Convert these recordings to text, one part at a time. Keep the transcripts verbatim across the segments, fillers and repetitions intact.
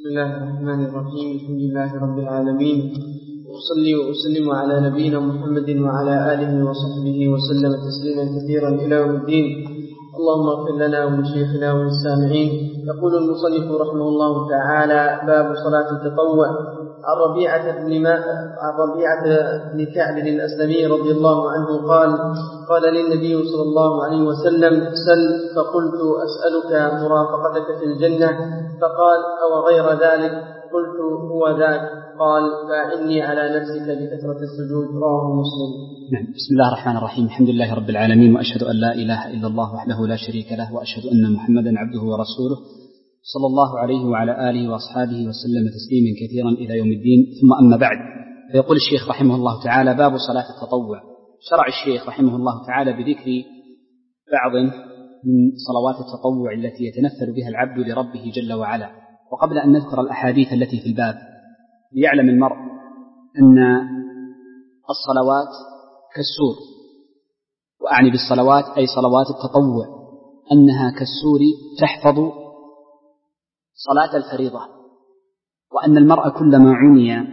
بسم الله الرحمن الرحيم. الحمد لله رب العالمين، وأصلي وأسلم على نبينا محمد وعلى آله وصحبه وسلم تسليما كثيرا إلى يوم الدين. اللهم اغفر لنا ولشيخنا وللسامعين. يقول المصنف رحمه الله تعالى: باب صلاة التطوع. عن ربيعة بن عن ربيعة بن كعب الأسلمي رضي الله عنه قال: قال للنبي صلى الله عليه وسلم: سل. فقلت: أسألك مرافقتك في الجنة. فقال: أو غير ذلك؟ قلت: هو ذاك. قال: فأعني على نفسك بكثرة السجود. رواه مسلم. بسم الله الرحمن الرحيم. الحمد لله رب العالمين، وأشهد أن لا إله إلا الله وحده لا شريك له، وأشهد أن محمدا عبده ورسوله صلى الله عليه وعلى آله وأصحابه وسلم تسليما كثيرا إلى يوم الدين. ثم أما بعد، فيقول الشيخ رحمه الله تعالى: باب صلاة التطوع. شرع الشيخ رحمه الله تعالى بذكر بعض من صلوات التطوع التي يتنفل بها العبد لربه جل وعلا. وقبل أن نذكر الأحاديث التي في الباب، ليعلم المرء أن الصلوات كالسور، وأعني بالصلوات أي صلوات التطوع، أنها كالسور تحفظ صلاة الفريضة، وأن المرء كلما عني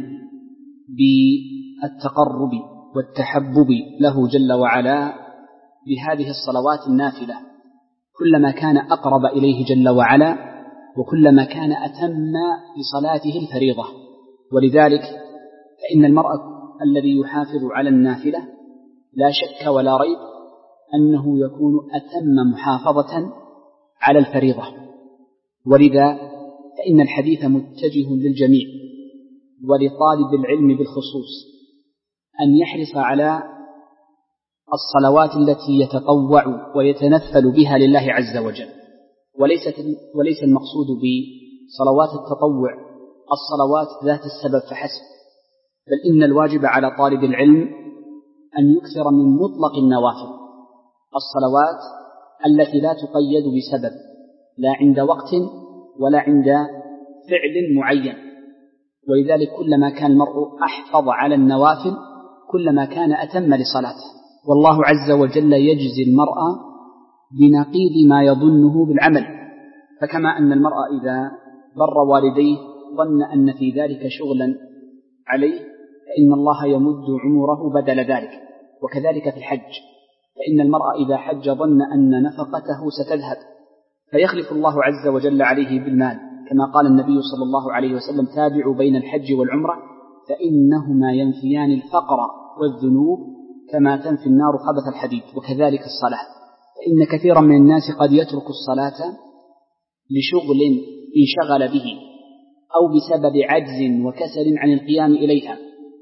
بالتقرب والتحبب له جل وعلا بهذه الصلوات النافلة كلما كان أقرب إليه جل وعلا، وكلما كان أتم بصلاته الفريضة. ولذلك فإن المرء الذي يحافظ على النافلة لا شك ولا ريب أنه يكون أتم محافظة على الفريضة. ولذا فإن الحديث متجه للجميع، ولطالب العلم بالخصوص أن يحرص على الصلوات التي يتطوع ويتنفل بها لله عز وجل، وليست وليس المقصود بصلوات التطوع الصلوات ذات السبب فحسب، بل إن الواجب على طالب العلم أن يكثر من مطلق النوافل، الصلوات التي لا تقيد بسبب، لا عند وقت ولا عند فعل معين. ولذلك كلما كان المرء أحفظ على النوافل كلما كان أتم لصلاته. والله عز وجل يجزي المرء بنقيض ما يظنه بالعمل، فكما أن المرء إذا بر والديه ظن أن في ذلك شغلا عليه فإن الله يمد عمره بدل ذلك. وكذلك في الحج، فإن المرء إذا حج ظن أن نفقته ستذهب فيخلف الله عز وجل عليه بالمال، كما قال النبي صلى الله عليه وسلم: تابعوا بين الحج والعمرة فإنهما ينفيان الفقر والذنوب كما تنفي النار خبث الحديد. وكذلك الصلاة، فإن كثيرا من الناس قد يترك الصلاة لشغل انشغل به أو بسبب عجز وكسل عن القيام إليها.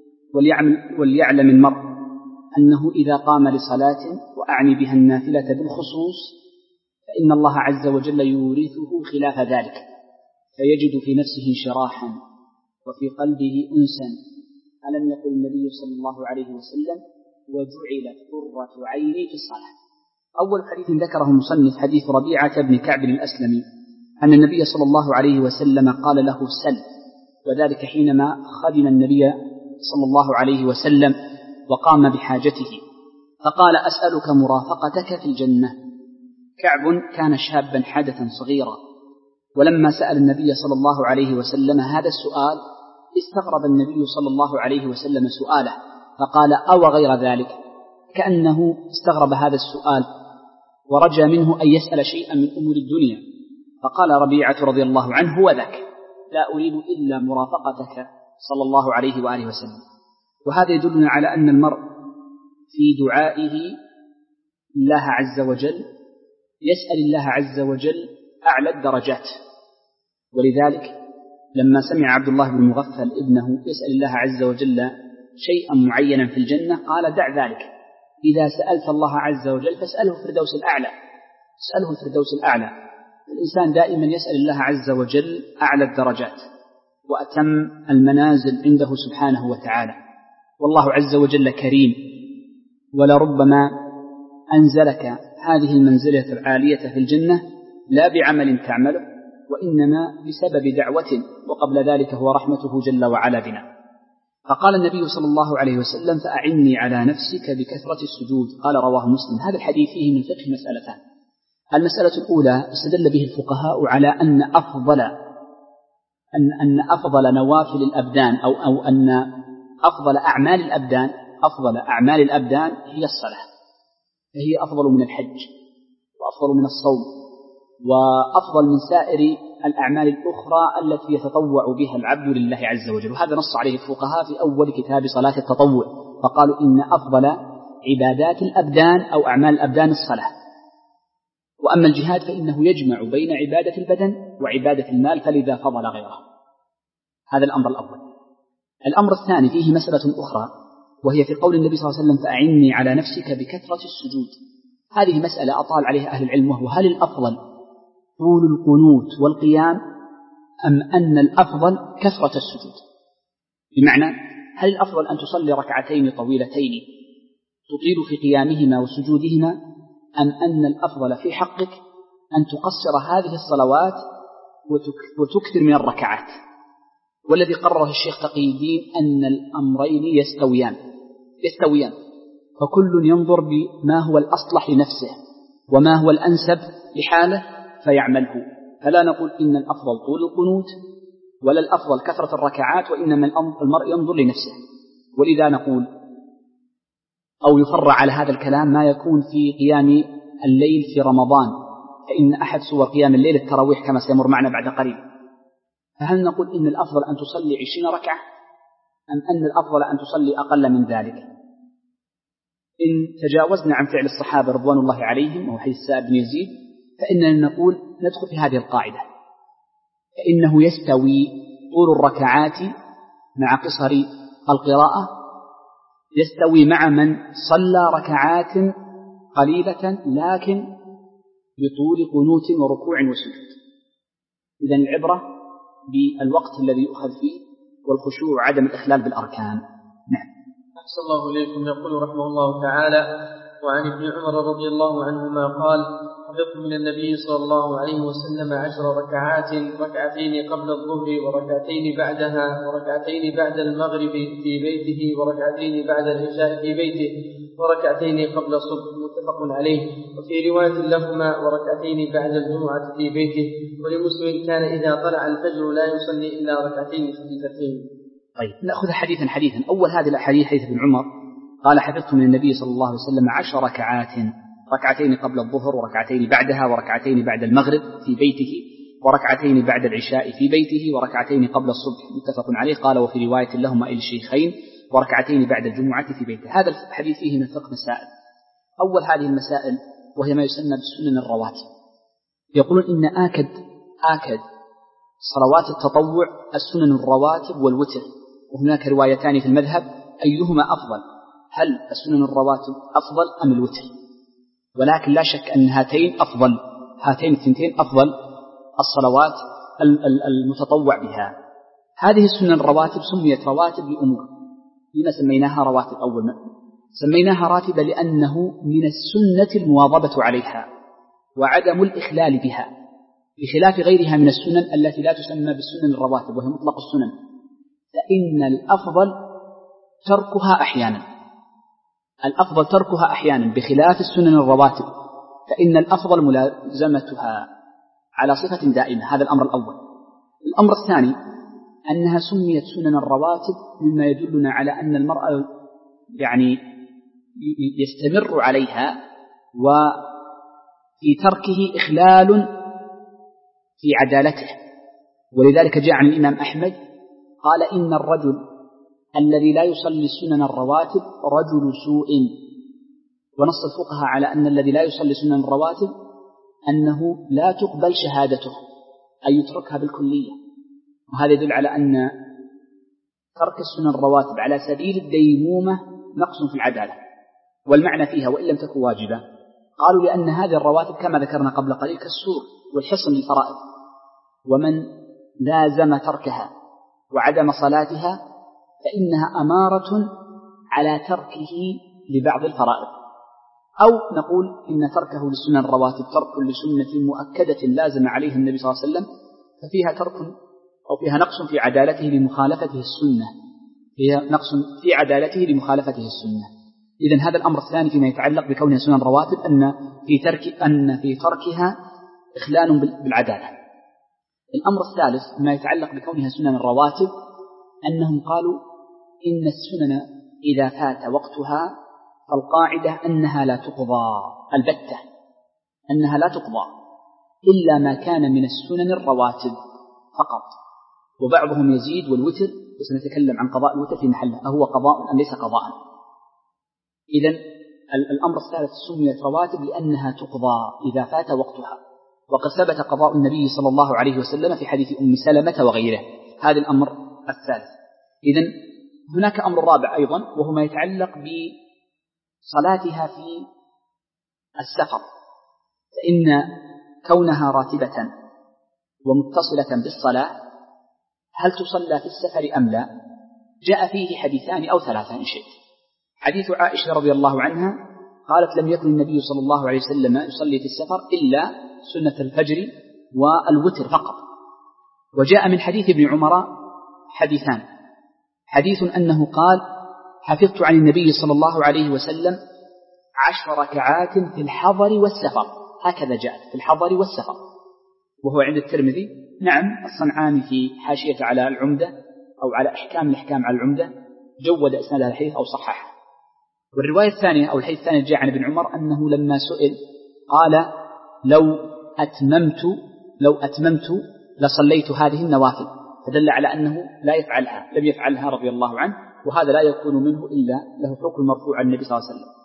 وليعلم المرء أنه إذا قام لصلاة، وأعني بها النافلة بالخصوص، فإن الله عز وجل يورثه خلاف ذلك، فيجد في نفسه انشراحا وفي قلبه أنسا. ألم يقل النبي صلى الله عليه وسلم: وجعلت قرة عيني في الصلاة. أول حديث ذكره المصنف حديث ربيعة بن كعب الأسلمي أن النبي صلى الله عليه وسلم قال له: سل. وذلك حينما خدم النبي صلى الله عليه وسلم وقام بحاجته، فقال: أسألك مرافقتك في الجنة. كعب كان شابا حدثا صغيرا، ولما سأل النبي صلى الله عليه وسلم هذا السؤال استغرب النبي صلى الله عليه وسلم سؤاله، فقال: أو غير ذلك، كأنه استغرب هذا السؤال ورجى منه أن يسأل شيئا من أمور الدنيا. فقال ربيعة رضي الله عنه: هو ذاك، لا أريد إلا مرافقتك صلى الله عليه وآله وسلم. وهذا يدلنا على أن المرء في دعائه الله عز وجل يسأل الله عز وجل أعلى الدرجات. ولذلك لما سمع عبد الله بن مغفل ابنه يسأل الله عز وجل شيئا معينا في الجنة قال: دع ذلك، إذا سألت الله عز وجل فاسأله الفردوس الأعلى، اسأله الفردوس الأعلى. الإنسان دائما يسأل الله عز وجل أعلى الدرجات وأتم المنازل عنده سبحانه وتعالى. والله عز وجل كريم، ولربما أنزلك هذه المنزلة العالية في الجنة لا بعمل تعمله، وإنما بسبب دعوة، وقبل ذلك هو رحمته جل وعلا بنا. فقال النبي صلى الله عليه وسلم: فأعني على نفسك بكثرة السجود. قال رواه مسلم. هذا الحديث فيه من الفقه مسألتان. المسألة الأولى استدل به الفقهاء على أن أفضل أن أن أفضل نوافل الأبدان أو أو أن أفضل أعمال الأبدان أفضل أعمال الأبدان هي الصلاة، فهي أفضل من الحج وأفضل من الصوم وأفضل من سائر الأعمال الأخرى التي يتطوع بها العبد لله عز وجل. وهذا نص عليه الفقهاء في أول كتاب صلاة التطوع، فقالوا إن أفضل عبادات الأبدان أو أعمال الأبدان الصلاة. وأما الجهاد فإنه يجمع بين عبادة البدن وعبادة المال، فلذا فضل غيره. هذا الأمر الأول. الأمر الثاني فيه مسألة أخرى، وهي في قول النبي صلى الله عليه وسلم فأعني على نفسك بكثرة السجود. هذه مسألة أطال عليها أهل العلم، وهو هل الأفضل طول القنوت والقيام أم أن الأفضل كثرة السجود؟ بمعنى هل الأفضل أن تصلي ركعتين طويلتين تطيل في قيامهما وسجودهما، أم أن الأفضل في حقك أن تقصر هذه الصلوات وتكثر من الركعات؟ والذي قرره الشيخ تقي الدين أن الأمرين يستويان يستويان فكل ينظر بما هو الأصلح لنفسه وما هو الأنسب لحاله فيعمله. فلا نقول إن الأفضل طول القنوت ولا الأفضل كثرة الركعات، وإنما المرء ينظر لنفسه. ولذا نقول أو يفرع على هذا الكلام ما يكون في قيام الليل في رمضان، فإن أحد صور قيام الليل التراويح كما سيمر معنا بعد قليل. فهل نقول إن الأفضل أن تصلي عشرين ركعة أم أن الأفضل أن تصلي أقل من ذلك؟ إن تجاوزنا عن فعل الصحابة رضوان الله عليهم وحديث سائب بن يزيد فإننا نقول ندخل في هذه القاعدة، فإنه يستوي طول الركعات مع قصر القراءة، يستوي مع من صلى ركعات قليلة لكن بطول قنوت وركوع وسجود. إذن العبرة بالوقت الذي يؤخذ فيه والخشوع وعدم الإخلال بالأركان. نعم. أحسن الله إليكم. يقول رحمه الله تعالى: وعن ابن عمر رضي الله عنهما قال: حفظت من النبي صلى الله عليه وسلم عشر ركعات، ركعتين قبل الظهر وركعتين بعدها وركعتين بعد المغرب في بيته وركعتين بعد العشاء في بيته وركعتين قبل الصبح، متفق عليه. وفي رواية لهما وركعتين بعد الجمعة في بيته. ولمسلم كان إذا طلع الفجر لا يصلي إلا ركعتين خفيفتين. طيب نأخذ حديثا حديثا. أول هذه الأحاديث حديث ابن عمر قال: حفظت من النبي صلى الله عليه وسلم عشر ركعات، ركعتين قبل الظهر وركعتين بعدها وركعتين بعد المغرب في بيته وركعتين بعد العشاء في بيته وركعتين قبل الصبح، متفق عليه. قال: وفي رواية لهما إلى الشيخين وركعتين بعد الجمعة في بيته. هذا الحديث فيه من فقه مسائل. أول هذه المسائل وهي ما يسمى بالسنن الرواتب. يقولون إن آكد آكد صلوات التطوع السنن الرواتب والوتر، وهناك روايتان في المذهب أيهما أفضل، هل السنن الرواتب أفضل أم الوتر؟ ولكن لا شك أن هاتين أفضل، هاتين الثنتين أفضل الصلوات المتطوع بها. هذه السنن الرواتب سميت رواتب لأمور. لما سميناها رواتب؟ أول ما سميناها راتبة لأنه من السنة المواظبة عليها وعدم الإخلال بها، بخلاف غيرها من السنن التي لا تسمى بالسنن الرواتب وهي مطلق السنن، فإن الأفضل تركها أحيانا الأفضل تركها أحيانا بخلاف السنن الرواتب، فإن الأفضل ملازمتها على صفة دائمة. هذا الأمر الأول. الأمر الثاني أنها سميت سنن الرواتب مما يدلنا على أن المرأة يعني يستمر عليها وفي تركه إخلال في عدالته. ولذلك جاء عن الإمام أحمد قال: إن الرجل الذي لا يصلي السنن الرواتب رجل سوء. ونص الفقهاء على أن الذي لا يصلي سنن الرواتب أنه لا تقبل شهادته، أي يتركها بالكلية. وهذا يدل على أن ترك السنن الرواتب على سبيل الديمومة نقص في العدالة، والمعنى فيها وإن لم تكن واجبة. قالوا لأن هذه الرواتب كما ذكرنا قبل قليل كالسور والحصن للفرائض، ومن لازم تركها وعدم صلاتها فإنها أمارة على تركه لبعض الفرائض. أو نقول إن تركه للسنن الرواتب ترك لسنة مؤكدة لازم عليها النبي صلى الله عليه وسلم، ففيها ترك أو فيها نقص في عدالته لمخالفته السنة، فيها نقص في عدالته لمخالفته السنة. إذن هذا الأمر الثاني فيما يتعلق بكونها سنن رواتب، أن في ترك أن في تركها إخلال بالعدالة. الأمر الثالث ما يتعلق بكونها سنن الرواتب أنهم قالوا إن السنن إذا فات وقتها فالقاعدة أنها لا تقضى البتة، أنها لا تقضى إلا ما كان من السنن الرواتب فقط. وبعضهم يزيد والوتر، وسنتكلم عن قضاء الوتر في محله أهو قضاء أم ليس قضاء. إذن الأمر الثالث سميت رواتب لأنها تقضى إذا فات وقتها، وقد ثبت قضاء النبي صلى الله عليه وسلم في حديث أم سلمة وغيره. هذا الأمر الثالث. إذن هناك أمر رابع أيضا وهو ما يتعلق بصلاتها في السفر، فإن كونها راتبة ومتصلة بالصلاة هل تصلى في السفر أم لا؟ جاء فيه حديثان أو ثلاثة إن شئت. حديث عائشة رضي الله عنها قالت لم يكن النبي صلى الله عليه وسلم يصلي في السفر إلا سنة الفجر والوتر فقط. وجاء من حديث ابن عمر حديثان، حديث أنه قال حفظت عن النبي صلى الله عليه وسلم عشر ركعات في الحضر والسفر، هكذا جاءت في الحضر والسفر، وهو عند الترمذي. نعم الصنعاني في حاشية على العمدة أو على أحكام الأحكام على العمدة جود إسناد الحديث أو صححه. والرواية الثانية أو الحديث الثاني جاء عن ابن عمر أنه لما سئل قال لو أتممت لو أتممت لصليت هذه النوافل، فدل على أنه لا يفعلها، لم يفعلها رضي الله عنه، وهذا لا يكون منه إلا له حكم مرفوع عن النبي صلى الله عليه وسلم.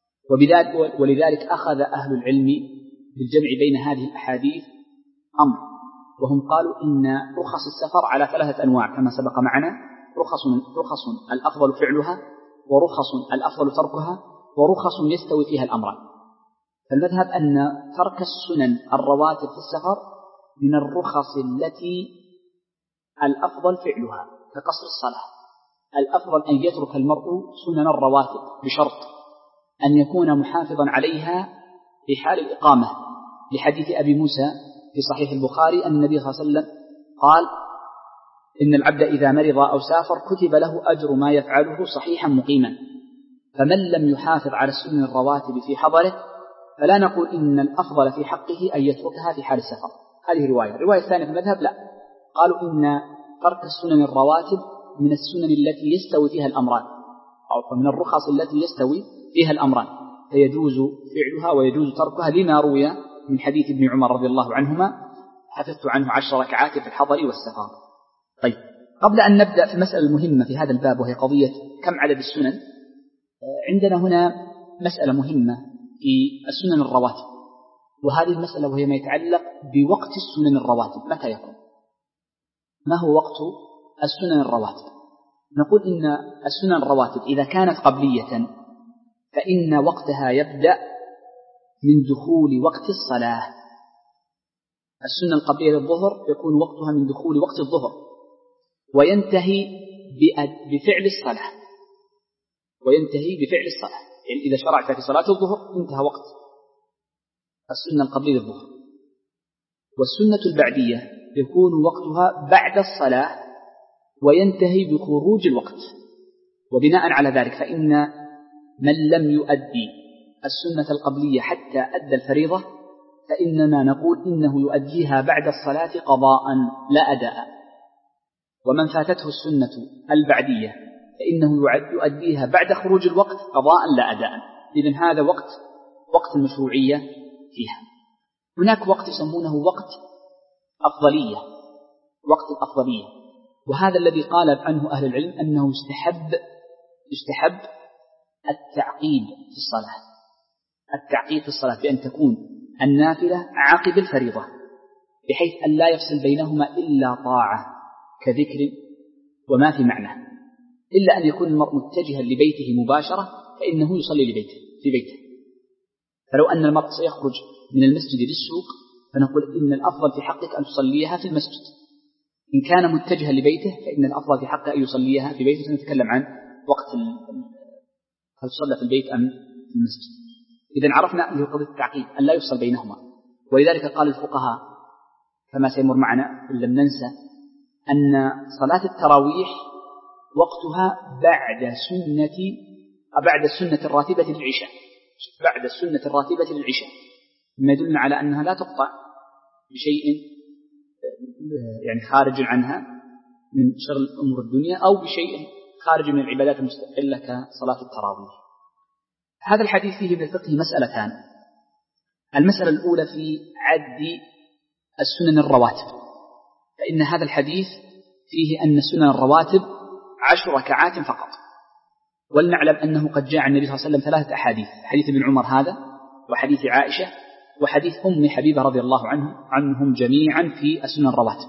وبذلك ولذلك أخذ أهل العلم بالجمع بين هذه الأحاديث أمر، وهم قالوا إن رخص السفر على ثلاثة أنواع كما سبق معنا: رخص رخص الأفضل فعلها، ورخص الأفضل تركها، ورخص يستوي فيها الأمران. فالمذهب أن ترك السنن الرواتب في السفر من الرخص التي الأفضل فعلها كقصر الصلاة. الأفضل أن يترك المرء سنن الرواتب بشرط أن يكون محافظا عليها في حال الإقامة، لحديث أبي موسى في صحيح البخاري أن النبي صلى الله عليه وسلم قال إن العبد إذا مرض أو سافر كتب له أجر ما يفعله صحيحا مقيما، فمن لم يحافظ على السنن الرواتب في حضره فلا نقول إن الأفضل في حقه أن يتركها في حال السفر. هذه رواية. الرواية الثانية في المذهب لا، قالوا إن ترك السنن الرواتب من السنن التي يستوي فيها الأمران، أو من الرخص التي يستوي فيها الأمران، فيجوز فعلها ويجوز تركها، لما روي من حديث ابن عمر رضي الله عنهما حفظت عنه عشر ركعات في الحضر والسفر. طيب، قبل أن نبدأ في المسألة المهمة في هذا الباب وهي قضية كم عدد السنن، عندنا هنا مسألة مهمة في السنن الرواتب، وهذه المسألة وهي ما يتعلق بوقت السنن الرواتب، متى يكون؟ ما هو وقت السنن الرواتب؟ نقول إن السنن الرواتب إذا كانت قبلية فإن وقتها يبدأ من دخول وقت الصلاة. السنة القبلية للظهر يكون وقتها من دخول وقت الظهر، وينتهي بفعل الصلاة وينتهي بفعل الصلاة يعني إذا شرعت في صلاة الظهر انتهى وقت السنة القبلية للظهر. والسنة البعدية يكون وقتها بعد الصلاة وينتهي بخروج الوقت. وبناء على ذلك فإن من لم يؤدي السنة القبلية حتى أدى الفريضة فإننا نقول إنه يؤديها بعد الصلاة قضاء لا أداء. ومن فاتته السنة البعدية فإنه يؤديها بعد خروج الوقت قضاء لا أداء. إذن هذا وقت وقت المشروعية فيها. هناك وقت يسمونه وقت أفضلية، وقت الأفضلية، وهذا الذي قال عنه أهل العلم أنه يستحب يستحب التعقيب في الصلاة، التعقيب في الصلاة بأن تكون النافلة عقب الفريضة، بحيث أن لا يفصل بينهما إلا طاعة كذكر وما في معنى، إلا أن يكون المرء متجها لبيته مباشرة فإنه يصلي لبيته في بيته. فلو أن المرء سيخرج من المسجد للسوق فنقول إن الأفضل في حقك أن تصليها في المسجد. إن كان متجها لبيته فإن الأفضل في حقه أن يصليها في بيته. سنتكلم عن وقت هل تصلى في البيت أم في المسجد. إذن عرفنا أنه قضية التعقيد أن لا يفصل بينهما. ولذلك قال الفقهاء كما سيمر معنا إن لم ننسى أن صلاة التراويح وقتها بعد سنة بعد السنة الراتبة للعشاء، بعد السنة الراتبة للعشاء، مما يدل على أنها لا تقطع بشيء يعني خارج عنها من شغل أمور الدنيا أو بشيء خارج من العبادات المستقلة كصلاة التراويح. هذا الحديث فيه من الفقه مسألتان. المسألة الأولى في عد السنن الرواتب، فإن هذا الحديث فيه أن سنن الرواتب عشر ركعات فقط، ولنعلم أنه قد جاء عن النبي صلى الله عليه وسلم ثلاثة أحاديث: حديث ابن عمر هذا، وحديث عائشة، وحديث أم حبيبة رضي الله عنه عنهم جميعا في السنن الرواتب.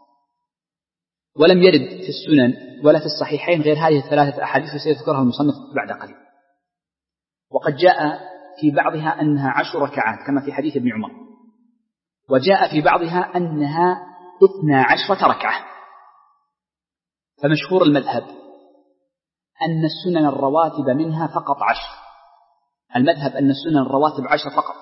ولم يرد في السنن ولا في الصحيحين غير هذه الثلاثة أحاديث سيذكرها المصنف بعد قليل. وقد جاء في بعضها أنها عشر ركعات كما في حديث ابن عمر، وجاء في بعضها أنها اثنا عشرة ركعة. فمشهور المذهب أن السنن الرواتب منها فقط عشر، المذهب أن السنن الرواتب عشر فقط،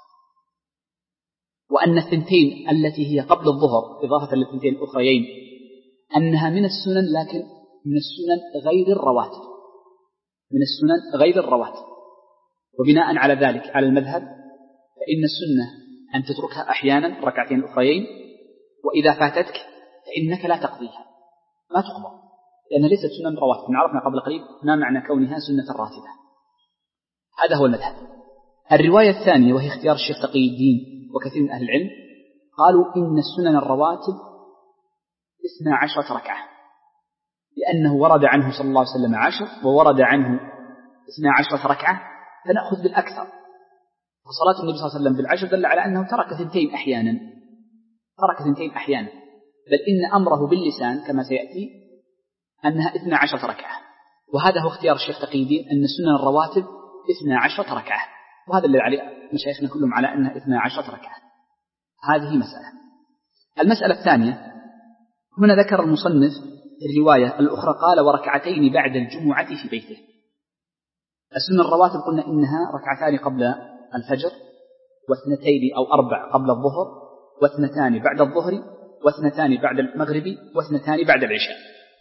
وأن الثنتين التي هي قبل الظهر إضافة للثنتين الأخريين أنها من السنن، لكن من السنن غير الرواتب، من السنن غير الرواتب. وبناء على ذلك على المذهب فإن السنة أن تتركها أحيانا ركعتين الأخريين، وإذا فاتتك فإنك لا تقضيها، ما تقضى، لأنها ليست سنن رواتب. عرفنا قبل قليل ما معنى كونها سنة راتبة. هذا هو المذهب. الرواية الثانية وهي اختيار الشيخ تقي الدين وكثير من أهل العلم، قالوا إن السنن الرواتب اثنا عشرة ركعة، لأنه ورد عنه صلى الله عليه وسلم عشر وورد عنه اثنا عشرة ركعة، فنأخذ بالأكثر. فصلاة النبي صلى الله عليه وسلم بالعشر دل على أنه ترك ثنتين أحيانا، ترك ثنتين أحيانا، بل إن أمره باللسان كما سيأتي أنها اثنا عشرة ركعة. وهذا هو اختيار الشيخ تقي الدين، أن السنن الرواتب اثنا عشرة ركعة، وهذا اللي عليه مشايخنا كلهم على أنها اثنا عشرة ركعة. هذه مسألة. المسألة الثانية، هنا ذكر المصنف الرواية الأخرى قال وركعتين بعد الجمعة في بيته. السنن الرواتب قلنا إنها ركعتان قبل الفجر، واثنتين أو أربع قبل الظهر، واثنتان بعد الظهر، واثنتان بعد المغرب، واثنتان بعد العشاء.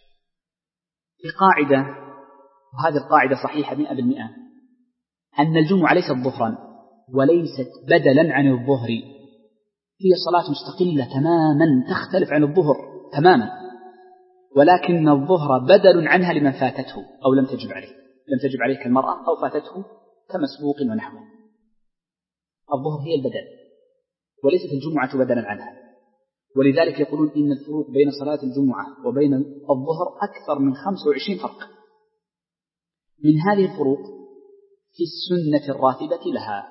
في قاعدة، وهذه القاعدة صحيحة مئة بالمئة، أن الجمعة ليست ظهرا وليست بدلا عن الظهر، هي صلاة مستقلة تماما تختلف عن الظهر تماما، ولكن الظهر بدل عنها لمن فاتته أو لم تجب عليه، لم تجب عليه كالمرأة أو فاتته كمسبوق ونحوه. الظهر هي البدل وليست الجمعة بدلا عنها، ولذلك يقولون إن الفروق بين صلاة الجمعة وبين الظهر أكثر من خمسة وعشرين فرق. من هذه الفروق في السنة الراتبة لها،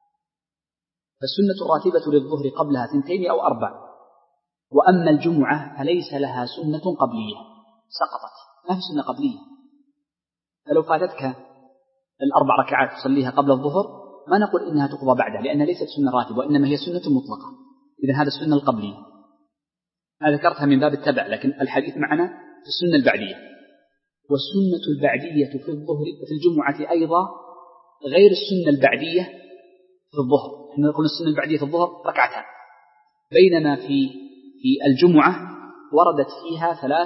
فالسنة الراتبة للظهر قبلها ثنتين أو أربع، وأما الجمعة فليس لها سنة قبلية، سقطت، ما في سنة قبلية. فلو فاتتك الأربع ركعات تصليها قبل الظهر ما نقول إنها تقضى بعدها، لأنها ليست سنة راتبة وإنما هي سنة مطلقة. إذن هذا السنة القبلية، أنا ذكرتها من باب التبع، لكن الحديث معنا في السنة البعدية. والسنة البعدية في الظهر في الجمعة أيضا غير السنة البعدية في الظهر. احنا نقول السنة البعدية في الظهر ركعتان، بينما في في الجمعة وردت فيها ثلاث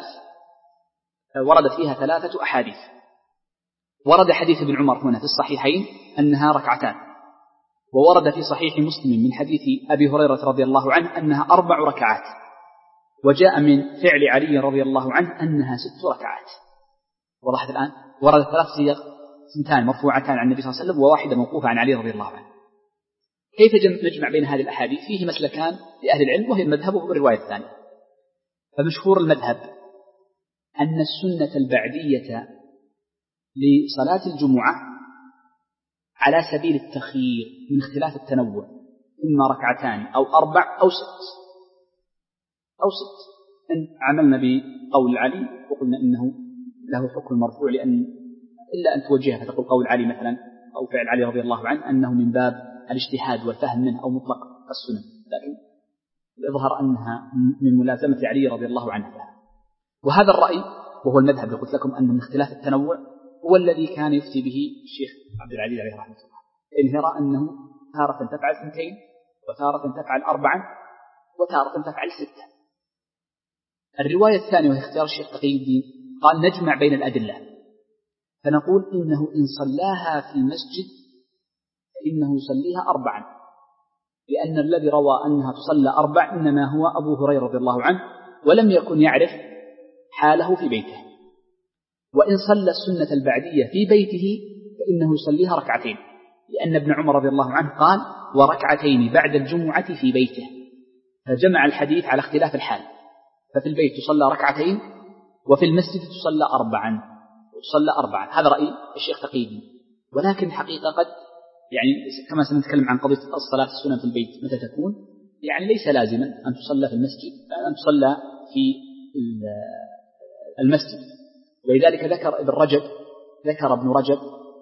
وردت فيها ثلاثة أحاديث. ورد حديث ابن عمر هنا في الصحيحين أنها ركعتان، وورد في صحيح مسلم من حديث أبي هريرة رضي الله عنه أنها أربع ركعات، وجاء من فعل علي رضي الله عنه أنها ست ركعات. وضحت الآن؟ ورد ثلاث صيغ، سنتان مرفوعتان عن النبي صلى الله عليه وسلم وواحدة موقوفة عن علي رضي الله عنه. كيف نجمع بين هذه الأحاديث؟ فيه مسلكان لأهل العلم، وهي المذهب وهو الرواية الثانية. فمشهور المذهب أن السنة البعدية لصلاة الجمعة على سبيل التخيير من اختلاف التنوع، إما ركعتان أو أربع أو ست أو ست. إن عملنا بقول علي وقلنا إنه له حكم مرفوع، لأن إلا أن توجهها فتقول قول علي مثلا أو فعل علي رضي الله عنه أنه من باب الاجتهاد والفهم منه أو مطلق السنة، لكن يظهر أنها من ملازمة علي رضي الله عنه لها. وهذا الرأي وهو المذهب اللي قلت لكم أنه من اختلاف التنوع هو الذي كان يفتي به الشيخ عبد العزيز عليه رحمة الله، إن يرى أنه تارة تفعل اثنتين وتارة تفعل أربعا وتارة تفعل ستة. الرواية الثانية وهي اختيار الشيخ تقي الدين قال نجمع بين الأدلة، فنقول إنه إن صلاها في المسجد فإنه يصليها أربعا، لأن الذي روى أنها تصلى أربع إنما هو أبو هريرة رضي الله عنه، ولم يكن يعرف حاله في بيته. وإن صلى السنة البعدية في بيته فإنه يصليها ركعتين، لأن ابن عمر رضي الله عنه قال: وركعتين بعد الجمعة في بيته، فجمع الحديث على اختلاف الحال، ففي البيت تصلى ركعتين، وفي المسجد تصلى أربعا وتصلى أربعا. هذا رأي الشيخ تقي الدين. ولكن الحقيقة قد يعني كما سنتكلم عن قضية الصلاة السنة في البيت متى تكون، يعني ليس لازما أن تصلى في المسجد، أن تصلى في المسجد. ولذلك ذكر ابن رجب ذكر ابن رجب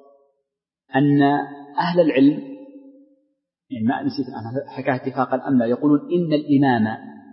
أن أهل العلم، يعني ما نسيت أنا حكاه اتفاقا أم لا، يقولون إن الإمام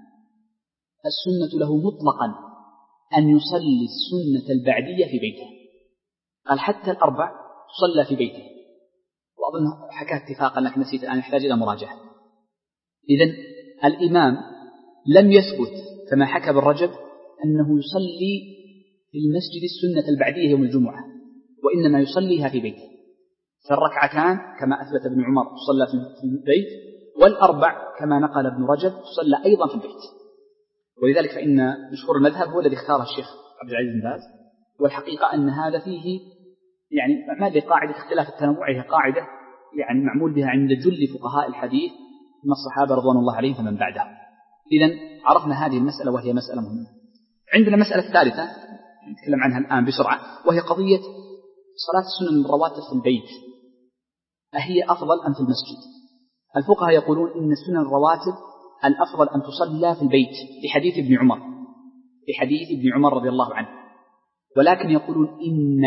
السنة له مطلقا أن يصلي السنة البعدية في بيته. قال حتى الأربع تصلى في بيته، وأظن حكاه اتفاقا لكن نسيت الآن، يحتاج إلى مراجعة. إذن الإمام لم يثبت كما حكى ابن رجب أنه يصلي في المسجد السنة البعدية يوم الجمعة، وإنما يصليها في بيته. فالركعتان كما أثبت ابن عمر تصلى في البيت، والأربع كما نقل ابن رجب تصلى أيضا في البيت. ولذلك فإن مشهور المذهب هو الذي اختاره الشيخ عبد العزيز بن باز. والحقيقة أن هذا فيه يعني ما لقاعدة اختلاف التنوع، هي قاعدة يعني معمول بها عند جل فقهاء الحديث من الصحابة رضوان الله عليهم فمن بعدهم. إذن عرفنا هذه المسألة وهي مسألة مهمة. عندنا مسألة ثالثة نتكلم عنها الآن بسرعة، وهي قضية صلاة السنن الرواتب في البيت، أهي أفضل أم في المسجد؟ الفقهاء يقولون إن السنن الرواتب الأفضل أن تصلى في البيت لحديث ابن عمر لحديث ابن عمر رضي الله عنه، ولكن يقولون إن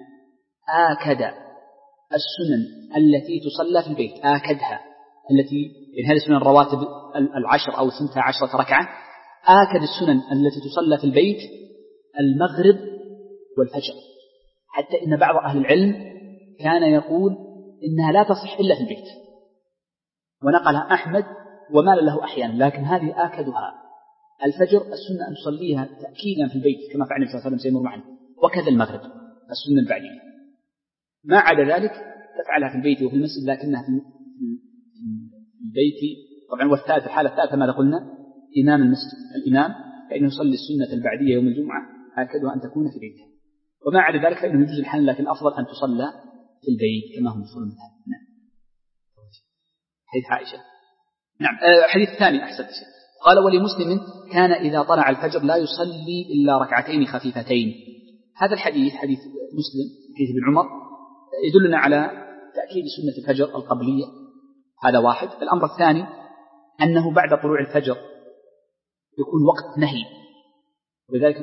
آكد السنن التي تصلى في البيت، آكدها التي من هذه السنن الرواتب العشر أو سنة عشرة ركعة، آكد السنن التي تصلى في البيت المغرب والفجر، حتى إن بعض أهل العلم كان يقول إنها لا تصح إلا في البيت، ونقلها أحمد ومال له أحيانا، لكن هذه آكدها. الفجر السنة أن تصليها تأكيدا في البيت كما فعل النبي صلى الله عليه وسلم سيمر معنا، وكذا المغرب السنة البعدية. ما عدا ذلك تفعلها في البيت وفي المسجد، لكنها في البيت طبعا. والثالث الحالة الثالثة ماذا قلنا؟ إمام المسجد، الإمام فإنه يصلي السنة البعدية يوم الجمعة آكدها أن تكون في بيته. وما عدا ذلك فإنه يجوز الحل، لكن الأفضل أن تصلى في البيت كما هو مشهور المذهب. نعم. حديث عائشة. نعم. الحديث الثاني أحسن شيء، قال: ولمسلم كان إذا طلع الفجر لا يصلي إلا ركعتين خفيفتين. هذا الحديث حديث مسلم حديث ابن عمر يدلنا على تأكيد سنة الفجر القبلية، هذا واحد. الأمر الثاني أنه بعد طلوع الفجر يكون وقت نهي، ولذلك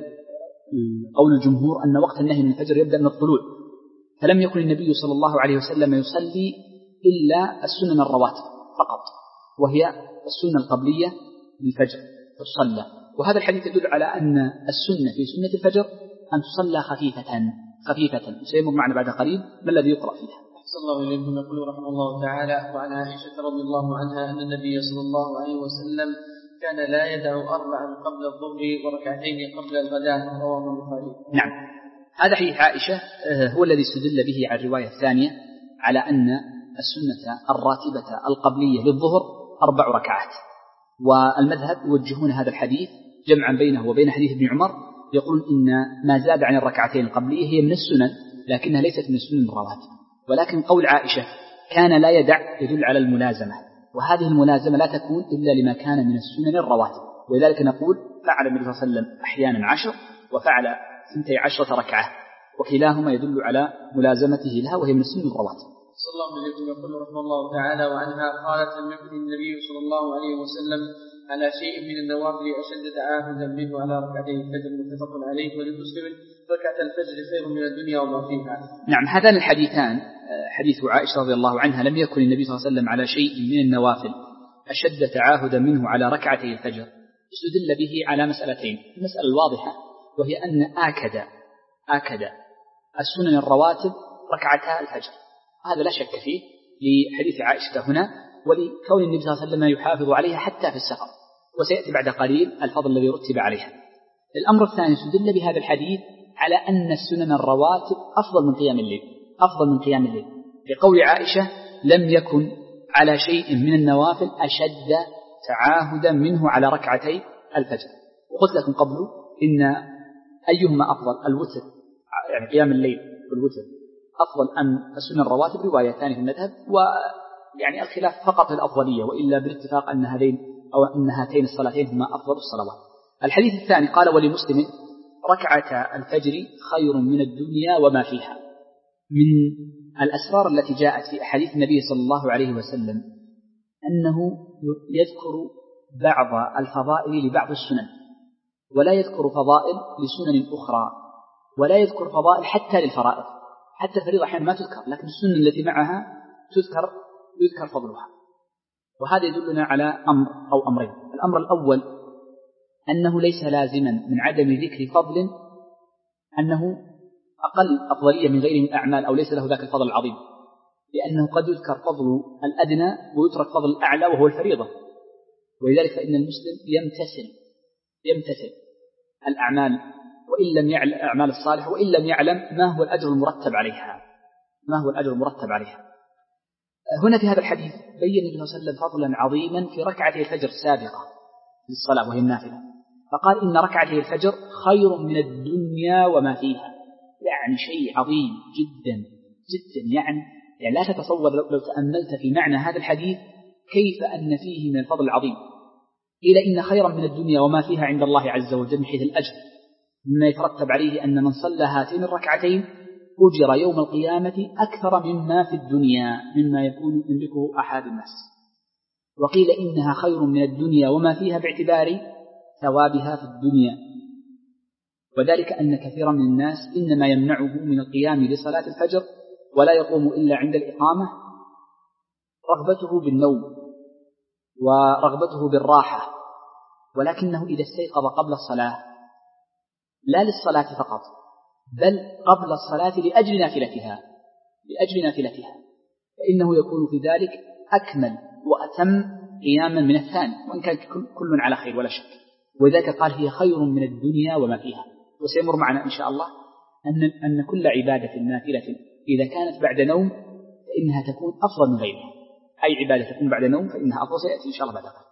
قول الجمهور أن وقت النهي من الفجر يبدأ من الطلوع، فلم يكن النبي صلى الله عليه وسلم يصلي إلا السنن الرواتب فقط، وهي السنة القبلية للفجر تصلى. وهذا الحديث يدل على أن السنة في سنة الفجر أن تصلى خفيفة خفيفة سيمر معنا بعد قليل ما الذي يقرأ فيها. صلى الله عليه وسلم يقول رحمه الله تعالى: وعن عائشة رضي الله عنها أن النبي صلى الله عليه وسلم كان لا يدع أربعا قبل الظهر وركعتين قبل الغداء، رواه البخاري. نعم. هذا حديث عائشة هو الذي استدل به على الرواية الثانية على أن السنة الراتبة القبلية للظهر أربع ركعات. والمذهب يوجهون هذا الحديث جمعا بينه وبين حديث ابن عمر، يقولون إن ما زاد عن الركعتين القبلية هي من السنن، لكنها ليست من السنن الرواتب. ولكن قول عائشة كان لا يدع يدل على الملازمة، وهذه الملازمة لا تكون إلا لما كان من السنن الرواتب. ولذلك نقول فعل النبي صلى الله عليه وسلم أحيانا عشر وفعل ثنتي عشرة ركعة، وكلاهما يدل على ملازمته لها وهي من السنن الرواتب. صلى الله عليه وسلم يقول رحمه الله تعالى: وعنها قالت: لم يكن النبي صلى الله عليه وسلم على شيء من النوافل أشد تعاهدا منه على ركعتي الفجر، متفق عليه. ولمسلم: ركعة الفجر خير من الدنيا وما فيها. نعم. هذان الحديثان حديث عائشة رضي الله عنها لم يكن النبي صلى الله عليه وسلم على شيء من النوافل أشد تعاهدا منه على ركعتي الفجر، استدل به على مسألتين. المسألة الواضحة وهي أن آكد آكد السنن الرواتب ركعتا الفجر، هذا لا شك فيه لحديث عائشة هنا، ولكون النبي صلى الله عليه وسلم يحافظ عليها حتى في السفر، وسيأتي بعد قليل الفضل الذي رتب عليها. الأمر الثاني استدل بهذا الحديث على أن السنن الرواتب أفضل من قيام الليل أفضل من قيام الليل لقول عائشة: لم يكن على شيء من النوافل أشد تعاهدا منه على ركعتي الفجر. وقلت لكم قبل إن أيهما أفضل، الوتر يعني قيام الليل والوتر أفضل أم السنن الرواتب، روايتان في المذهب، ويعني الخلاف فقط في الأفضلية، وإلا بالاتفاق أن هذين أو أن هاتين الصلاتين هما أفضل الصلوات. الحديث الثاني قال: ولمسلم: ركعة الفجر خير من الدنيا وما فيها. من الأسرار التي جاءت في أحاديث النبي صلى الله عليه وسلم أنه يذكر بعض الفضائل لبعض السنن، ولا يذكر فضائل لسنن أخرى، ولا يذكر فضائل حتى للفرائض، حتى الفريضة أحيانا ما تذكر، لكن السنن التي معها تذكر يذكر فضلها. وهذا يدلنا على أمر أو أمرين. الأمر الأول أنه ليس لازما من عدم ذكر فضل أنه أقل أفضلية من غيره من الأعمال أو ليس له ذاك الفضل العظيم، لأنه قد يذكر فضل الأدنى ويترك فضل الأعلى وهو الفريضة. ولذلك فإن المسلم يمتثل يمتثل الأعمال وإن لم يعلم الأعمال الصالحة وإن لم يعلم ما هو الأجر المرتب عليها ما هو الأجر المرتب عليها. هنا في هذا الحديث بين النبي صلى الله عليه وسلم فضلا عظيما في ركعتي الفجر السابقة للصلاة وهي النافلة، فقال: إن ركعتي الفجر خير من الدنيا وما فيها. يعني شيء عظيم جدا جدا، يعني, يعني لا تتصور لو تأملت في معنى هذا الحديث كيف أن فيه من الفضل العظيم. إلى إن خيرا من الدنيا وما فيها عند الله عز وجل من حيث الأجر، مما يترتب عليه أن من صلى هاتين الركعتين أجر يوم القيامة أكثر مما في الدنيا مما يكون يملكه أحد الناس. وقيل إنها خير من الدنيا وما فيها باعتبار ثوابها في الدنيا، وذلك أن كثيرا من الناس إنما يمنعه من القيام لصلاة الفجر ولا يقوم إلا عند الإقامة رغبته بالنوم ورغبته بالراحة، ولكنه إذا استيقظ قبل الصلاة لا للصلاة فقط بل قبل الصلاة لأجل نافلتها لأجل نافلتها فإنه يكون في ذلك أكمل وأتم قياما من الثاني، وإن كان كل على خير ولا شك. وذلك قال: هي خير من الدنيا وما فيها. وسيمر معنا إن شاء الله أن أن كل عبادة نافلة إذا كانت بعد نوم فإنها تكون أفضل من غيرها. أي عبادة تكون بعد نوم فإنها أفضل، سيأتي إن شاء الله بعد ذلك.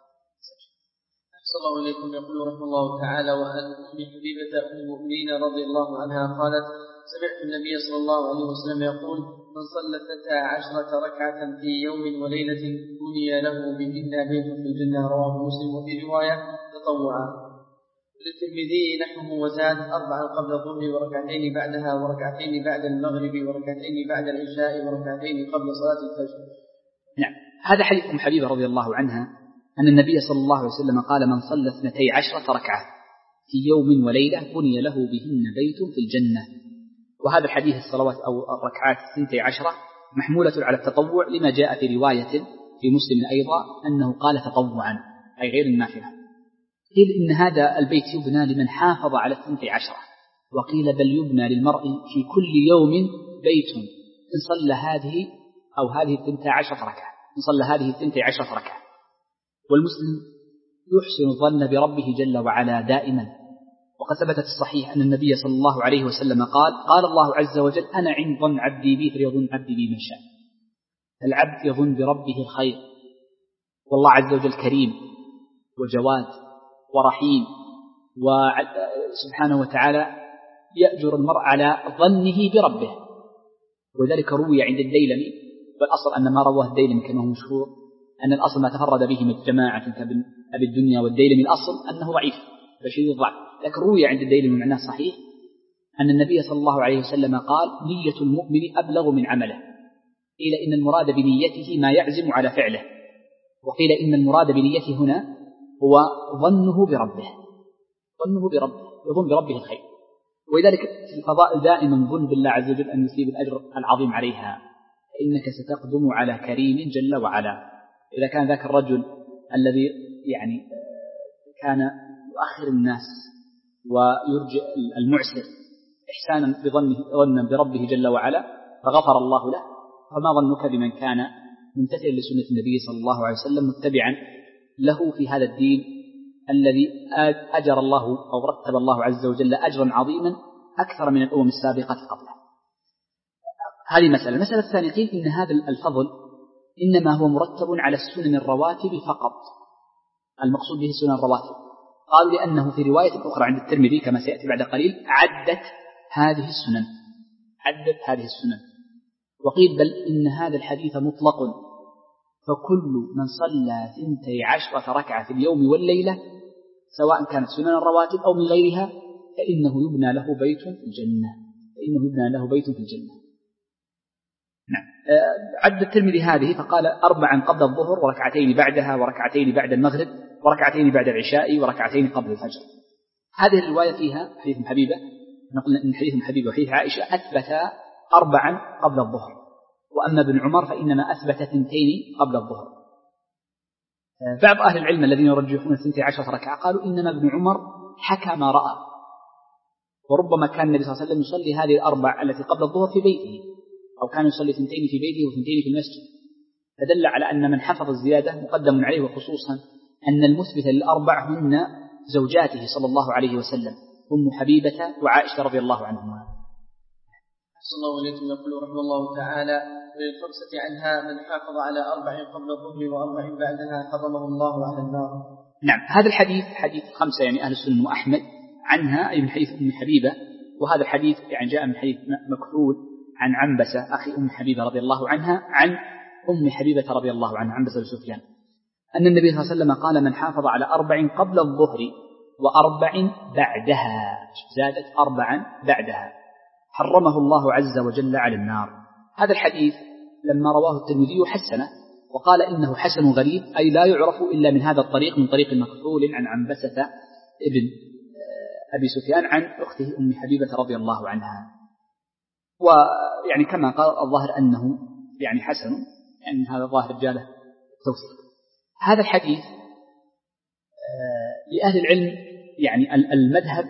صلى الله عليكم. يقول رحمه الله تعالى: وأن أم حبيبة أم المؤمنين رضي الله عنها قالت: سمعت النبي صلى الله عليه وسلم يقول: من صلى اثنتا عشرة ركعة في يوم وليلة بني له بهن بيت في الجنة. رواه مسلم. وفي رواية تطوعا. للترمذي نحوه وزاد: أربعا قبل الظهر وركعتين بعدها وركعتين بعد المغرب وركعتين بعد العشاء وركعتين قبل صلاة الفجر. نعم، هذا حديث أم حبيبة رضي الله عنها أن النبي صلى الله عليه وسلم قال: من صلى اثنتي عشرة ركعة في يوم وليلة بني له بهن بيت في الجنة. وهذا الحديث الصلوات أو الركعات اثنتي عشرة محمولة على التطوع، لما جاء في رواية في مسلم أيضا أنه قال تطوعا أي غير النافلة. قيل إن هذا البيت يبنى لمن حافظ على اثنتي عشرة، وقيل بل يبنى للمرء في كل يوم بيت إن صلى هذه أو هذه اثنتي عشرة ركعة إن صلى هذه اثنتي عشرة ركعة. والمسلم يحسن الظن بربه جل وعلا دائما، وقد ثبتت الصحيح أن النبي صلى الله عليه وسلم قال: قال الله عز وجل: أنا عند ظن عبدي بي فليظن عبدي بي ما شاء. العبد يظن بربه الخير، والله عز وجل كريم وجواد ورحيم، وسبحانه وتعالى يأجر المرء على ظنه بربه. وذلك روي عند الديلمي، والأصل أن ما رواه الديلمي كما هو مشهور أن الأصل ما تفرد به من جماعة كأبي الدنيا والديلمي الأصل أنه ضعيف بشديد الضعف، لكن روي عند الديلمي معناه صحيح أن النبي صلى الله عليه وسلم قال: نية المؤمن أبلغ من عمله. قيل إن المراد بنيته ما يعزم على فعله، وقيل إن المراد بنيته هنا هو ظنه بربه ظنه بربه يظن بربه الخير. ولذلك في الفضائل دائما ظن بالله عز وجل أن يثيب الأجر العظيم عليها، فإنك ستقدم على كريم جل وعلا. إذا كان ذاك الرجل الذي يعني كان يؤخر الناس ويرجع المعسر إحسانا بظنه ظنا بربه جل وعلا فغفر الله له، فما ظنك بمن كان ممتثلا لسنة النبي صلى الله عليه وسلم متبعا له في هذا الدين الذي أجر الله أو رتب الله عز وجل أجرا عظيما أكثر من الأمم السابقة قبله. هذه مسألة. المسألة الثانية قيل إن هذا الفضل إنما هو مرتب على السنن الرواتب فقط. المقصود به سنن الرواتب، قال لأنه في رواية أخرى عند الترمذي كما سيأتي بعد قليل عدت هذه السنن عدت هذه السنن وقيل بل إن هذا الحديث مطلق، فكل من صلى ثنتي عشرة ركعة في اليوم والليلة سواء كانت سنن الرواتب أو من غيرها فإنه يبنى له بيت في الجنة فإنه يبنى له بيت في الجنة. نعم. عد الترمذي هذه فقال أربعا قبل الظهر وركعتين بعدها وركعتين بعد المغرب وركعتين بعد العشاء وركعتين قبل الفجر. هذه الرواية فيها حديث حبيبة، نقول إن حديث حبيبة وحديث عائشة أثبتا أربعا قبل الظهر، وأما ابن عمر فإنما أثبت ثنتين قبل الظهر. بعض أهل العلم الذين يرجحون الثنتي عشرة ركعة قالوا إنما ابن عمر حكى ما رأى، وربما كان النبي صلى الله عليه وسلم يصلي هذه الأربع التي قبل الظهر في بيته، أو كان يصلي ثنتين في بيته وثنتين في المسجد، فدل على أن من حفظ الزيادة مقدم عليه، وخصوصا أن المثبت للأربع هن زوجاته صلى الله عليه وسلم أم حبيبة وعائشة رضي الله عنهما. أحسن الله إليكم. يقول رحمه الله تعالى: وللخمسة عنها من حافظ على أربع قبل الظهر وأربع بعدها حرمه الله على النار. نعم. هذا الحديث حديث خمسة يعني أهل السنة وأحمد عنها أي من حديث أم حبيبة، وهذا الحديث يعني جاء من حديث مكحول عن عنبسة أخي أم حبيبة رضي الله عنها عن أم حبيبة رضي الله عنها عنبسة بن أن النبي صلى الله عليه وسلم قال: من حافظ على أربع قبل الظهر وأربع بعدها، زادت أربعا بعدها، حرمه الله عز وجل على النار. هذا الحديث لما رواه الترمذي حسنه وقال إنه حسن غريب، أي لا يعرف إلا من هذا الطريق، من طريق مكحول عن عنبسة ابن أبي سفيان عن أخته أم حبيبة رضي الله عنها. ويعني كما قال الظاهر أنه يعني حسن، يعني هذا ظاهر رجاله توثيق. هذا الحديث لأهل العلم يعني المذهب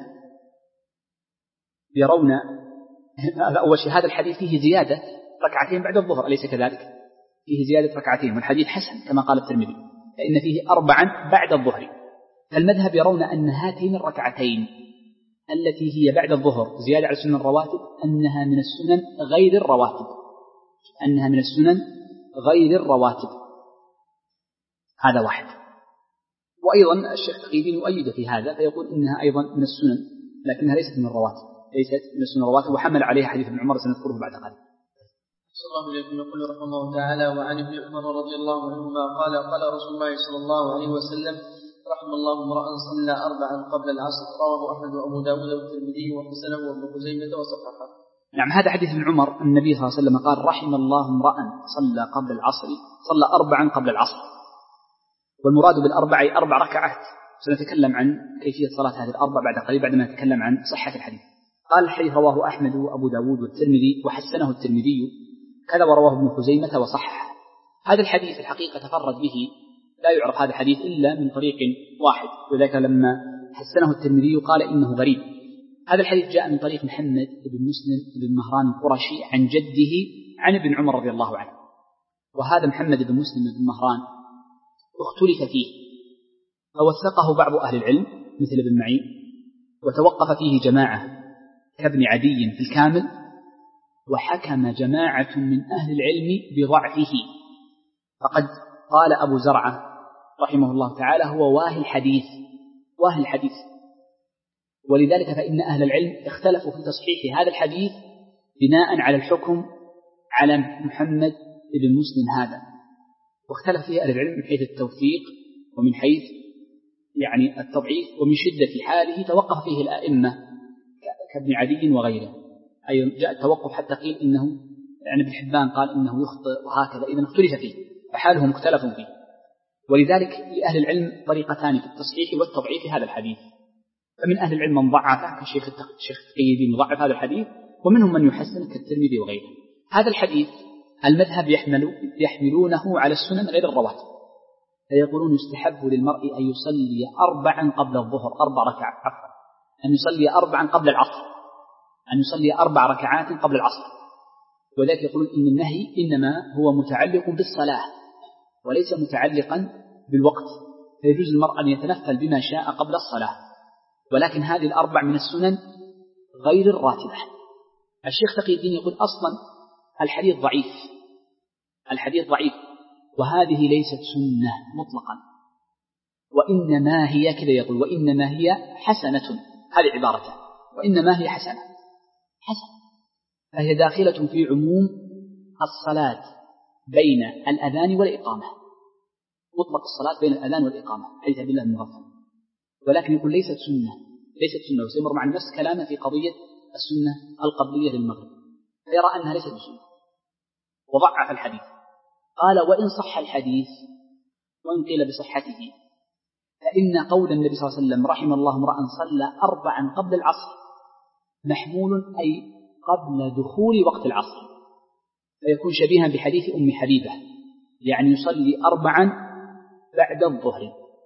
يرون هذا أول شيء، هذا الحديث فيه زيادة ركعتين بعد الظهر، أليس كذلك؟ فيه زيادة ركعتين، والحديث حسن كما قال الترمذي، فإن فيه أربعا بعد الظهر. فالمذهب يرون أن هاتين الركعتين التي هي بعد الظهر زيادة على سنن الرواتب أنها من السنن غير الرواتب، أنها من السنن غير الرواتب. هذا واحد. وأيضا الشيخ تقييدين يؤيد في هذا فيقول إنها أيضا من السنن لكنها ليست من الرواتب، ليست من السنن الرواتب، وحمل عليها حديث ابن عمر سنذكره بعد قليل. صلى الله عليه وسلم. يقول رحمه الله تعالى: وعن ابن عمر رضي الله عنهما قال: قال رسول الله صلى الله عليه وسلم: رحم الله امرأ صلى أربعا قبل العصر. رواه أحمد وأبو داود والترمذي وحسنه وابن خزيمة وصححه. نعم. هذا حديث ابن عمر النبي صلى الله عليه وسلم قال: رحم الله امرأ صلى قبل العصر صلى أربعا قبل العصر. والمراد بالأربع أي أربع ركعات. سنتكلم عن كيفية صلاة هذه الأربع بعد قليل بعد ما نتكلم عن صحة الحديث. قال: الحديث رواه أحمد وأبو داود والترمذي وحسنه الترمذي، كذا ورواه ابن خزيمة وصححه. هذا الحديث الحقيقة تفرد به، لا يعرف هذا الحديث إلا من طريق واحد، وذلك لما حسنه الترمذي قال إنه غريب. هذا الحديث جاء من طريق محمد بن مسلم بن مهران القرشي عن جده عن ابن عمر رضي الله عنه. وهذا محمد بن مسلم بن مهران اختلف فيه، فوثقه بعض أهل العلم مثل ابن معين، وتوقف فيه جماعة كابن عدي في الكامل، وحكم جماعة من أهل العلم بضعفه. فقد قال أبو زرعة رحمه الله تعالى: هو واهي الحديث واهي الحديث. ولذلك فإن أهل العلم اختلفوا في تصحيح هذا الحديث بناء على الحكم على محمد بن مسلم هذا، واختلف فيه أهل العلم من حيث التوثيق ومن حيث يعني التضعيف، ومن شدة حاله توقف فيه الأئمة كابن عدي وغيره. أي جاء التوقف حتى قيل إنه يعني ابن حبان قال إنه يخطئ وهكذا، إذن اختلف فيه فحاله مختلف فيه. ولذلك لأهل العلم طريقتان في التصحيح والتضعيف هذا الحديث. فمن أهل العلم من ضعفه كالشيخ الشيخ التقييدين ضعف هذا الحديث، ومنهم من يحسن كالترمذي وغيره. هذا الحديث المذهب يحمل يحملونه على السنن غير الرواتب، فيقولون يستحب للمرء أن يصلي أربعا قبل الظهر، أربع ركعات عفوا أن يصلي أربعا قبل العصر، أن يصلي أربع ركعات قبل العصر. وذلك يقولون إن النهي إنما هو متعلق بالصلاة وليس متعلقا بالوقت، فيجوز للمرء أن يتنفل بما شاء قبل الصلاة، ولكن هذه الأربع من السنن غير الراتبة. الشيخ تقي الدين يقول أصلا الحديث ضعيف، الحديث ضعيف وهذه ليست سنة مطلقا، وإنما هي كذا يقول وإنما هي حسنة، هذه عبارته، وإنما هي حسنة حسنة، فهي داخلة في عموم الصلاة بين الأذان والإقامة، مطلق الصلاة بين الأذان والإقامة حديث عبد الله بن مغفر، ولكن يقول ليست سنة ليست سنة وسيمر مع نفس كلامه في قضية السنة القبلية للمغرب، فيرى أنها ليست بسنة وضعف الحديث. قال وإن صح الحديث وإن قيل بصحته فإن قول النبي صلى الله عليه وسلم رحم الله امرأ صلى أربعا قبل العصر محمول أي قبل دخول وقت العصر، فيكون شبيها بحديث أم حبيبة، يعني يصلي أربعا بعد الظهر.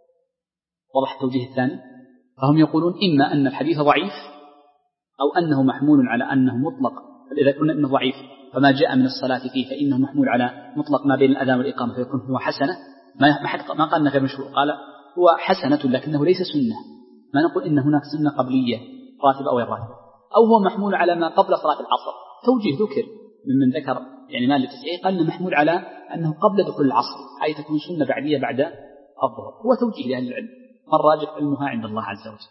وضح التوجيه الثاني، فهم يقولون إما أن الحديث ضعيف أو أنه محمول على أنه مطلق، فإذا كنا أنه ضعيف فما جاء من الصلاة فيه فإنه محمول على مطلق ما بين الأذان والإقامة فيكون هو حسنة، ما حد ما قال غير مشروع، قال هو حسنة لكنه ليس سنة، ما نقول إن هناك سنة قبلية راتبة أو غير راتبة، أو هو محمول على ما قبل صلاة العصر. توجيه ذكر ممن ذكر يعني ما للتصحيح قال إنه محمول على أنه قبل دخول العصر أي تكون سنة بعدية بعد الظهر، هو توجيه لأهل العلم والراجح علمها عند الله عز وجل.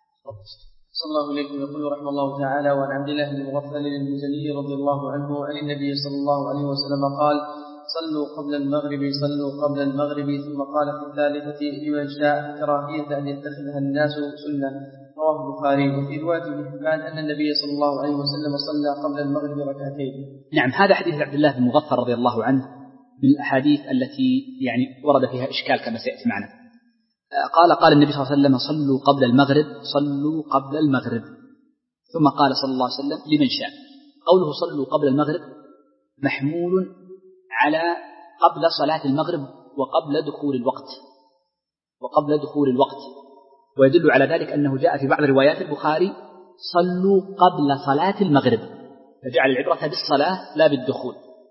صلى الله عليه يقول رحمه الله تعالى وعن عبد الله بن مغفل المزني رضي الله عنه عن النبي صلى الله عليه وسلم قال صلوا قبل المغرب صلوا قبل المغرب، ثم قال في الثالثة لمن شاء كراهية أن يتخذها الناس سنة، رواه البخاري. وفي رواية ابن حبان أن النبي صلى الله عليه وسلم صلى قبل المغرب ركعتين. نعم، هذا حديث عبد الله بن مغفل رضي الله عنه من الأحاديث التي يعني ورد فيها إشكال كما سيأتي معنا. قال قال النبي صلى الله عليه وسلم صلوا قبل المغرب صلوا قبل المغرب، ثم قال صلى الله عليه وسلم لمن شاء. قوله صلوا قبل المغرب محمول على قبل صلاة المغرب وقبل دخول الوقت وقبل دخول الوقت ويدل على ذلك أنه جاء في بعض روايات البخاري صلوا قبل صلاة المغرب، فجعل العبرة بالصلاة لا بالدخول.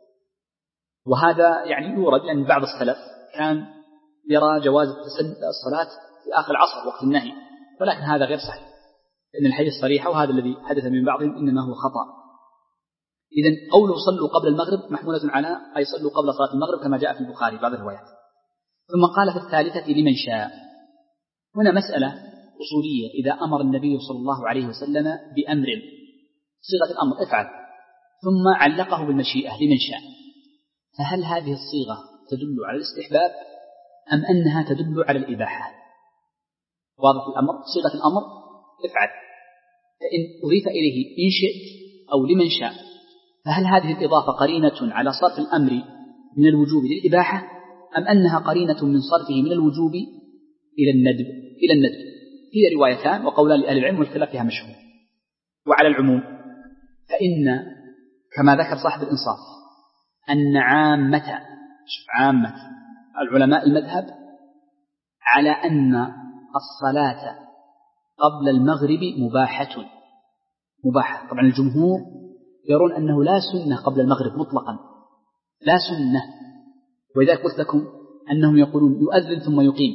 وهذا يعني يورد لأن بعض السلف كان يرى جواز الصلاة في آخر العصر وقت النهي، ولكن هذا غير صحيح لأن الحديث صريح، وهذا الذي حدث من بعضهم إنما هو خطأ. إذن قوله صلوا قبل المغرب محمولة على أي صلوا قبل صلاة المغرب كما جاء في البخاري بعض الروايات. ثم قال في الثالثة لمن شاء. هنا مسألة أصولية، إذا أمر النبي صلى الله عليه وسلم بأمر صيغة الأمر افعل ثم علقه بالمشيئة لمن شاء، فهل هذه الصيغة تدل على الاستحباب أم أنها تدل على الإباحة؟ واضح الأمر، صيغة الأمر افعل، فإن أضيف إليه إن شئت أو لمن شاء، فهل هذه الإضافة قرينة على صرف الأمر من الوجوب للإباحة أم أنها قرينة من صرفه من الوجوب إلى الندب إلى الندب؟ هي روايتان وقولان لأهل العلم والخلاف فيها مشهور. وعلى العموم فإن كما ذكر صاحب الإنصاف أن عامة عامة العلماء المذهب على أن الصلاة قبل المغرب مباحة مباحة. طبعا الجمهور يرون أنه لا سنة قبل المغرب مطلقا، لا سنة، ولذلك قلت لكم أنهم يقولون يؤذن ثم يقيم،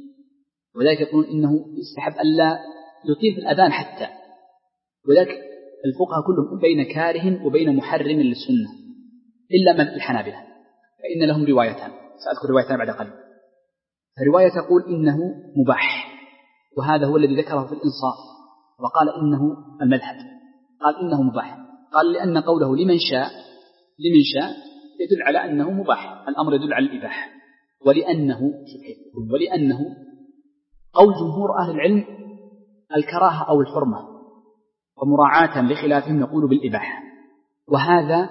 وذلك يقولون إنه يستحب ألا يقيم في الأذان حتى، وذلك الفقهاء كلهم بين كاره وبين محرم للسنة إلا من الحنابلة فإن لهم روايتان، سأذكر روايتان بعد قليل. فرواية تقول إنه مباح، وهذا هو الذي ذكره في الإنصاف وقال إنه المذهب، قال إنه مباح، قال لأن قوله لمن شاء لمن شاء يدل على أنه مباح، الأمر يدل على الإباحة، ولأنه ولأنه قول جمهور أهل العلم الكراهة أو الحرمة، ومراعاة لخلافهم يقول بالإباحة. وهذا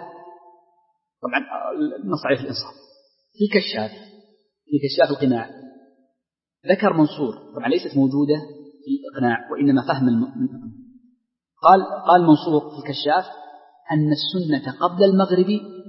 طبعا النص عليه في الإنصاف. في كشاف في كشاف القناع ذكر منصور، طبعا ليست موجودة في الإقناع وإنما فهم الم... قال قال منصور في الكشاف أن السنة قبل المغرب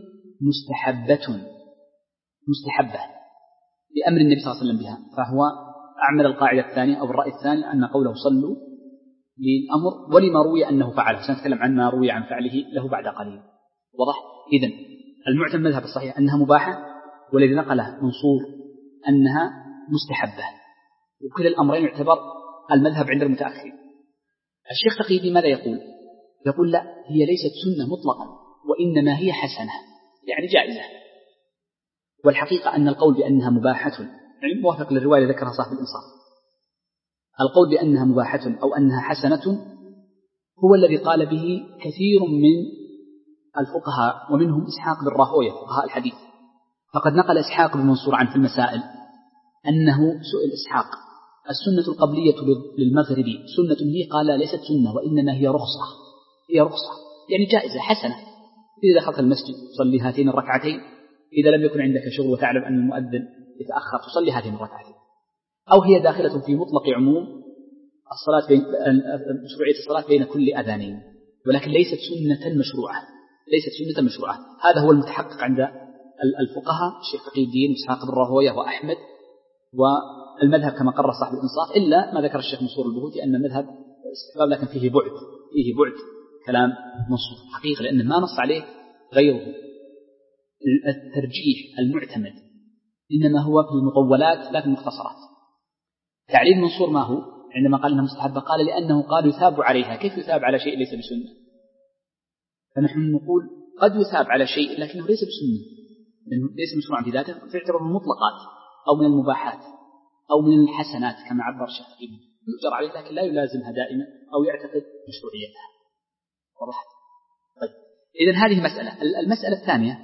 مستحبة مستحبة لأمر النبي صلى الله عليه وسلم بها، فهو أعمل القاعدة الثانية أو الرأي الثاني أن قوله صلوا للأمر ولما روي أنه فعله، سنتكلم عن ما روي عن فعله له بعد قليل. واضح؟ إذن المعتمد المذهب الصحيح أنها مباحة، والذي نقله منصور أنها مستحبة، وكل الأمرين يعتبر المذهب عند المتأخرين. الشيخ تقييدي ماذا يقول؟ يقول لا، هي ليست سنة مطلقا وإنما هي حسنة، يعني جائزة. والحقيقة أن القول بأنها مباحة يعني موافق للرواية ذكرها صاحب الإنصاف، القول بأنها مباحة أو أنها حسنة هو الذي قال به كثير من الفقهاء ومنهم إسحاق بن راهويه فقهاء الحديث. فقد نقل إسحاق بن منصور عن في المسائل أنه سئل إسحاق السنة القبلية للمغرب سنة هي؟ قال لا ليست سنة وإنما هي رخصة، هي رخصة يعني جائزة حسنة. إذا دخلت المسجد تصلي هاتين الركعتين، إذا لم يكن عندك شغل وتعلم أن المؤذن يتأخر تصلي هاتين الركعتين. أو هي داخلة في مطلق عموم الصلاة بين مشروعية الصلاة بين كل أذانين، ولكن ليست سنة مشروعة، ليست سنة مشروعة. هذا هو المتحقق عند الفقهاء الشيخ تقي الدين وإسحاق بن راهويه وأحمد، والمذهب كما قرر صاحب الإنصاف إلا ما ذكر الشيخ منصور البهوتي أن المذهب استحباب لكن فيه بعد، فيه بعد كلام منصور حقيقة لأنه ما نص عليه غيره. الترجيح المعتمد إنما هو في المطولات لا في المختصرات. تعليل منصور ما هو عندما قال أنها مستحبة؟ قال لأنه قال يثاب عليها. كيف يثاب على شيء ليس بسنة؟ فنحن نقول قد يثاب على شيء لكنه ليس بسنة، لأنه ليس مشروعا في ذاته، فيعتبر من المطلقات أو من المباحات أو من الحسنات كما عبر الشيخ ابن يؤجر عليه لكن لا يلازمها دائما أو يعتقد مشروعيتها. وضحت؟ طيب إذن هذه مسألة. المسألة الثانية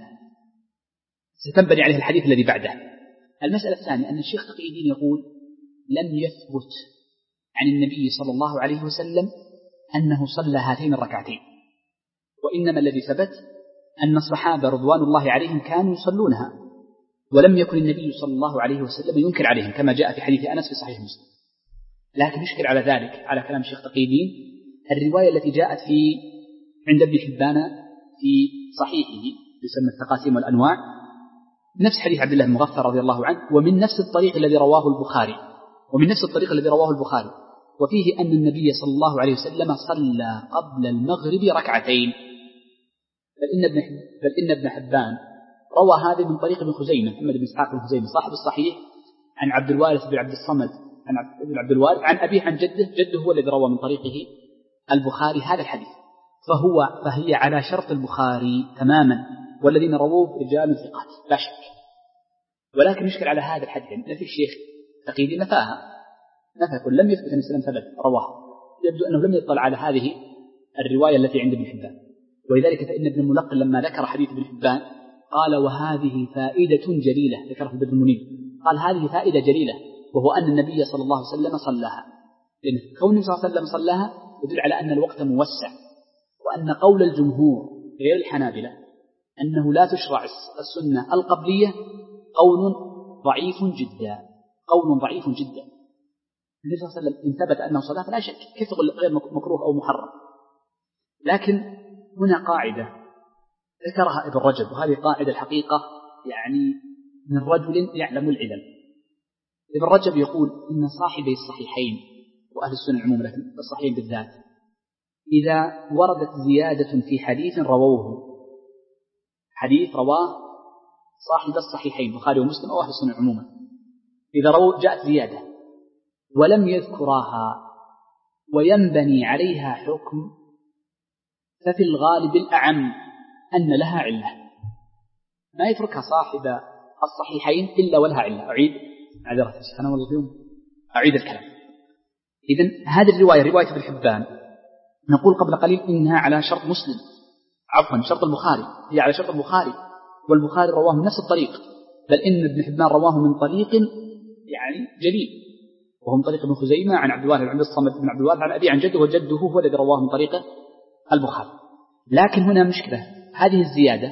ستنبني عليها الحديث الذي بعده. المسألة الثانية أن الشيخ تقي الدين يقول لم يثبت عن النبي صلى الله عليه وسلم أنه صلى هاتين الركعتين، وإنما الذي ثبت أن الصحابة رضوان الله عليهم كانوا يصلونها، ولم يكن النبي صلى الله عليه وسلم ينكر عليهم كما جاء في حديث أنس في صحيح مسلم. لكن يشكل على ذلك على كلام الشيخ تقي الدين الرواية التي جاءت في عند ابن حبان في صحيحه يسمى التقاسيم والأنواع نفس حديث عبد الله بن مغفر رضي الله عنه، ومن نفس الطريق الذي رواه البخاري ومن نفس الطريق الذي رواه البخاري وفيه أن النبي صلى الله عليه وسلم صلى قبل المغرب ركعتين. بل إن ابن بل إن ابن حبان روى هذا من طريق ابن خزيمة محمد بن إسحاق بن خزيمة صاحب الصحيح عن عبد الوارث بن عبد الصمد عن عبد, عبد الوارث عن أبيه عن جده، جده هو الذي روى من طريقه البخاري هذا الحديث، فهو فهي على شرط البخاري تماما، والذين رووه رجال ثقات لا شك. ولكن يشكل على هذا الحديث نفي الشيخ تقي الدين نفاها، نفى كل لم يثبت أن الإسلام ثبت رواه، يبدو أنه لم يطلع على هذه الرواية التي عند ابن حبان. ولذلك فإن ابن الملقن لما ذكر حديث ابن حبان قال وهذه فائدة جليلة، ذكره ابن المنير قال هذه فائدة جليلة، وهو أن النبي صلى الله عليه وسلم صلاها، لأن كون النبي صلى الله عليه وسلم صلاها يدل على أن الوقت موسع، وأن قول الجمهور غير الحنابلة أنه لا تشرع السنة القبلية قول ضعيف جدا، قول ضعيف جدا. النبي صلى الله عليه وسلم إن ثبت أنه صلاة فلا شك، كيف تقول غير مكروه أو محرم؟ لكن هنا قاعدة ذكرها ابن رجب، وهذه قاعدة الحقيقة يعني من رجل يعلم العلم. ابن رجب يقول إن صاحبي الصحيحين وأهل السنة عموما لكن الصحيحين بالذات إذا وردت زيادة في حديث رووه، حديث رواه صاحب الصحيحين البخاري ومسلم أو أهل السنة عموما، إذا رووا جاءت زيادة ولم يذكرها وينبني عليها حكم، ففي الغالب الأعم أن لها علة، ما يتركها صاحب الصحيحين إلا ولها علة. أعيد معذرة أنا والله اليوم أعيد الكلام. إذن هذه الرواية رواية ابن حبان نقول قبل قليل إنها على شرط مسلم، عفوا شرط البخاري، هي على شرط البخاري، والبخاري رواه من نفس الطريق، بل إن ابن حبان رواه من طريق يعني جليل، وهو من طريق ابن خزيمة عن عبد الوارث بن الصمد بن عبد الوارث عن أبي عن جده، وجده هو الذي رواه من طريق البخاري. لكن هنا مشكلة، هذه الزيادة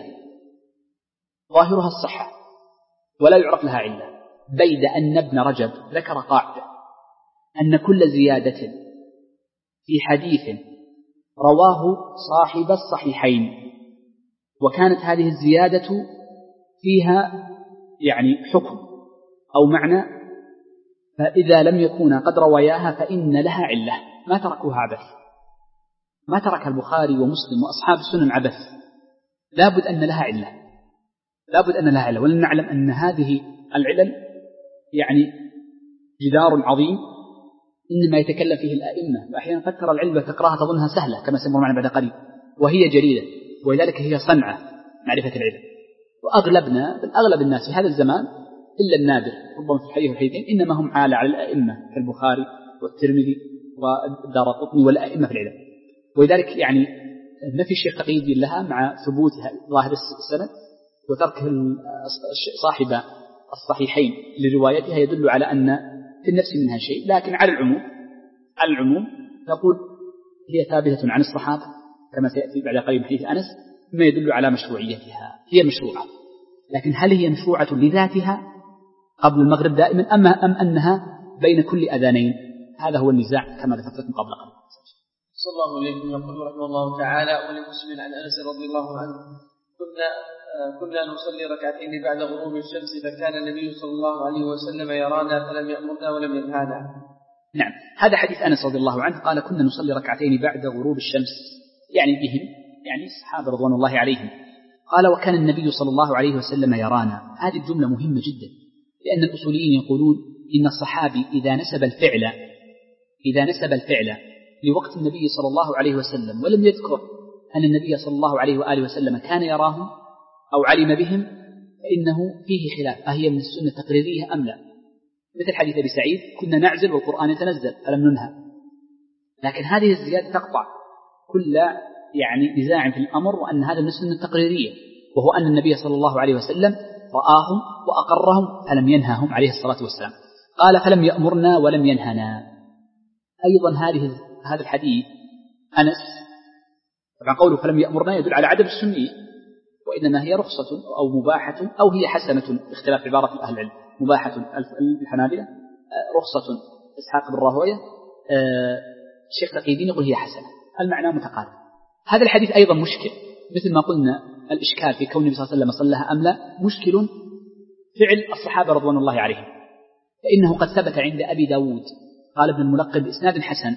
ظاهرها الصحة ولا يعرف لها علة، بيد أن ابن رجب ذكر قاعدة أن كل زيادة في حديث رواه صاحب الصحيحين وكانت هذه الزيادة فيها يعني حكم أو معنى، فإذا لم يكونا قد رواياها فإن لها علة، ما تركوها عبث، ما ترك البخاري ومسلم وأصحاب السنن عبث، لابد أن لها علة، لابد أن لها علة. ولن نعلم أن هذه العلل يعني جدار عظيم إنما يتكلم فيه الأئمة، وأحيانا قد ترى العلم وتقراها تظنها سهلة كما سمعوا معنا بعد قليل، وهي جليلة، ولذلك هي صنعة معرفة العلم. وأغلبنا بل أغلب الناس في هذا الزمان إلا النادر ربما في الحديث والحديثين إنما هم عالة على الأئمة كالبخاري والترمذي والدارقطني والأئمة في العلم. ولذلك يعني ما في شيء تقييد لها مع ثبوتها ظاهر السند، وترك صاحب الصحيحين لروايتها يدل على أن في النفس منها شيء. لكن على العموم على العموم نقول هي ثابتة عن الصحابة كما سيأتي بعد قليل حديث أنس، ما يدل على مشروعيتها. هي مشروعة، لكن هل هي مشروعة لذاتها قبل المغرب دائما أم أم أنها بين كل أذانين؟ هذا هو النزاع كما ذكرت لكم قبل قليل. صلى الله عليكم. يقول رحمه الله تعالى: ولمسلم عن أنس رضي الله عنه: كنا كنا نصلي ركعتين بعد غروب الشمس، فكان النبي صلى الله عليه وسلم يرانا فلم يأمرنا ولم ينهانا. نعم، هذا حديث أنس رضي الله عنه قال: كنا نصلي ركعتين بعد غروب الشمس، يعني بهم يعني الصحابة رضوان الله عليهم. قال: وكان النبي صلى الله عليه وسلم يرانا. هذه الجملة مهمة جدا، لأن الأصوليين يقولون إن الصحابي إذا نسب الفعل إذا نسب الفعل لوقت النبي صلى الله عليه وسلم ولم يذكر أن النبي صلى الله عليه وآله وسلم كان يراهم أو علم بهم، فإنه فيه خلاف، أهي من السنة التقريرية أم لا؟ مثل حديث أبي سعيد: كنا نعزل والقرآن يتنزل فلم ننهى. لكن هذه الزيادة تقطع كل يعني نزاع في الأمر، وأن هذا من السنة التقريرية، وهو أن النبي صلى الله عليه وسلم رآهم وأقرهم فلم ينهاهم عليه الصلاة والسلام. قال: فلم يأمرنا ولم ينهنا. أيضا هذه هذا الحديث أنس طبعا قوله فلم يأمرنا يدل على عدم السنية، وإنما هي رخصة أو مباحة أو هي حسنة باختلاف عبارة أهل العلم. مباحة الحنابلة، رخصة إسحاق بن راهويه، الشيخ تقي الدين يقول هي حسنة. المعنى متقارب. هذا الحديث أيضا مشكل، مثل ما قلنا الإشكال في كون النبي صلى الله عليه وسلم صلىها أم لا مشكل فعل الصحابة رضوان الله عليهم، فإنه قد ثبت عند أبي داود قال ابن الملقب بإسناد حسن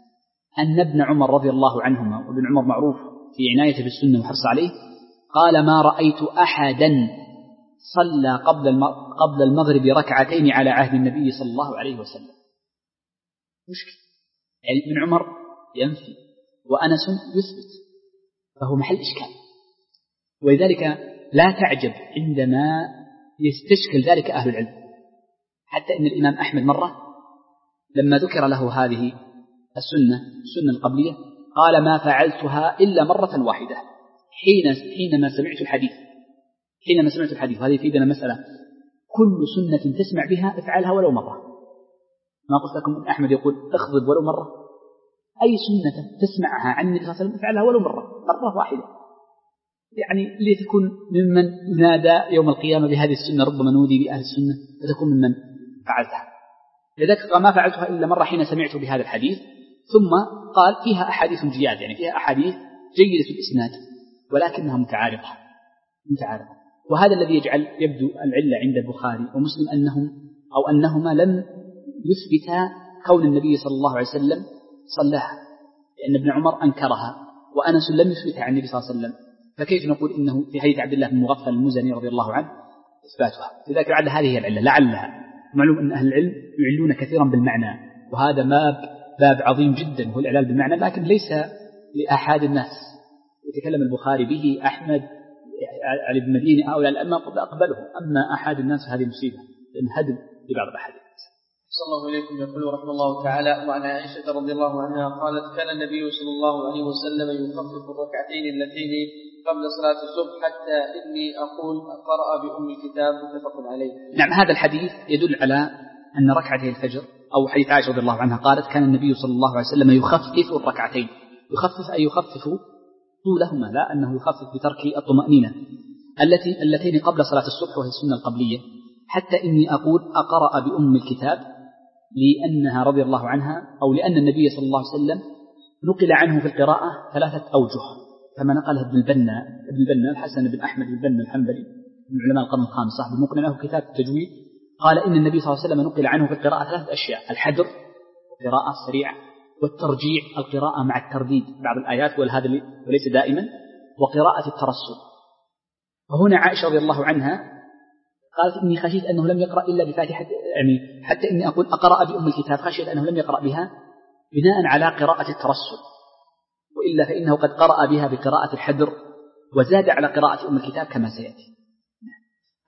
أن ابن عمر رضي الله عنهما، وابن عمر معروف في عنايته بالسنة وحرص عليه، قال: ما رأيت أحدا صلى قبل قبل المغرب ركعتين على عهد النبي صلى الله عليه وسلم. مشكل، يعني ابن عمر ينفي وأنس يثبت، فهو محل إشكال. ولذلك لا تعجب عندما يستشكل ذلك أهل العلم، حتى إن الإمام أحمد مرة لما ذكر له هذه السنة السنة القبلية قال: ما فعلتها إلا مرة واحدة حين حينما سمعت الحديث حينما سمعت الحديث هذه يفيدنا مسألة: كل سنة تسمع بها افعلها ولو مرة. ما قلت لكم أحمد يقول اخضب ولو مرة؟ أي سنة تسمعها عن النبي صلى الله عليه وسلم افعلها ولو مرة مرة واحدة، يعني لتكون ممن ينادى يوم القيامة بهذه السنة، ربما نودي بأهل السنة فتكون ممن فعلتها. لذلك ما فعلتها إلا مرة حين سمعت بهذا الحديث. ثم قال: فيها أحاديث جياد، يعني فيها أحاديث جيدة الإسناد ولكنها متعارضة متعارضة وهذا الذي يجعل يبدو العلة عند البخاري ومسلم أنهم أو أنهما لم يثبتا كون النبي صلى الله عليه وسلم صلاها، لأن ابن عمر أنكرها وأنس لم يثبتها عن النبي صلى الله عليه وسلم، فكيف نقول إنه في حديث عبد الله بن مغفل المزني رضي الله عنه إثباتها؟ لذلك لعل هذه هي العلة، لعلها. معلوم أن أهل العلم يعلون كثيرا بالمعنى، وهذا باب باب عظيم جدا هو الإعلال بالمعنى، لكن ليس لأحد الناس. يتكلم البخاري به، أحمد، علي بن مدينة، هؤلاء الأئمة أقبله، أما أحد الناس هذه مصيبة انهدم لبعض الأحاديث. صلى الله عليكم. يقول رحمه الله تعالى: وعن عائشة رضي الله عنها قالت: كان النبي صلى الله عليه وسلم يخفف الركعتين اللتين قبل صلاة الصبح حتى إني أقول قرأ بأم الكتاب. متفق عليه. نعم، هذا الحديث يدل على أن ركعتي الفجر، أو حديث عائشة رضي الله عنها قالت: كان النبي صلى الله عليه وسلم يخفف الركعتين. يخفف أي يخفف طولهما، لا أنه يخفف بترك الطمأنينة التي اللتين قبل صلاة الصبح وهي السنة القبلية، حتى إني أقول أقرأ بأم الكتاب، لأنها رضي الله عنها أو لأن النبي صلى الله عليه وسلم نقل عنه في القراءة ثلاثة أوجه، كما نقلها ابن البنا ابن البنا الحسن بن أحمد البنا الحنبلي من علماء القرن الخامس صاحب المقنع له كتاب التجويد، قال إن النبي صلى الله عليه وسلم نقل عنه في القراءة ثلاثة أشياء: الحدر القراءة السريعة، والترجيع القراءة مع الترديد بعض الآيات وهذا وليس دائما، وقراءة الترسل. فهنا عائشة رضي الله عنها قالت: إني خشيت أنه لم يقرأ إلا بفاتحة، يعني حتى إني أقول أقرأ بأم الكتاب، خشيت أنه لم يقرأ بها بناء على قراءة الترسل، وإلا فإنه قد قرأ بها بقراءة الحدر وزاد على قراءة أم الكتاب كما سيأتي.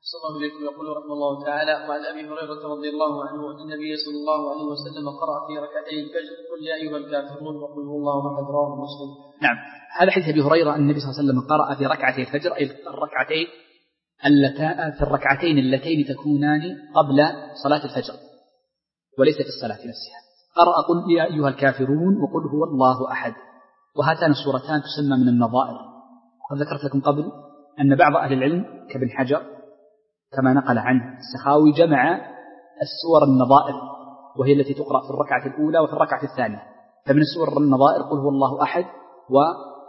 صلى الله عليه وسلم يقول رحمه الله تعالى: وعن أبي هريرة رضي الله عنه أن النبي صلى الله عليه وسلم قرأ في ركعتي الفجر قل يا أيها الكافرون وقل هو الله أحد رواه مسلم. نعم، هذا حديث أبي هريرة أن النبي صلى الله عليه وسلم قرأ في ركعتي الفجر أي الركعتين اللتان في الركعتين اللتين تكونان قبل صلاة الفجر وليس في الصلاة نفسها. قرأ قل يا أيها الكافرون وقل هو الله أحد، وهاتان السورتان تسمى من النظائر. وقد ذكرت لكم قبل أن بعض أهل العلم كابن حجر كما نقل عنه السخاوي جمع السور النظائر، وهي التي تقرأ في الركعة الأولى وفي الركعة الثانية. فمن السور النظائر قل هو الله أحد، و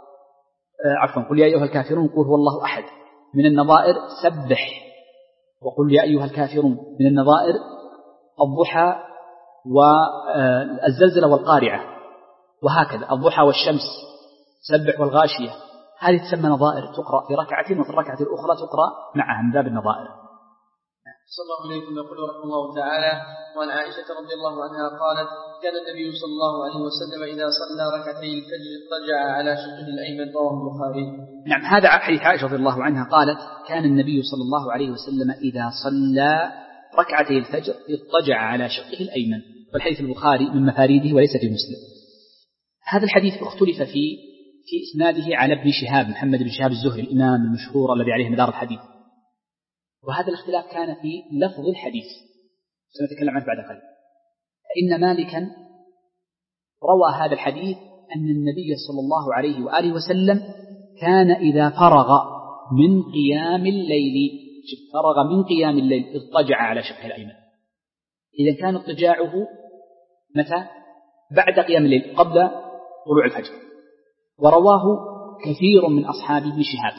عفوا قل يا أيها الكافرون قل هو الله أحد. من النظائر سبح وقل يا أيها الكافرون. من النظائر الضحى والزلزلة والقارعة، وهكذا الضحى والشمس سبح والغاشية. هذه تسمى نظائر تقرأ في ركعة وفي الركعة الأخرى تقرأ معها من باب النظائر. صلى الله عليه وسلم يقول رحمه الله تعالى: وعن عائشة رضي الله عنها قالت: كان النبي صلى الله عليه وسلم إذا صلى ركعتي الفجر اضطجع على شقه الأيمن رواه البخاري. نعم، هذا حديث عائشة رضي الله عنها قالت: كان النبي صلى الله عليه وسلم إذا صلى ركعتي الفجر اضطجع على شقه الأيمن، والحديث البخاري من مفاريده وليس في مسلم. هذا الحديث اختلف في في إسناده على ابن شهاب محمد بن شهاب الزهري الإمام المشهور الذي عليه مدار الحديث، وهذا الاختلاف كان في لفظ الحديث سنتكلم عنه بعد قليل. فإن مالكا روى هذا الحديث أن النبي صلى الله عليه وآله وسلم كان إذا فرغ من قيام الليل فرغ من قيام الليل اضطجع على شقه الأيمن. إذا كان اضطجاعه متى؟ بعد قيام الليل قبل طلوع الفجر. ورواه كثير من أصحاب ابن شهاب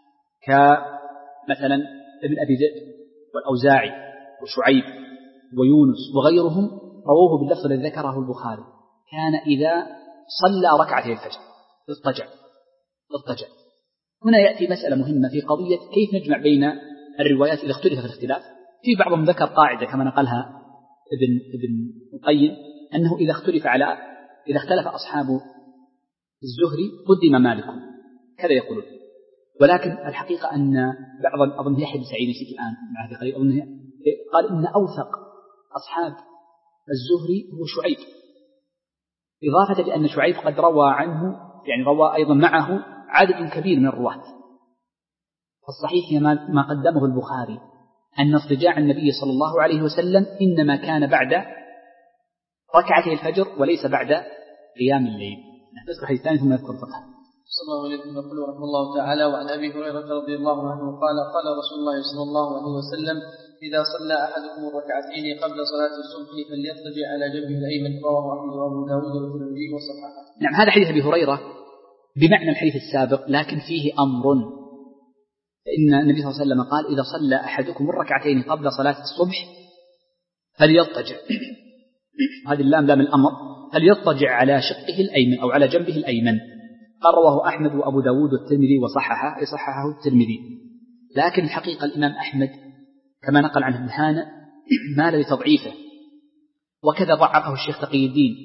كمثلا ابن أبي ذئب والأوزاعي وشعيب ويونس وغيرهم، رووه باللفظ الذي ذكره البخاري: كان إذا صلى ركعتي الفجر اضطجع اضطجع. هنا يأتي مسألة مهمة في قضية كيف نجمع بين الروايات إذا اختلف في الاختلاف. في بعضهم ذكر قاعدة كما نقلها ابن ابن القيم أنه إذا اختلف على إذا اختلف أصحاب الزهري قدم مالك، كذا يقولون. ولكن الحقيقة أن بعض أظن يحيى بن سعيد نسيت الآن مع هذه القضية قال إن أوثق أصحاب الزهري هو شعيب، إضافة لأن شعيب قد روى عنه يعني روى أيضا معه عدد كبير من الرواة. فالصحيح ما قدمه البخاري أن اضطجاع النبي صلى الله عليه وسلم إنما كان بعد ركعتي الفجر وليس بعد قيام الليل. نذكر حديث ثاني ثم نذكر الفقه. صلى الله عليه وسلم يقول رحمه الله تعالى: وعن أبي هريرة رضي الله عنه قال: قال رسول الله صلى الله عليه وسلم: إذا صلى أحدكم الركعتين قبل صلاة الصبح فليضطجع على جنبه الأيمن رواه أحمد وأبو داود والترمذي وصححه. نعم، هذا حديث أبي هريرة بمعنى الحديث السابق لكن فيه أمر. فإن النبي صلى الله عليه وسلم قال: إذا صلى أحدكم الركعتين قبل صلاة الصبح فليضطجع. هذه اللام لام الأمر، فليضطجع على شقه الأيمن أو على جنبه الأيمن. قال رواه أحمد وأبو داود والترمذي وصححه يصححه الترمذي. لكن الحقيقة الإمام أحمد كما نقل عنه ابن هانئ مال لتضعيفه، وكذا ضعفه الشيخ تقي الدين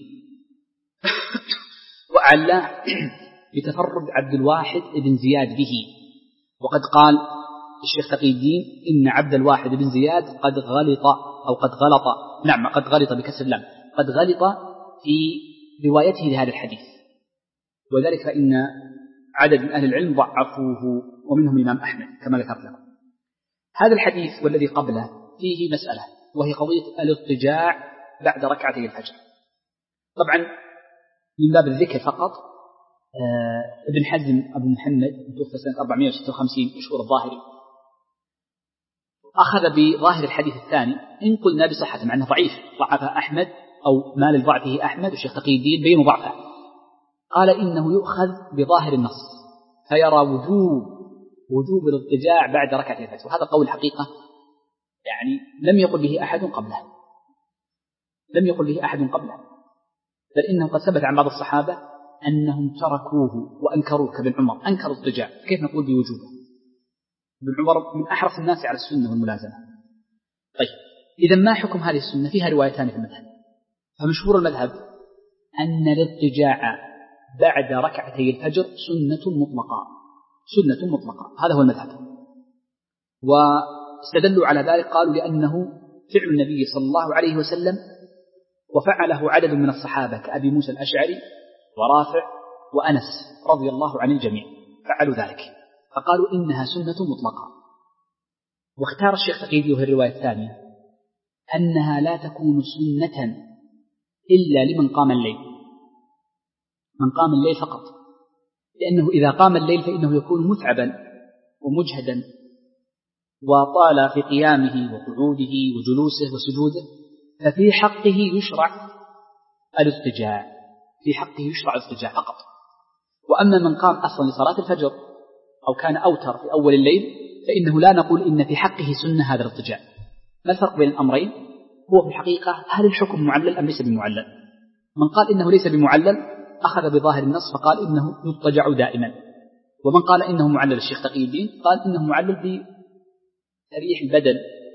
وعلاه بتفرد عبد الواحد بن زياد به. وقد قال الشيخ تقي الدين إن عبد الواحد بن زياد قد غلط أو قد غلط نعم قد غلط بكسر اللام قد غلط في روايته لهذا الحديث، وذلك فإن عدد من أهل العلم ضعفوه ومنهم الإمام أحمد كما ذكرت لكم. هذا الحديث والذي قبله فيه مسألة، وهي قضية الاضطجاع بعد ركعتي الفجر. طبعا من باب الذكر فقط آه ابن حزم أبو محمد توفى سنة أربعمائة وستة وخمسين مشهور الظاهري أخذ بظاهر الحديث الثاني إن قلنا بصحة مع أنه ضعيف، ضعفه أحمد أو مال لضعفه أحمد والشيخ تقي الدين بين ضعفه. قال إنه يؤخذ بظاهر النص فيرى وجوب وجوب الاضطجاع بعد ركعتي الفجر، وهذا قول الحقيقة يعني لم يقل به أحد قبله لم يقل به أحد قبله بل إنه قد ثبت عن بعض الصحابة أنهم تركوه وأنكروه كابن عمر، أنكروا الاضطجاع، كيف نقول بوجوبه؟ ابن عمر من أحرص الناس على السنة والملازمة. طيب إذا ما حكم هذه السنة؟ فيها روايتان في المذهب. فمشهور المذهب أن الاضطجاع بعد ركعتي الفجر سنة مطلقة سنة مطلقة هذا هو المذهب. واستدلوا على ذلك قالوا لأنه فعل النبي صلى الله عليه وسلم وفعله عدد من الصحابة كأبي موسى الأشعري ورافع وأنس رضي الله عن الجميع فعلوا ذلك، فقالوا إنها سنة مطلقة. واختار الشيخ تقي في الرواية الثانية أنها لا تكون سنة إلا لمن قام الليل، من قام الليل فقط، لأنه إذا قام الليل فإنه يكون متعبا ومجهدا وطال في قيامه وقعوده وجلوسه وسجوده، ففي حقه يشرع الاضطجاع، في حقه يشرع الاضطجاع فقط. وأما من قام أصلا لصلاة الفجر أو كان أوتر في أول الليل فإنه لا نقول إن في حقه سنة هذا الاضطجاع. ما الفرق بين الأمرين؟ هو في الحقيقة هل الحكم معلل أم ليس بمعلل؟ من قال إنه ليس بمعلل أخذ بظاهر النص فقال إنه يضطجع دائما، ومن قال إنه معلل الشيخ تقي الدين قال إنه معلل بتريح البدن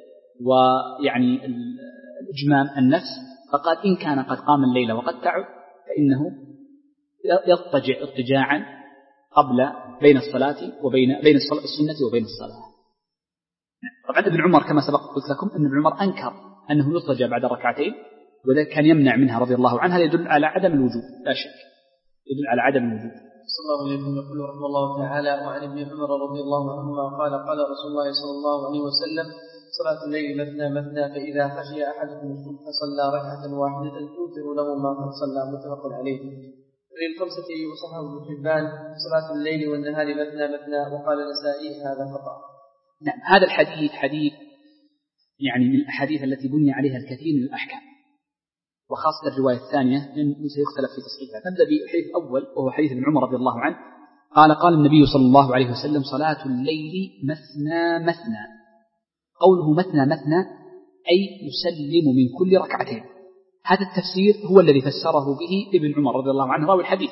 ويعني الإجمام النفس، فقال إن كان قد قام الليل وقد تعب فإنه يضطجع اضطجاعا قبل بين الصلاة وبين بين السنة وبين الصلاة. طبعا ابن عمر كما سبق قلت لكم أن ابن عمر أنكر أنه يضطجع بعد الركعتين، وذلك كان يمنع منها رضي الله عنه. هذا يدل على عدم الوجوب، لا شك يدل على عدم الوجوب. صلى الله عليه وسلم يقول رحمه الله تعالى: وعن ابن عمر رضي الله عنهما قال قال رسول الله صلى الله عليه وسلم: صلاة الليل مثنى مثنى، فإذا خشي أحدكم الصبح صلى ركعة واحدة توتر له ما قد صلى. متفق عليه. للخمسة وصححه ابن حبان: صلاة الليل والنهار مثنى مثنى. وقال النسائي: هذا خطأ. نعم، هذا الحديث حديث يعني من الأحاديث التي بني عليها الكثير من الأحكام، وخاصة الرواية الثانية لأنه سيختلف في تصحيحها. نبدأ بالحديث الأول وهو حديث ابن عمر رضي الله عنه قال: قال النبي صلى الله عليه وسلم: صلاة الليل مثنى مثنى. قوله مثنى مثنى أي يسلم من كل ركعتين. هذا التفسير هو الذي فسره به ابن عمر رضي الله عنه راوي الحديث،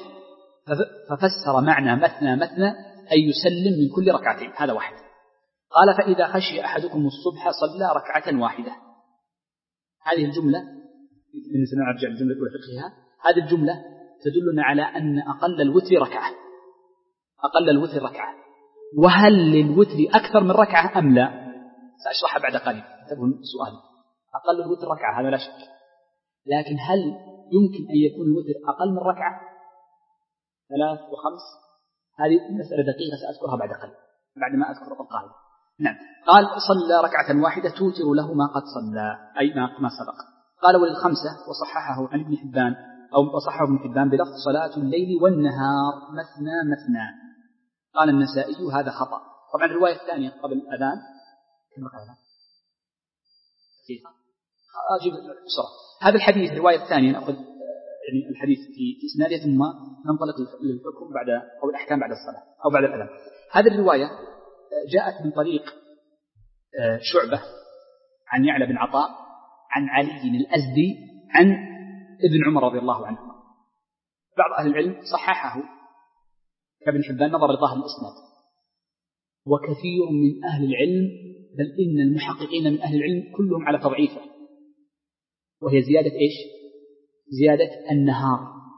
ففسر معنى مثنى مثنى أي يسلم من كل ركعتين. هذا واحد. قال: فإذا خشي أحدكم الصبح صلى ركعة واحدة. هذه الجملة بالنسبة نرجع الجملة الأولى فقهها، هذه الجملة تدلنا على أن أقل الوتر ركعة، أقل الوتر ركعة. وهل للوتر أكثر من ركعة أم لا؟ سأشرحها بعد قليل. تكون سؤال. أقل الوتر ركعة هذا لا شك، لكن هل يمكن أن يكون الوتر أقل من ركعة؟ ثلاث وخمس، هذه مسألة دقيقة سأذكرها بعد قليل بعد ما أذكر القاعدة. نعم. قال: صلى ركعة واحدة توتر له ما قد صلى، أي ما سبق. قال: وللخمسة وصححه عن ابن حبان أو وصححه ابن حبان بلفظ صلاة الليل والنهار مثنى مثنى. قال النسائي: هذا خطأ. طبعا الرواية الثانية قبل الأذان كما قالها دقيقة أجيب بسرعة. هذا الحديث الرواية الثانية نأخذ يعني الحديث في إسناده ثم ننطلق للحكم بعد أو الأحكام بعد الصلاة أو بعد الأذان. هذه الرواية جاءت من طريق شعبة عن يعلى بن عطاء عن علي الأزدي عن ابن عمر رضي الله عنه. بعض أهل العلم صححه كابن حبان نظر لظاهر الإسناد، وكثير من أهل العلم بل إن المحققين من أهل العلم كلهم على تضعيفه، وهي زيادة إيش؟ زيادة النهار،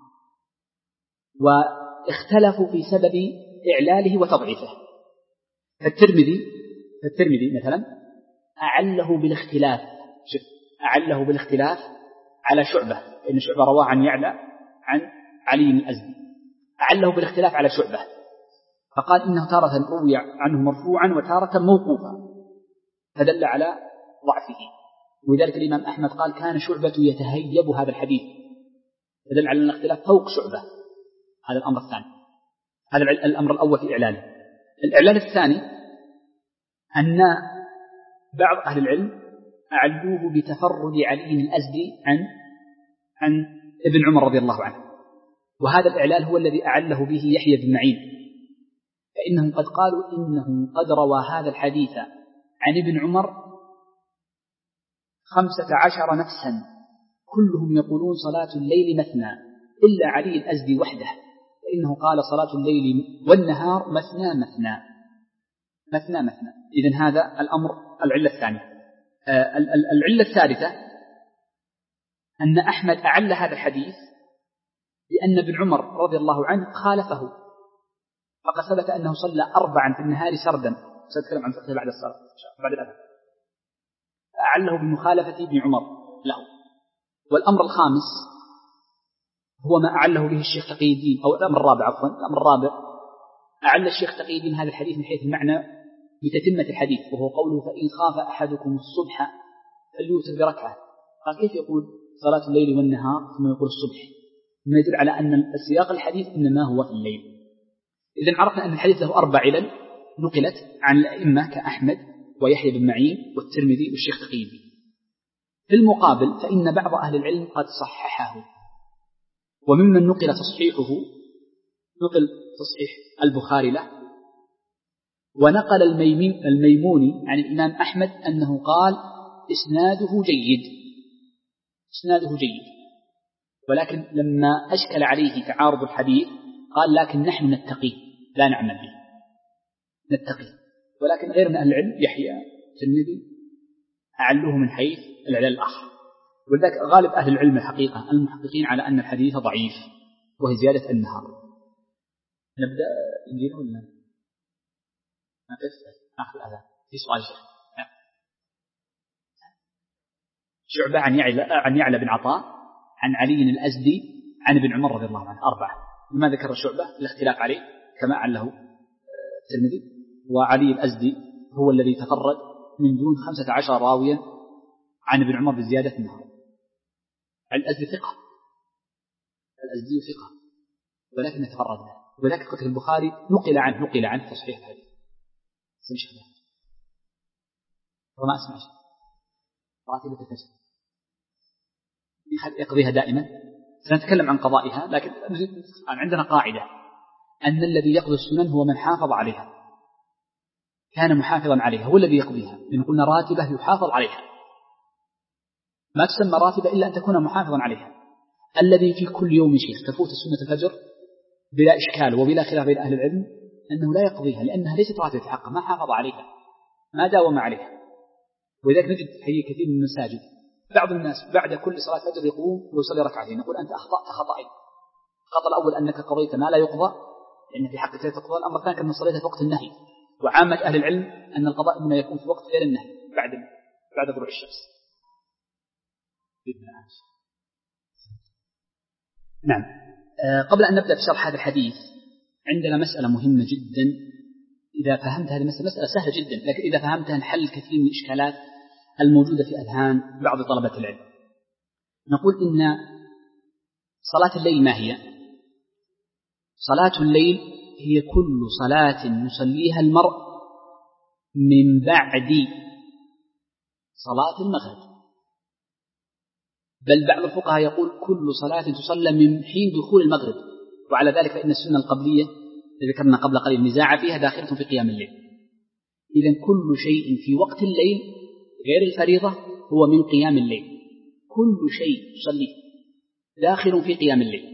واختلفوا في سبب إعلاله وتضعيفه. فالترمذي فالترمذي مثلا أعله بالاختلاف، شوف أعله بالاختلاف على شعبة، إن شعبة رواه عن يعلى عن علي الأزدي، أعله بالاختلاف على شعبة، فقال إنه تارة روي عنه مرفوعا وتارة موقوفا، فدل على ضعفه. ولذلك الإمام أحمد قال: كان شعبة يتهيب هذا الحديث، فدل على الاختلاف فوق شعبة. هذا الأمر الثاني، هذا الأمر الأول في إعلانه. الإعلان الثاني أن بعض أهل العلم أعلوه بتفرد علي الأزدي عن عن ابن عمر رضي الله عنه، وهذا الإعلان هو الذي أعله به يحيى بن معين، فإنهم قد قالوا إنه قد روى هذا الحديث عن ابن عمر خمسة عشر نفسا كلهم يقولون صلاة الليل مثنى إلا علي الأزدي وحده، فإنه قال صلاة الليل والنهار مثنى مثنى مثنى مثنى. إذن هذا الأمر العلة الثانية. آه العلة الثالثة أن أحمد أعل هذا الحديث لأن ابن عمر رضي الله عنه خالفه، فقد ثبت أنه صلى أربعا في النهار سردا. سأتكلم عن فقه بعد الصلاة بعد الأذان. فأعله بمخالفة ابن عمر له. والأمر الخامس هو ما أعله به الشيخ تقي الدين، أو الأمر الرابع عفوا الأمر الرابع أعل الشيخ تقي الدين هذا الحديث من حيث المعنى بتتمة الحديث، وهو قوله فإن خاف أحدكم الصبح فليوتر بركعة. قال كيف يقول صلاة الليل والنهار ثم يقول الصبح؟ ما يدل على أن السياق الحديث إنما هو في الليل. إذن عرفنا أن الحديث له أربع علل نقلت عن الأئمة كأحمد ويحيى بن معين والترمذي والشيخ تقي الدين. في المقابل فإن بعض أهل العلم قد صححه، وممن نقل تصحيحه نقل تصحيح البخاري له، ونقل الميموني عن الإمام أحمد أنه قال إسناده جيد إسناده جيد ولكن لما أشكل عليه تعارض الحديث قال لكن نحن نتقي لا نعمل به، نتقي. ولكن غير من أهل العلم يحيى الترمذي أعلوه من حيث العلل الآخر. ولذلك غالب أهل العلم الحقيقة المحققين على أن الحديث ضعيف وهي زيادة النهار. نبدأ إنجيل ولا نقف آخر الأذان؟ في سؤال شيخ. شعبة عن يعلى عن يعلى بن عطاء عن علي الأزدي عن ابن عمر رضي الله عنه أربعة. لما ذكر شعبة الاختلاف عليه كما أعله الترمذي، وعلي الأزدي هو الذي تفرد من دون خمسة عشر راويا عن ابن عمر بزيادة النهار. الأزدي ثقة الأزدي ثقة ولكن تفرد له، ولكن كتب البخاري نقل عنه نقل عنه تصحيح الحديث. سمع وما أسمع شيء راتبة الفجر يقضيها دائما. سنتكلم عن قضائها، لكن عندنا قاعدة أن الذي يقضي السنن هو من حافظ عليها، كان محافظا عليها، هو الذي يقضيها. إن قلنا راتبة يحافظ عليها، ما تسمى راتبة إلا أن تكون محافظا عليها. الذي في كل يوم شيخ تفوت السنة الفجر بلا إشكال وبلا خلاف بين أهل العلم أنه لا يقضيها، لأنها ليست راتبة حقا، ما حافظ عليها، ما داوم عليها. ولذلك نجد في كثير من المساجد بعض الناس بعد كل صلاة فجر يقوم ويصلي ركعتين، نقول أنت أخطأت خطأين. الخطأ الأول أنك قضيت ما لا يقضى لأن في حقك لا تقضى. الأمر الثاني أنك صليت في وقت النهي، وعامة أهل العلم أن القضاء إنما يكون في وقت غير النهي بعد بعد طلوع الشمس. نعم. أه قبل أن نبدأ في شرح هذا الحديث عندنا مسألة مهمة جدا. إذا فهمت هذه المسألة، مسألة سهلة جدا، لكن إذا فهمتها نحل كثير من الإشكالات الموجودة في أذهان بعض طلبة العلم. نقول إن صلاة الليل ما هي؟ صلاة الليل هي كل صلاة يصليها المرء من بعد صلاة المغرب، بل بعض الفقهاء يقول كل صلاة تصلى من حين دخول المغرب. وعلى ذلك فإن السنة القبلية ذكرنا قبل قليل النزاع فيها داخلة في قيام الليل. إذن كل شيء في وقت الليل غير الفريضة هو من قيام الليل، كل شيء تصليه داخل في قيام الليل.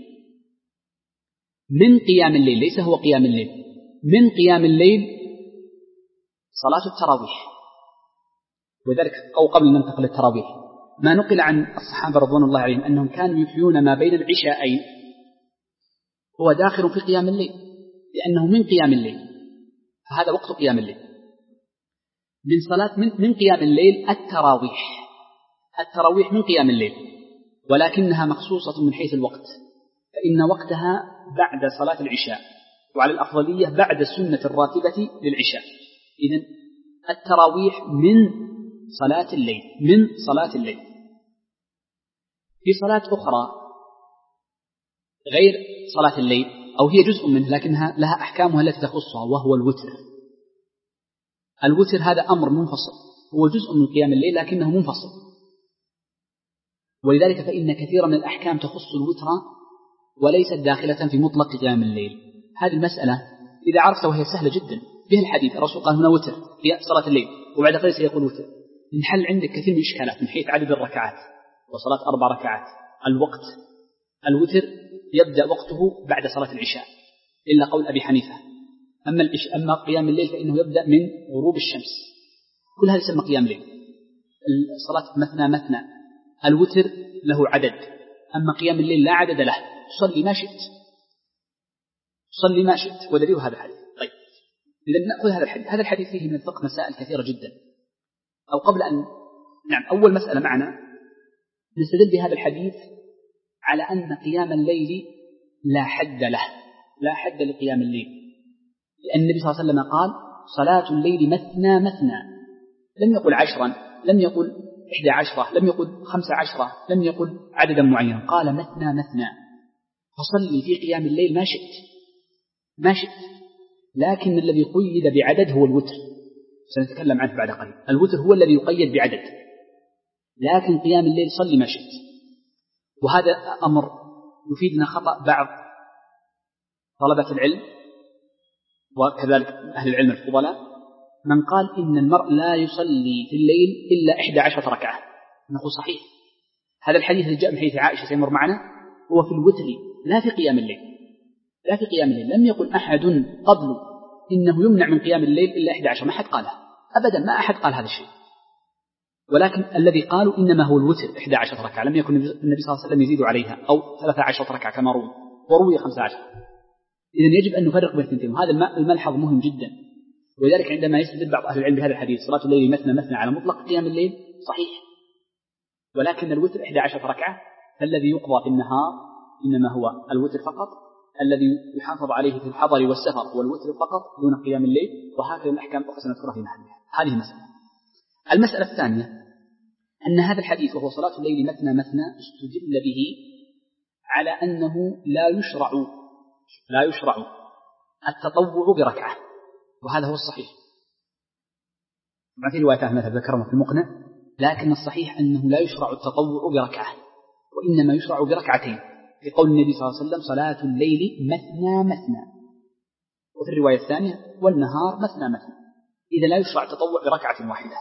من قيام الليل ليس هو قيام الليل، من قيام الليل صلاة التراويح. وذلك أو قبل أن ننتقل للتراويح ما نقل عن الصحابة رضوان الله عليهم أنهم كانوا يحيون ما بين العشاءين هو داخل في قيام الليل، لأنه من قيام الليل، فهذا وقت قيام الليل. من صلاة من, من قيام الليل التراويح، التراويح من قيام الليل، ولكنها مخصوصة من حيث الوقت، فإن وقتها بعد صلاة العشاء، وعلى الأفضلية بعد السنة الراتبة للعشاء. إذن التراويح من صلاة الليل، من صلاة الليل. في صلاة أخرى غير صلاة الليل أو هي جزء منه لكنها لها أحكامها التي تخصها، وهو الوتر. الوتر هذا أمر منفصل، هو جزء من قيام الليل لكنه منفصل، ولذلك فإن كثيرا من الأحكام تخص الوتر وليست داخلة في مطلق قيام الليل. هذه المسألة إذا عرفت وهي سهلة جدا بها الحديث، الرسول قال هنا وتر في صلاة الليل وبعد قليل سيقول وتر، نحل عندك كثير من الإشكالات من حيث عدد الركعات وصلاة أربع ركعات. الوقت الوتر يبدأ وقته بعد صلاة العشاء إلا قول أبي حنيفة، أما, أما قيام الليل فإنه يبدأ من غروب الشمس، كل هذا يسمى قيام الليل. الصلاة مثنى مثنى، الوتر له عدد، أما قيام الليل لا عدد له، تصلي ما شئت تصلي ما شئت ودليل هذا الحديث. طيب إذا نأخذ هذا الحديث. هذا الحديث فيه من الفقه مسائل كثيرة جدا. أو قبل أن نعم. أول مسألة معنا نستدل بهذا الحديث على أن قيام الليل لا حد له، لا حد لقيام الليل، لأن النبي صلى الله عليه وسلم قال صلاة الليل مثنى مثنى، لم يقل عشرا، لم يقل إحدى عشرة، لم يقل خمس عشرة، لم يقل عددا معينا، قال مثنى مثنى. فصلي في قيام الليل ما شئت ما شئت، لكن الذي قيد بعدد هو الوتر، سنتكلم عنه بعد قليل. الوتر هو الذي يقيد بعدد، لكن قيام الليل صلي ما شئت. وهذا أمر يفيدنا خطأ بعض طلبة العلم وكذلك أهل العلم الفضلاء، من قال إن المرء لا يصلي في الليل إلا إحدى عشرة ركعة. نقول صحيح، هذا الحديث الذي جاء من حديث عائشة سيمر معنا هو في الوتر لا في قيام الليل، لا في قيام الليل. لم يقل أحد قبل إنه يمنع من قيام الليل إلا إحدى عشرة، ما أحد قالها أبدا، ما أحد قال هذا الشيء، ولكن الذي قالوا إنما هو الوتر إحدى عشرة ركعة، لم يكن النبي صلى الله عليه وسلم يزيد عليها، أو ثلاثة عشرة ركعة كما روي، وروي خمسة عشر. إذن يجب أن نفرق بين الاثنين، وهذا الملحظ مهم جدا. ولذلك عندما يستدل بعض أهل العلم بهذا الحديث صلاة الليل مثنى مثنى على مطلق قيام الليل صحيح، ولكن الوتر إحدى عشرة ركعة، فالذي يقضى في النهار إنما هو الوتر فقط، الذي يحافظ عليه في الحضر والسفر هو الوتر فقط دون قيام الليل، وهكذا الأحكام سنذكرها في محلها. هذه مسألة. المسألة الثانية أن هذا الحديث وهو صلاة الليل مثنى مثنى استدل به على أنه لا يشرع لا يشرع التطوع بركعة، وهذا هو الصحيح. ما في رواية مثل ذكرنا في المقنع، لكن الصحيح أنه لا يشرع التطوع بركعة، وإنما يشرع بركعتين، في قول النبي صلى الله عليه وسلم صلاة الليل مثنى مثنى، وفي الرواية الثانية والنهار مثنى مثنى. إذا لا يشرع التطوع بركعة واحدة.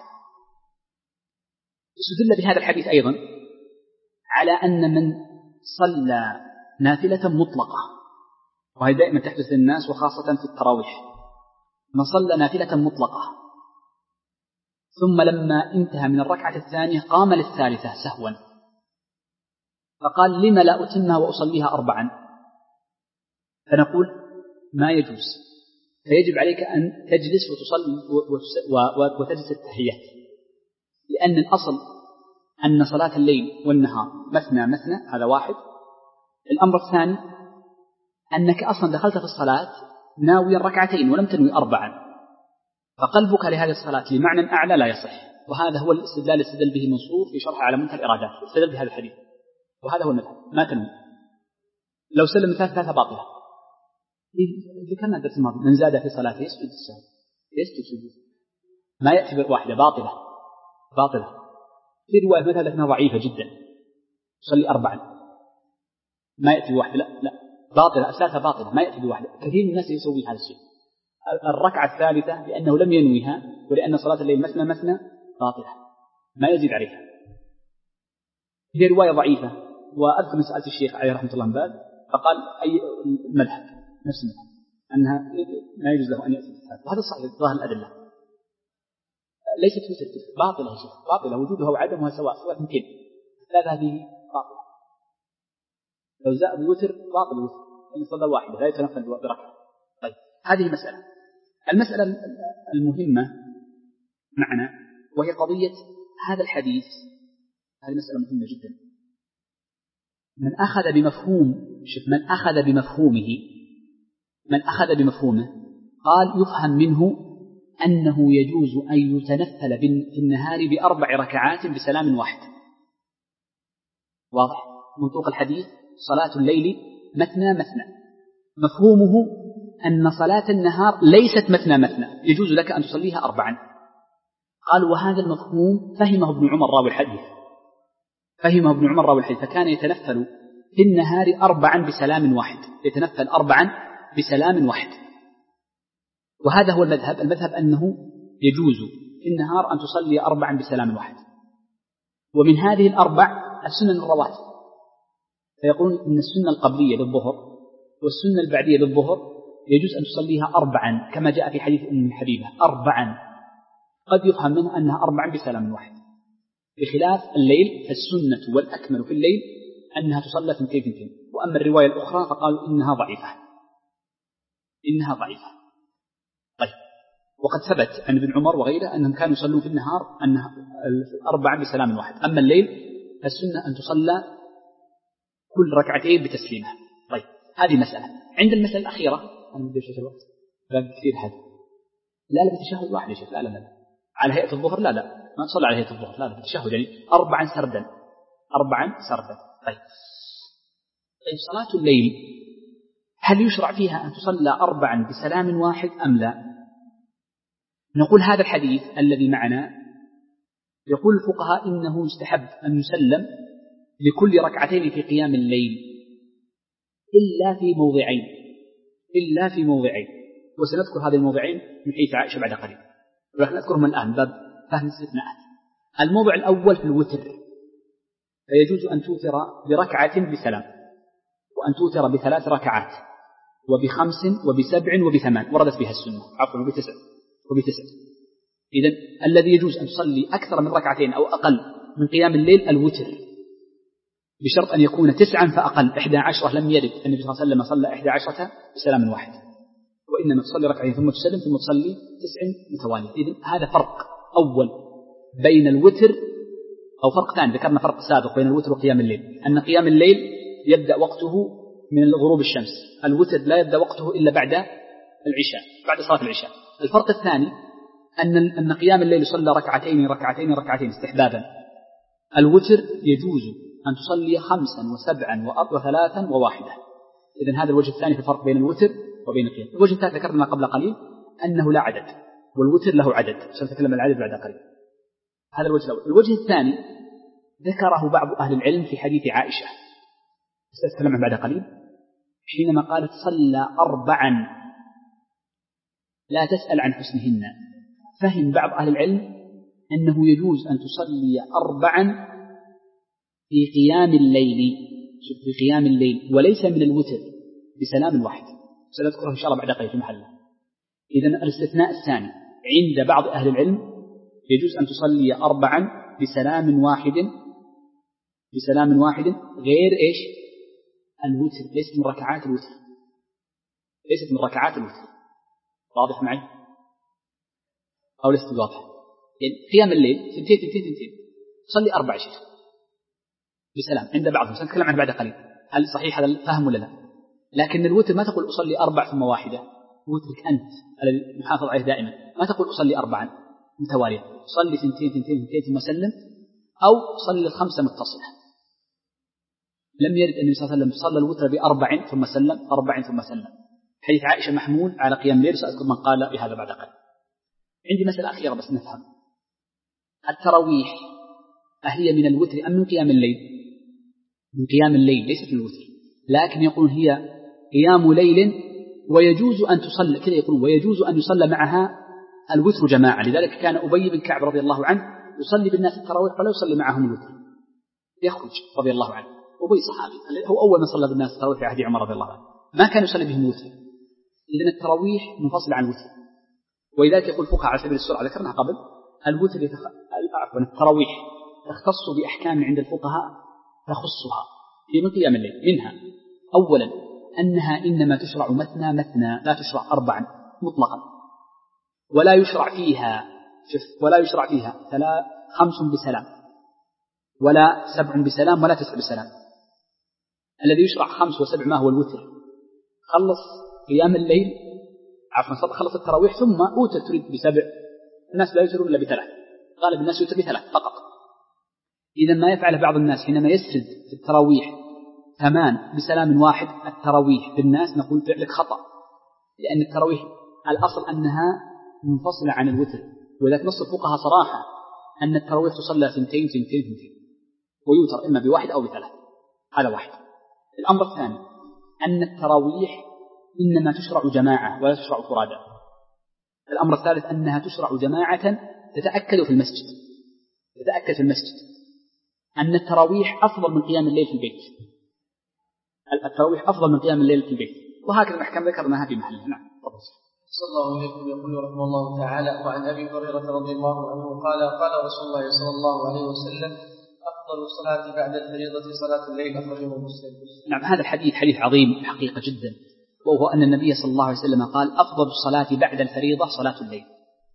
استدل بهذا الحديث أيضا على أن من صلى نافلة مطلقة، وهي دائما تحدث للناس وخاصة في التراويح، من صلى نافلة مطلقة ثم لما انتهى من الركعة الثانية قام للثالثة سهوا، فقال لما لا أتمها وأصليها أربعا، فنقول ما يجوز، فيجب عليك أن تجلس وتصلي وتجلس التحيات، لأن الأصل أن صلاة الليل والنهار مثنى مثنى، هذا واحد. الأمر الثاني أنك أصلا دخلت في الصلاة ناويا ركعتين ولم تنوي أربعا، فقلبك لهذه الصلاة لمعنى أعلى لا يصح، وهذا هو الاستدلال استدل به منصور في شرح على منتهى الإرادات، استدل بهذا الحديث، وهذا هو المذهب، ما تنوي. لو سلم ثلاثة ثلاثة باطلة، ذكرنا الدرس الماضي من زاد في صلاته يسجد السهو، يسجد سجود، ما يأتي بواحدة باطلة باطلة. في رواية مثلا لكنها ضعيفة جدا، يصلي أربعا ما يأتي بواحدة، لا لا باطلة، أساسها باطلة، ما يأتي بواحدة. كثير من الناس يسوي هذا الشيء. الركعة الثالثة لأنه لم ينويها، ولأن صلاة الليل مثنى مثنى باطلة، ما يزيد عليها. هي رواية ضعيفة، وأذكر سألت الشيخ عليه رحمة الله بعد فقال أي المذهب نفس المذهب أنها ما يجوز له أن يأتي بالثالث، وهذا صحيح ظاهر الأدلة. ليست مثل باطلة يا شيخ، باطلة وجودها وعدمها سواء سواء يمكن، لا هذه باطلة. لو زاد الوتر باطل الوتر، إن صلى واحدة لا يتنفل بركعة. طيب هذه مسألة. المسألة المهمة معنا وهي قضية هذا الحديث، هذه مسألة مهمة جدا. من أخذ بمفهوم شوف من أخذ بمفهومه من أخذ بمفهومه قال يفهم منه أنه يجوز أن يتنفل في النهار بأربع ركعات بسلام واحد. واضح منطوق الحديث صلاة الليل مثنى مثنى، مفهومه أن صلاة النهار ليست مثنى مثنى، يجوز لك أن تصليها أربعا. قال وهذا المفهوم فهمه ابن عمر راوي الحديث، فهمه ابن عمر راوي الحديث، فكان يتنفل في النهار أربعا بسلام واحد، يتنفل أربعا بسلام واحد. وهذا هو المذهب، المذهب أنه يجوز في النهار أن تصلي أربعا بسلام واحد. ومن هذه الأربع السنن الرواتب، فيقولون إن السنة القبلية للظهر والسنة البعدية للظهر يجوز أن تصليها أربعا كما جاء في حديث أم حبيبة أربعا، قد يفهم منه أنها أربعا بسلام واحد. بخلاف الليل فالسنة والأكمل في الليل أنها تصلى ثنتين ثنتين، وأما الرواية الأخرى فقالوا إنها ضعيفة إنها ضعيفة. طيب وقد ثبت عن ابن عمر وغيره أنهم كانوا يصلون في النهار أن أربعا بسلام واحد. أما الليل السنة أن تصلى كل ركعتين بتسليمة. طيب هذه مسألة. عند المسألة الأخيرة أنا بدي أشوف الوقت لا كثير حد لا لا بتشهد واحد يا شيخ لا لا لا على هيئة الظهر لا لا ما تصلي على هيئة الظهر لا لا بتشهد يعني أربعا سردا أربعا سردا. طيب طيب صلاة الليل هل يشرع فيها أن تصلى أربعا بسلام واحد أم لا؟ نقول هذا الحديث الذي معنا يقول الفقهاء إنه يستحب أن يسلم لكل ركعتين في قيام الليل إلا في موضعين إلا في موضعين وسنذكر هذه الموضعين من حيث عائشة بعد قليل ولكن نذكرهم الآن باب فهم الاستثناءات. الموضع الأول في الوتر فيجوز أن توتر بركعة بسلام وأن توتر بثلاث ركعات وبخمس وبسبع وبثمان وردت بها السنة عفوا وبتسع وبتسع. إذن الذي يجوز أن تصلي أكثر من ركعتين أو أقل من قيام الليل الوتر بشرط أن يكون تسعا فأقل. إحدى عشرة لم يرد النبي صلى الله عليه وسلم صلى إحدى عشرة بسلام واحد وإنما تصلي ركعتين ثم تسلم ثم تصلي تسع متوالية. إذن هذا فرق أول بين الوتر أو فرق ثاني ذكرنا فرق سابق بين الوتر وقيام الليل أن قيام الليل يبدأ وقته من غروب الشمس الوتر لا يبدأ وقته إلا بعد العشاء بعد صلاة العشاء. الفرق الثاني أن أن قيام الليل يصلى ركعتين ركعتين ركعتين استحبابا. الوتر يجوز أن تصلي خمسا وسبعا وثلاثا وواحدة. إذن هذا الوجه الثاني في الفرق بين الوتر وبين القيام. الوجه الثالث ذكرنا قبل قليل أنه لا عدد والوتر له عدد سنتكلم عن العدد بعد قليل. هذا الوجه الأول. الوجه الثاني ذكره بعض أهل العلم في حديث عائشة سأتكلم عن بعد قليل حينما قالت صلى أربعا لا تسأل عن حسنهن. فهم بعض أهل العلم أنه يجوز أن تصلي أربعا في قيام الليل في قيام الليل وليس من الوتر بسلام واحد سنذكره إن شاء الله بعد قليل في محله. إذن الاستثناء الثاني عند بعض أهل العلم يجوز أن تصلي أربعا بسلام واحد بسلام واحد غير إيش الوتر ليست من ركعات الوتر ليست من ركعات الوتر. واضح معي أو ليست واضح؟ يعني قيام الليل ثنتين ثنتين ثنتين صلي أربع شيخ بسلام عند بعضهم سنتكلم عنه بعد قليل هل صحيح هذا الفهم ولا لا؟ لكن الوتر ما تقول أصلي أربع ثم واحدة وترك أنت الذي محافظ عليه دائما ما تقول أصلي أربعا متوالية صلي ثنتين ثنتين ثنتين ثم سلم أو صلي الخمسة متصلة. لم يرد النبي صلى الله عليه وسلم صلى الوتر بأربع ثم سلم أربع ثم سلم. حديث عائشة محمول على قيام الليل سأذكر من قال بهذا بعد قليل. عندي مسألة أخيرة بس نفهم التراويح أهي من الوتر أم من قيام الليل؟ من قيام الليل ليست من الوتر لكن يقول هي قيام ليل ويجوز أن تصلى كذا يقول ويجوز أن يصلى معها الوتر جماعة. لذلك كان أبي بن كعب رضي الله عنه يصلي بالناس التراويح ولا يصلي معهم الوتر يخرج رضي الله عنه. أبي صحابي هو أول من صلى بالناس التراويح في عهد عمر رضي الله عنه ما كان يصلي بهم الوتر. إذن التراويح منفصلة عن الوتر ولذلك يقول الفقهاء على سبيل السرعة ذكرنا قبل الوتر يتخ... عفوا التراويح تختص بأحكام عند الفقهاء تخصها في من قيام الليل. منها أولا أنها إنما تشرع مثنى مثنى لا تشرع أربعا مطلقا ولا يشرع فيها ولا يشرع فيها ثلاث خمس بسلام ولا سبع بسلام ولا تسع بسلام. الذي يشرع خمس وسبع ما هو الوتر خلص قيام الليل عفوا خلص التراويح ثم أوتر تريد بسبع. الناس لا يوترون إلا بثلاث غالب الناس يوتر بثلاث فقط. إذا ما يفعله بعض الناس حينما يسرد في التراويح ثمان بسلام واحد التراويح بالناس نقول فعلك خطأ لأن التراويح الأصل أنها منفصلة عن الوتر ولذلك نص الفقهاء صراحة أن التراويح تصلى ثنتين ثنتين ثنتين ويوتر إما بواحد أو بثلاث. هذا واحد. الأمر الثاني أن التراويح إنما تشرع جماعة ولا تشرع فرادى. الأمر الثالث أنها تشرع جماعة تتأكد في المسجد تتأكد في المسجد أن التراويح أفضل من قيام الليل في البيت. التراويح أفضل من قيام الليل في البيت وهكذا الأحكام ذكرناها في محلها. نعم. صلى الله عليه يقول رحمه الله تعالى وعن أبي هريرة رضي الله عنه قال قال رسول الله صلى الله عليه وسلم أفضل الصلاة بعد الفريضة صلاة الليل أخرجه مسلم. نعم هذا الحديث حديث عظيم حقيقة جدا وهو أن النبي صلى الله عليه وسلم قال أفضل الصلاة بعد الفريضة صلاة الليل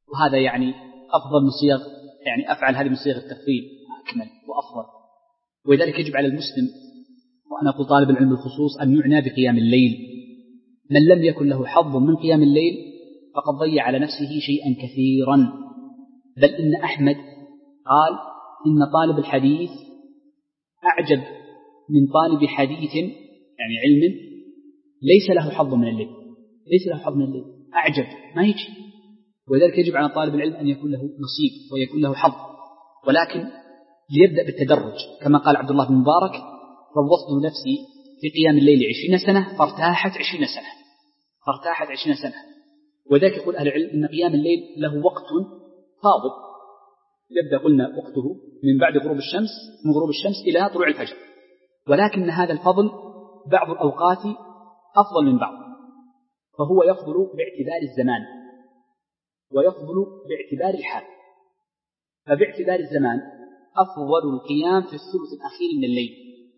وهذا يعني أفضل من صيغ، يعني أفعل هذه من صيغ التفضيل أكمل وأفضل. ولذلك يجب على المسلم، وأنا أقول طالب العلم بالخصوص، أن يعنى بقيام الليل. من لم يكن له حظ من قيام الليل فقد ضيع على نفسه شيئا كثيرا. بل إن أحمد قال إن طالب الحديث أعجب من طالب حديث يعني علم ليس له حظ من الليل، ليس له حظ من الليل، أعجب ما يجي. ولذلك يجب على طالب العلم أن يكون له نصيب ويكون له حظ، ولكن ليبدأ بالتدرج. كما قال عبد الله بن مبارك: روضت نفسي في قيام الليل عشرين سنة فارتاحت عشرين سنة فارتاحت عشرين سنة. وذلك يقول أهل العلم إن قيام الليل له وقت فاضل، يبدأ قلنا وقته من بعد غروب الشمس، من غروب الشمس إلى طلوع الفجر، ولكن هذا الفضل بعض الأوقات أفضل من بعض، فهو يفضل باعتبار الزمان ويفضل باعتبار الحال. فباعتبار الزمان أفضل القيام في الثلث الأخير من الليل،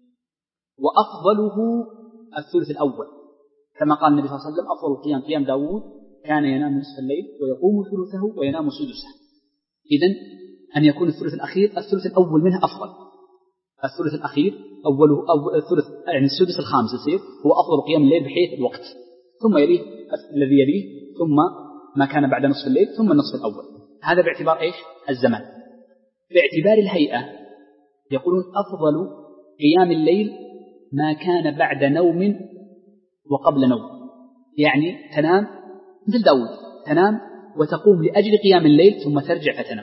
وأفضله الثلث الأول، كما قال النبي صلى الله عليه وسلم: أفضل القيام قيام داود كان ينام نصف الليل ويقوم ثلثه وينام سدسه. إذن أن يكون الثلث الأخير الثلث الأول منه أفضل. الثلث الأخير أوله أو الثلث يعني السدس الخامس يصير هو أفضل قيام الليل بحيث الوقت، ثم يليه الذي يليه، ثم ما كان بعد نصف الليل، ثم النصف الأول. هذا باعتبار إيش؟ الزمان. باعتبار الهيئة يقولون أفضل قيام الليل ما كان بعد نوم وقبل نوم، يعني تنام مثل داود، تنام وتقوم لأجل قيام الليل ثم ترجع فتنام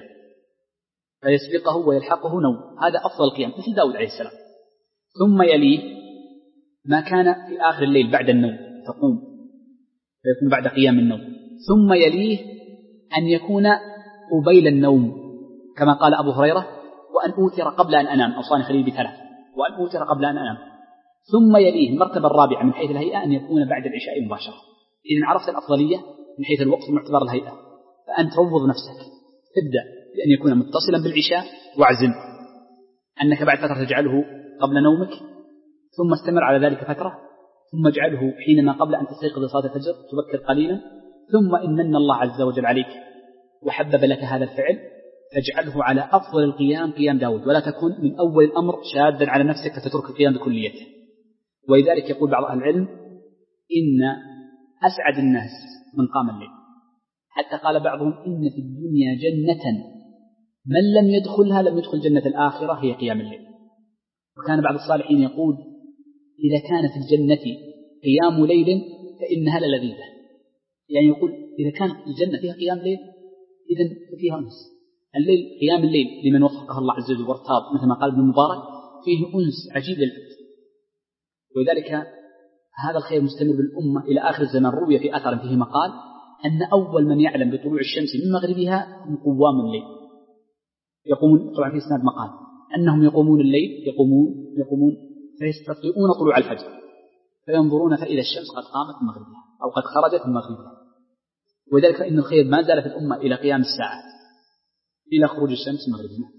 فيسبقه ويلحقه نوم، هذا أفضل قيام مثل داود عليه السلام. ثم يليه ما كان في آخر الليل بعد النوم تقوم فيكون بعد قيام النوم. ثم يليه أن يكون قبيل النوم، كما قال أبو هريرة: وأن أوتر قبل أن أنام، أوصاني خليل بثلاث، وأن أوتر قبل أن أنام. ثم يليه المرتبة الرابعة من حيث الهيئة أن يكون بعد العشاء مباشرة. إذن عرفت الأفضلية من حيث الوقت من اعتبار الهيئة، فأنت روض نفسك، ابدأ بأن يكون متصلا بالعشاء، واعزم أنك بعد فترة تجعله قبل نومك، ثم استمر على ذلك فترة، ثم اجعله حينما قبل أن تستيقظ لصلاة الفجر تبكر قليلا، ثم إن من الله عز وجل عليك وحبب لك هذا الفعل فاجعله على أفضل القيام قيام داود، ولا تكن من أول الأمر شادا على نفسك فتترك القيام بكليته. ولذلك يقول بعض أهل العلم: إن أسعد الناس من قام الليل، حتى قال بعضهم: إن في الدنيا جنة من لم يدخلها لم يدخل جنة الآخرة، هي قيام الليل. وكان بعض الصالحين يقول: إذا كان في الجنة قيام ليل فإنها للذيذة، يعني يقول إذا كانت الجنة فيها قيام ليل إذن فيها أنس. الليل قيام الليل لمن وفقه الله عز وجل وارتاض، مثل ما قال ابن مبارك: فيه أنس عجيب للعبد. ولذلك هذا الخير مستمر بالأمة إلى آخر الزمان. روي في أثر فيه مقال أن أول من يعلم بطلوع الشمس من مغربها هم قوام الليل، يقومون، طبعا في إسناد مقال أنهم يقومون الليل يقومون يقومون فيستطيعون طلوع الفجر فينظرون فإذا الشمس قد قامت من مغربها أو قد خرجت من مغربها. وذلك فإن الخير ما زال في الأمة إلى قيام الساعة، إلى خروج الشمس من مغربها.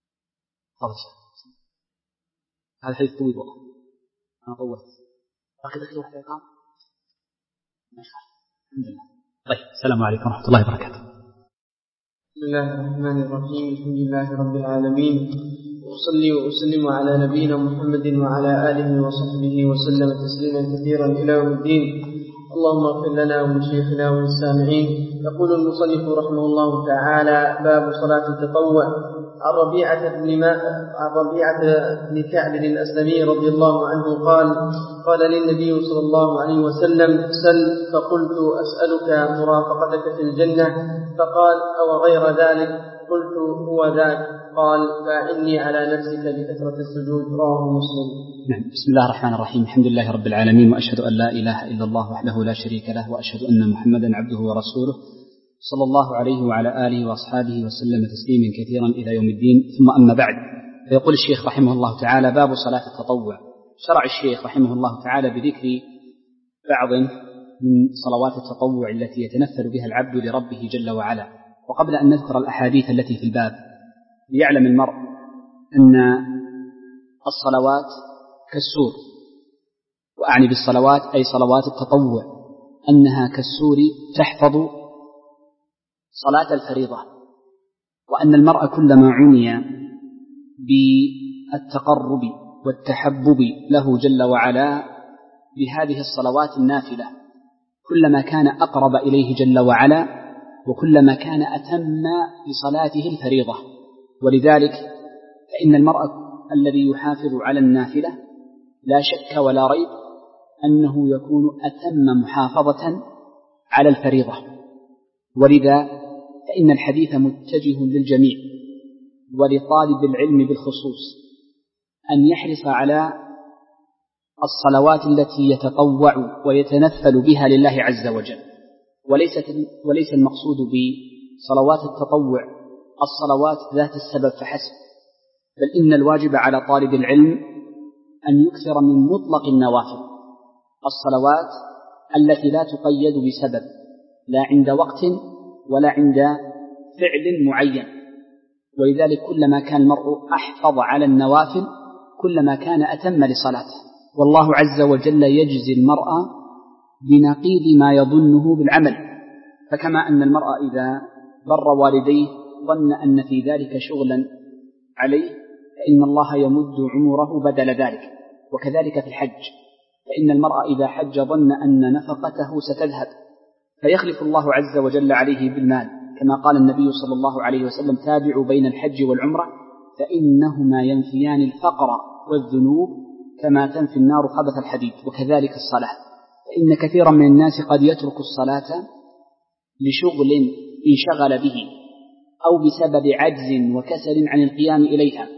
هذا حديث طويل والله، أنا طولت. أخذ أخذ واحدة إقامة ما يخالف. الحمد لله. طيب، السلام عليكم ورحمة الله وبركاته. بسم الله الرحمن الرحيم. الحمد لله رب العالمين، وأصلي وأسلم على نبينا محمد وعلى آله وصحبه وسلم تسليما كثيرا إلى يوم الدين. اللهم اغفر لنا ولشيخنا وللسامعين. يقول المصنف رحمه الله تعالى: باب صلاة التطوع. عن ربيعة بن عن ربيعة بن كعب الأسلمي رضي الله عنه قال: قال للنبي صلى الله عليه وسلم: سل. فقلت: أسألك مرافقتك في الجنة. فقال: أو غير ذلك؟ قلت: هو ذاك. قال: فإني على نفسك بكثرة السجود. رواه مسلم. نعم. بسم الله الرحمن الرحيم. الحمد لله رب العالمين، وأشهد أن لا إله إلا الله وحده لا شريك له، وأشهد أن محمدا عبده ورسوله صلى الله عليه وعلى آله وأصحابه وسلم تسليما كثيرا إلى يوم الدين. ثم أما بعد، فيقول الشيخ رحمه الله تعالى: باب صلاة التطوع. شرع الشيخ رحمه الله تعالى بذكر بعض من صلوات التطوع التي يتنفل بها العبد لربه جل وعلا. وقبل أن نذكر الأحاديث التي في الباب، ليعلم المرء أن الصلوات كالسور، وأعني بالصلوات أي صلوات التطوع، أنها كالسور تحفظ صلاة الفريضة، وأن المرء كلما عني بالتقرب والتحبب له جل وعلا بهذه الصلوات النافلة كلما كان أقرب إليه جل وعلا، وكلما كان أتم بصلاته الفريضة. ولذلك فإن المرء الذي يحافظ على النافلة لا شك ولا ريب أنه يكون أتم محافظة على الفريضة. ولذا فإن الحديث متجه للجميع ولطالب العلم بالخصوص أن يحرص على الصلوات التي يتطوع ويتنفل بها لله عز وجل، وليست وليس المقصود بصلوات التطوع الصلوات ذات السبب فحسب، بل إن الواجب على طالب العلم أن يكثر من مطلق النوافل، الصلوات التي لا تقيد بسبب لا عند وقت ولا عند فعل معين. ولذلك كلما كان المرء أحفظ على النوافل كلما كان أتم لصلاته. والله عز وجل يجزي المرء بنقيض ما يظنه بالعمل، فكما أن المرء إذا بر والديه ظن أن في ذلك شغلا عليه فإن الله يمد عمره بدل ذلك، وكذلك في الحج، فإن المرء إذا حج ظن أن نفقته ستذهب فيخلف الله عز وجل عليه بالمال، كما قال النبي صلى الله عليه وسلم: تابعوا بين الحج والعمرة فإنهما ينفيان الفقر والذنوب كما تنفي النار خبث الحديد. وكذلك الصلاة، فإن كثيرا من الناس قد يترك الصلاة لشغل انشغل به أو بسبب عجز وكسل عن القيام إليها.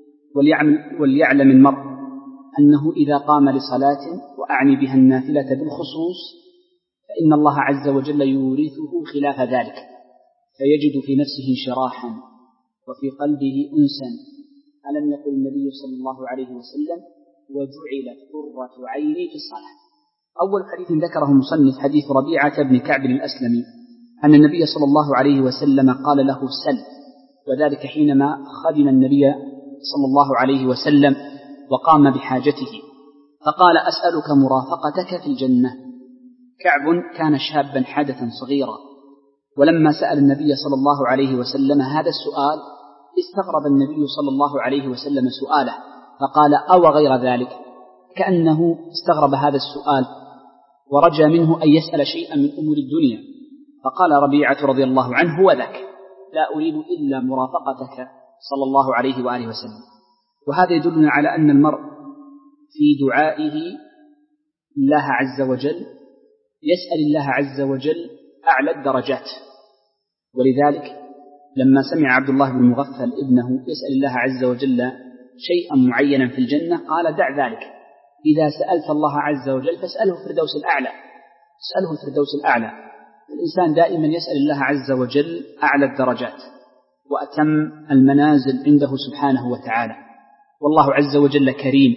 وليعلم المرء أنه إذا قام لصلاة، وأعني بها النافلة بالخصوص، فإن الله عز وجل يورثه خلاف ذلك، فيجد في نفسه انشراحا وفي قلبه أنسا. ألم يقل النبي صلى الله عليه وسلم: وجعلت قرة عيني في الصلاة. أول حديث ذكره المصنف حديث ربيعة بن كعب الأسلمي أن النبي صلى الله عليه وسلم قال له: سل، وذلك حينما خدم النبي صلى الله عليه وسلم وقام بحاجته، فقال: أسألك مرافقتك في الجنة. كعب كان شابا حدثا صغيرا، ولما سأل النبي صلى الله عليه وسلم هذا السؤال استغرب النبي صلى الله عليه وسلم سؤاله، فقال: أو غير ذلك، كأنه استغرب هذا السؤال ورجى منه أن يسأل شيئا من أمور الدنيا. فقال ربيعة رضي الله عنه: هو ذاك، لا أريد إلا مرافقتك صلى الله عليه وآله وسلم. وهذا يدلنا على أن المرء في دعائه الله عز وجل يسأل الله عز وجل أعلى الدرجات. ولذلك لما سمع عبد الله بن مغفل ابنه يسأل الله عز وجل شيئا معينا في الجنة قال: دع ذلك، إذا سألت الله عز وجل فاسأله الفردوس الأعلى، اسأله الفردوس الأعلى. الإنسان دائما يسأل الله عز وجل أعلى الدرجات وأتم المنازل عنده سبحانه وتعالى. والله عز وجل كريم،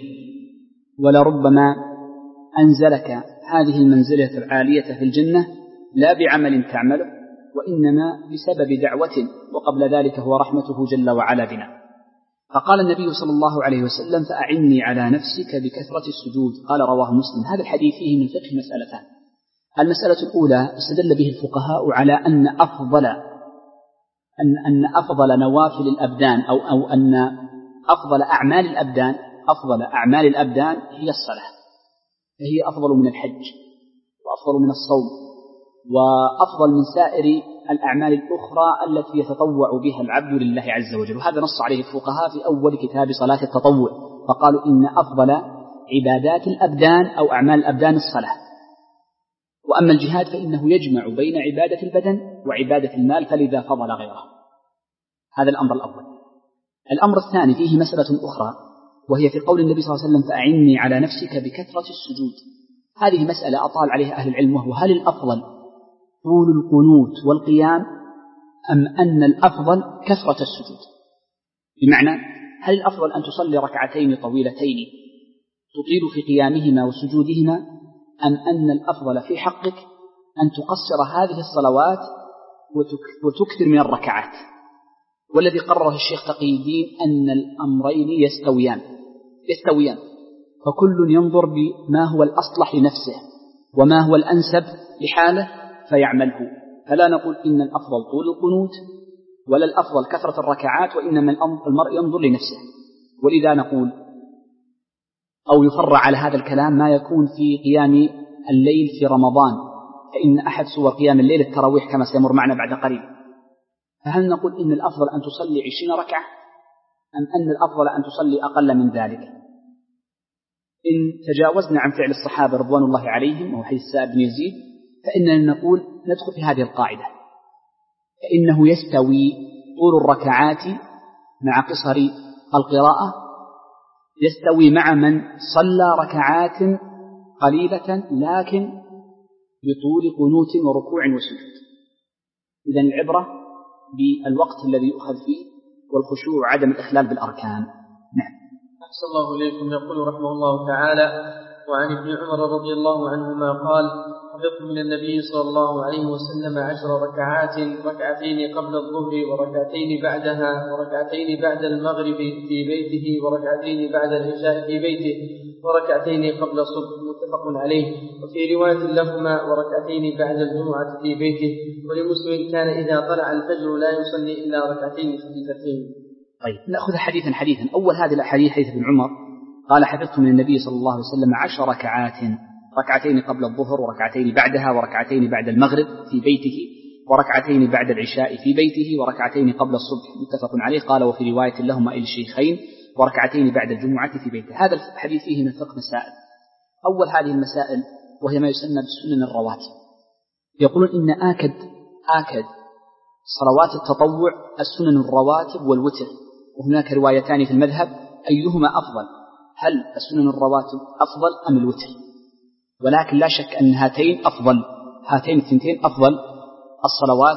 ولربما أنزلك هذه المنزلة العالية في الجنة لا بعمل تعمله، وإنما بسبب دعوة، وقبل ذلك هو رحمته جل وعلا بنا. فقال النبي صلى الله عليه وسلم: فأعني على نفسك بكثرة السجود. قال رواه مسلم. هذا الحديث فيه من الفقه مسألتان. المسألة الأولى استدل به الفقهاء على أن أفضل أن أن أفضل نوافل الأبدان أو أو أن أفضل أعمال الأبدان أفضل أعمال الأبدان هي الصلاة، فهي أفضل من الحج وأفضل من الصوم وأفضل من سائر الأعمال الأخرى التي يتطوع بها العبد لله عز وجل. وهذا نص عليه الفقهاء في أول كتاب صلاة التطوع، فقالوا إن أفضل عبادات الأبدان أو أعمال الأبدان الصلاة. وأما الجهاد فإنه يجمع بين عبادة البدن وعبادة المال، فلذا فضل غيره. هذا الأمر الأول. الأمر الثاني فيه مسألة أخرى، وهي في قول النبي صلى الله عليه وسلم: فأعني على نفسك بكثرة السجود. هذه مسألة أطال عليها أهل العلم، وهو هل الأفضل طول القنوت والقيام أم أن الأفضل كثرة السجود؟ بمعنى هل الأفضل أن تصلي ركعتين طويلتين تطيل في قيامهما وسجودهما، أم أن الأفضل في حقك أن تقصر هذه الصلوات وتكثر من الركعات؟ والذي قرره الشيخ تقي الدين أن الأمرين يستويان يستويان فكل ينظر بما هو الأصلح لنفسه وما هو الأنسب لحاله فيعمله. فلا نقول إن الأفضل طول القنوت ولا الأفضل كثرة الركعات، وإنما المرء ينظر لنفسه. ولذا نقول أو يفرع على هذا الكلام ما يكون في قيام الليل في رمضان، فإن أحد صور قيام الليل التراويح كما سيمر معنا بعد قليل. فهل نقول إن الأفضل أن تصلي عشرين ركعة أم أن الأفضل أن تصلي أقل من ذلك؟ إن تجاوزنا عن فعل الصحابة رضوان الله عليهم وهو حديث سائب بن يزيد فإننا نقول ندخل في هذه القاعدة، فإنه يستوي طول الركعات مع قصر القراءة، يستوي مع من صلى ركعات قليلة لكن بطول قنوت وركوع وسجود. إذن العبرة بالوقت الذي يؤخذ فيه والخشوع وعدم الإخلال بالأركان. نعم. أحسن الله إليكم. يقول رحمه الله تعالى: وعن ابن عمر رضي الله عنهما قال: حفظت من النبي صلى الله عليه وسلم عشر ركعات، ركعتين قبل الظهر وركعتين بعدها وركعتين بعد المغرب في بيته وركعتين بعد العشاء في بيته وركعتين قبل الصبح، متفق عليه. وفي رواية لهما وركعتين بعد الجمعة في بيته. ولمسلم: كان إذا طلع الفجر لا يصلي إلا ركعتين خفيفتين. طيب نأخذ حديثا حديثا. أول هذه الأحاديث حديث ابن عمر قال: حفظت من النبي صلى الله عليه وسلم عشر ركعات، ركعتين قبل الظهر وركعتين بعدها وركعتين بعد المغرب في بيته وركعتين بعد العشاء في بيته وركعتين قبل الصبح، متفق عليه. قال: وفي رواية لهما إلى الشيخين وركعتين بعد الجمعة في بيته. هذا الحديث فيه من فقه مسائل. أول هذه المسائل وهي ما يسمى بالسنن الرواتب. يقولون إن آكد آكد صلوات التطوع السنن الرواتب والوتر، وهناك روايتان في المذهب أيهما أفضل، هل السنن الرواتب أفضل أم الوتر؟ ولكن لا شك أن هاتين أفضل، هاتين الثنتين أفضل الصلوات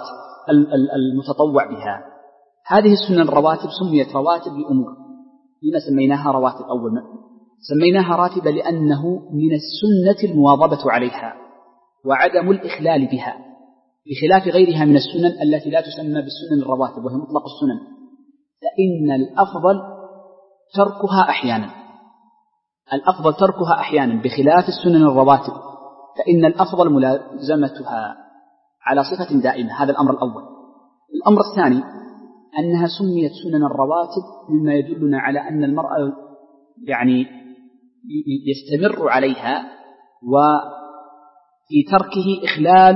المتطوع بها. هذه السنن الرواتب سميت رواتب لأمور. لما سميناها رواتب؟ أول ما سميناها راتبة لأنه من السنة المواظبة عليها وعدم الإخلال بها، بخلاف غيرها من السنن التي لا تسمى بالسنن الرواتب وهي مطلق السنن، فإن الأفضل تركها أحيانا، الأفضل تركها أحيانا بخلاف السنن الرواتب، فإن الأفضل ملازمتها على صفة دائمة. هذا الأمر الأول. الأمر الثاني أنها سميت سنن الرواتب مما يدلنا على أن المرء يعني يستمر عليها وفي تركه إخلال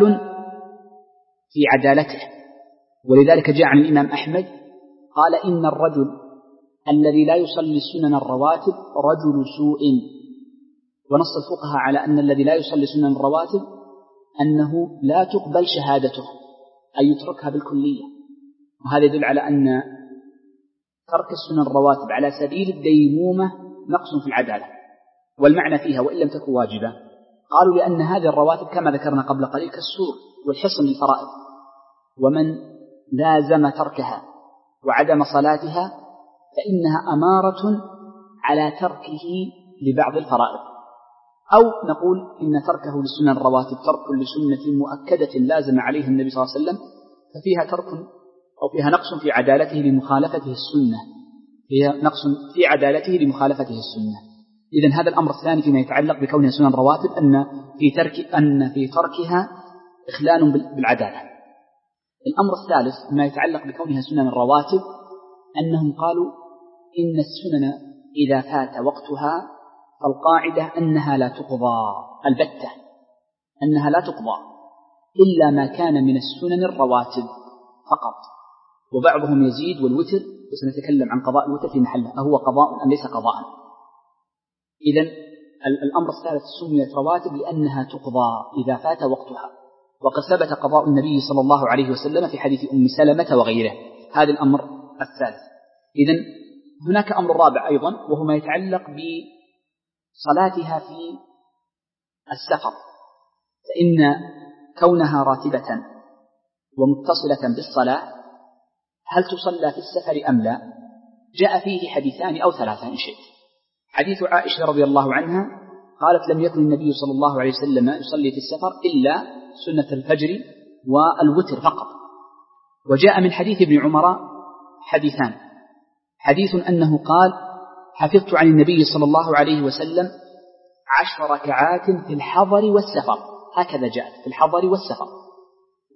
في عدالته. ولذلك جاء عن الإمام أحمد قال: إن الرجل الذي لا يصلي سنن الرواتب رجل سوء. ونص الفقهاء على أن الذي لا يصلي سنن الرواتب أنه لا تقبل شهادته، أي يتركها بالكلية. وهذا يدل على أن ترك السنن الرواتب على سبيل الديمومة نقص في العدالة، والمعنى فيها وإن لم تكن واجبة. قالوا لأن هذه الرواتب كما ذكرنا قبل قليل كالسور والحصن للفرائض، ومن لازم تركها وعدم صلاتها فإنها أمارة على تركه لبعض الفرائض. أو نقول إن تركه للسنن الرواتب ترك لسنة مؤكدة لازم عليه النبي صلى الله عليه وسلم، ففيها ترك أو فيها نقص في عدالته لمخالفته السنة، هي نقص في عدالته لمخالفته السنة. إذن هذا الأمر الثاني فيما يتعلق بكونها سنن رواتب، أن في ترك أن في تركها إخلال بالعدالة. الأمر الثالث ما يتعلق بكونها سنن الرواتب أنهم قالوا إن السنن إذا فات وقتها فالقاعدة أنها لا تقضى البتة، أنها لا تقضى إلا ما كان من السنن الرواتب فقط. وبعضهم يزيد والوتر، وسنتكلم عن قضاء الوتر في محله، أهو قضاء أم ليس قضاء. إذن الأمر الثالث سميت رواتب لأنها تقضى إذا فات وقتها، وقد ثبت قضاء النبي صلى الله عليه وسلم في حديث أم سلمة وغيره. هذا الأمر الثالث. إذن هناك أمر رابع أيضا وهو ما يتعلق بصلاتها في السفر، فإن كونها راتبة ومتصلة بالصلاة هل تصلى في السفر أم لا؟ جاء فيه حديثان أو ثلاثة إن شئت. حديث عائشة رضي الله عنها قالت: لم يكن النبي صلى الله عليه وسلم يصلي في السفر إلا سنة الفجر والوتر فقط. وجاء من حديث ابن عمر حديثان: حديث أنه قال: حفظت عن النبي صلى الله عليه وسلم عشر ركعات في الحضر والسفر، هكذا جاءت في الحضر والسفر.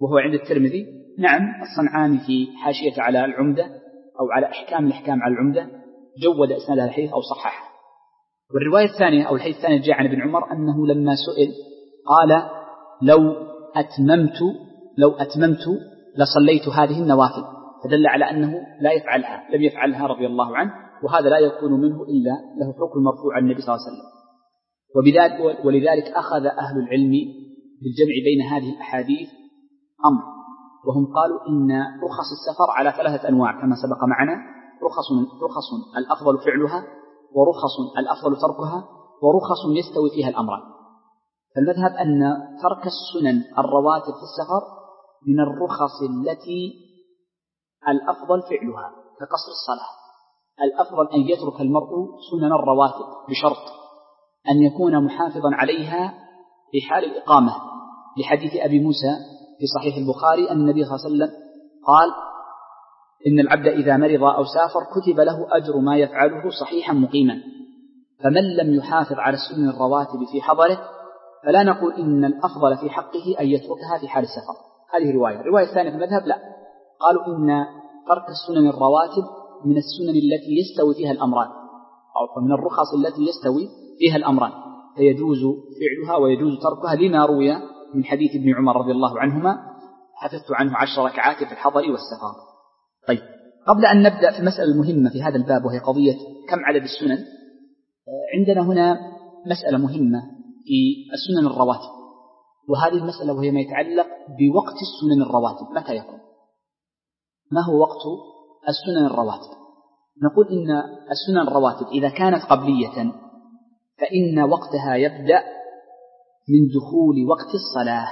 وهو عند الترمذي. نعم الصنعاني في حاشية على العمدة أو على أحكام الأحكام على العمدة جود إسناد هذا الحديث أو صححه. والرواية الثانية أو الحديث الثاني جاء عن ابن عمر أنه لما سئل قال لو أتممت لو أتممت لصليت هذه النوافل، فدل على أنه لا يفعلها، لم يفعلها رضي الله عنه، وهذا لا يكون منه إلا له حكم مرفوع عن النبي صلى الله عليه وسلم. وبذلك ولذلك أخذ أهل العلم بالجمع بين هذه الأحاديث أمر، وهم قالوا إن رخص السفر على ثلاثة أنواع كما سبق معنا: رخص رخص الأفضل فعلها، ورخص الأفضل تركها، ورخص يستوي فيها الأمران. فالمذهب أن ترك السنن الرواتب في السفر من الرخص التي الأفضل فعلها، كقصر الصلاة. الأفضل أن يترك المرء سنن الرواتب بشرط أن يكون محافظا عليها في حال الإقامة، لحديث أبي موسى في صحيح البخاري أن النبي صلى الله عليه وسلم قال: إن العبد إذا مرض أو سافر كتب له أجر ما يفعله صحيحا مقيما. فمن لم يحافظ على السنن الرواتب في حضره فلا نقول إن الأفضل في حقه أن يتركها في حال السفر. هذه رواية. الرواية الثانية في المذهب لا، قالوا إن ترك السنن الرواتب من السنن التي يستوي فيها الأمران، أو من الرخص التي يستوي فيها الأمران، فيجوز فعلها ويجوز تركها، لما روي من حديث ابن عمر رضي الله عنهما: حفظت عنه عشر ركعات في الحضر والسفر. طيب، قبل أن نبدأ في المسألة المهمة في هذا الباب وهي قضية كم عدد السنن، عندنا هنا مسألة مهمة في السنن الرواتب، وهذه المسألة وهي ما يتعلق بوقت السنن الرواتب، متى يكون؟ ما هو وقت السنن الرواتب؟ نقول إن السنن الرواتب إذا كانت قبلية فإن وقتها يبدأ من دخول وقت الصلاة.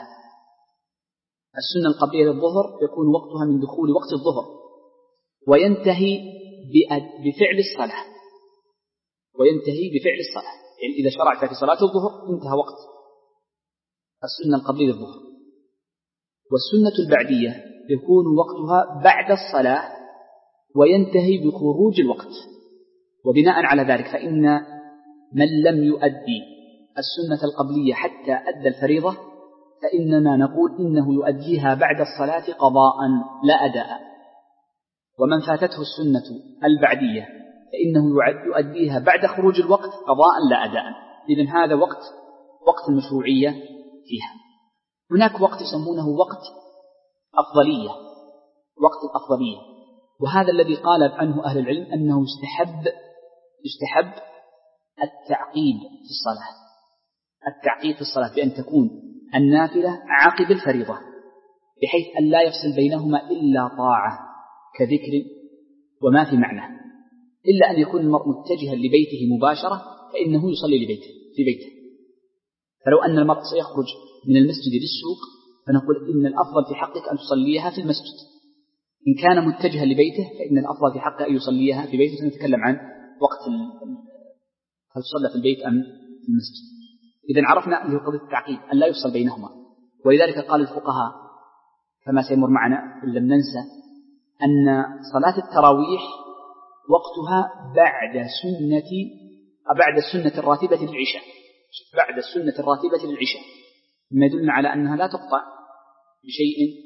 السنة القبلية للظهر يكون وقتها من دخول وقت الظهر، وينتهي بفعل الصلاة وينتهي بفعل الصلاة يعني إذا شرعت في صلاة الظهر انتهى وقت السنة القبلية للظهر. والسنة البعدية يكون وقتها بعد الصلاة وينتهي بخروج الوقت. وبناء على ذلك فإن من لم يؤدي السنة القبلية حتى أدى الفريضة فإننا نقول إنه يؤديها بعد الصلاة قضاء لا أداء. ومن فاتته السنة البعدية فإنه يؤديها بعد خروج الوقت قضاء لا أداء. إذن هذا وقت وقت المشروعية فيها. هناك وقت يسمونه وقت أفضلية، وقت الأفضلية، وهذا الذي قال عنه أهل العلم أنه يستحب يستحب التعقيب في الصلاة التعقيب في الصلاة بأن تكون النافلة عقب الفريضة، بحيث أن لا يفصل بينهما إلا طاعة كذكر وما في معنى، إلا أن يكون المرء متجها لبيته مباشرة فإنه يصلي لبيته في بيته. فلو أن المرء سيخرج من المسجد للسوق فنقول إن الأفضل في حقك أن تصليها في المسجد. إن كان متجها لبيته فإن الأفضل في حقه أن يصليها في بيته. سنتكلم عن وقت هل تصلى في البيت أم في المسجد. إذن عرفنا أنه قضية التعقيد أن لا يفصل بينهما. ولذلك قال الفقهاء كما سيمر معنا إن لم ننسى أن صلاة التراويح وقتها بعد سنة بعد السنة الراتبة للعشاء بعد السنة الراتبة للعشاء مما يدل على أنها لا تقطع بشيء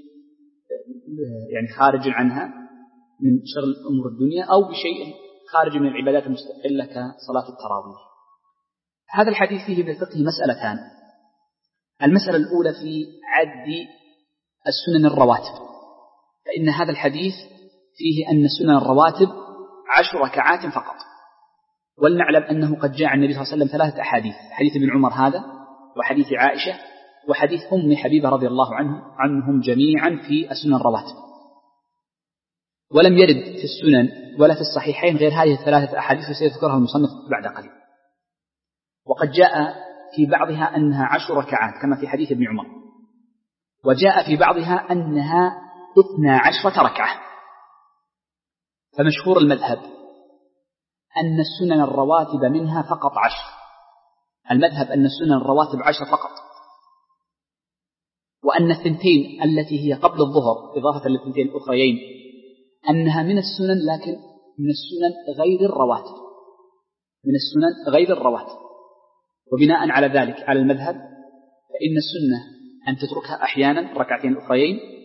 يعني خارج عنها من شغل أمور الدنيا أو بشيء خارج من العبادات المستقلة كصلاة التراويح. هذا الحديث فيه من الفقه مسألتان. المسألة الأولى في عد السنن الرواتب، فإن هذا الحديث فيه أن السنن الرواتب عشر ركعات فقط. ولنعلم أنه قد جاء عن النبي صلى الله عليه وسلم ثلاثة أحاديث: حديث ابن عمر هذا، وحديث عائشة، وحديث أم حبيبة رضي الله عنه عنهم جميعا في السنن الرواتب. ولم يرد في السنن ولا في الصحيحين غير هذه الثلاثة أحاديث سيذكرها المصنف بعد قليل. وقد جاء في بعضها أنها عشر ركعات كما في حديث ابن عمر، وجاء في بعضها أنها اثنا عشرة ركعة. فمشهور المذهب أن السنن الرواتب منها فقط عشر. المذهب أن السنن الرواتب عشر فقط، وأن الثنتين التي هي قبل الظهر إضافة للثنتين الأخريين أنها من السنن، لكن من السنن غير الرواتب من السنن غير الرواتب. وبناء على ذلك على المذهب فإن السنة أن تتركها أحيانا ركعتين أخريين،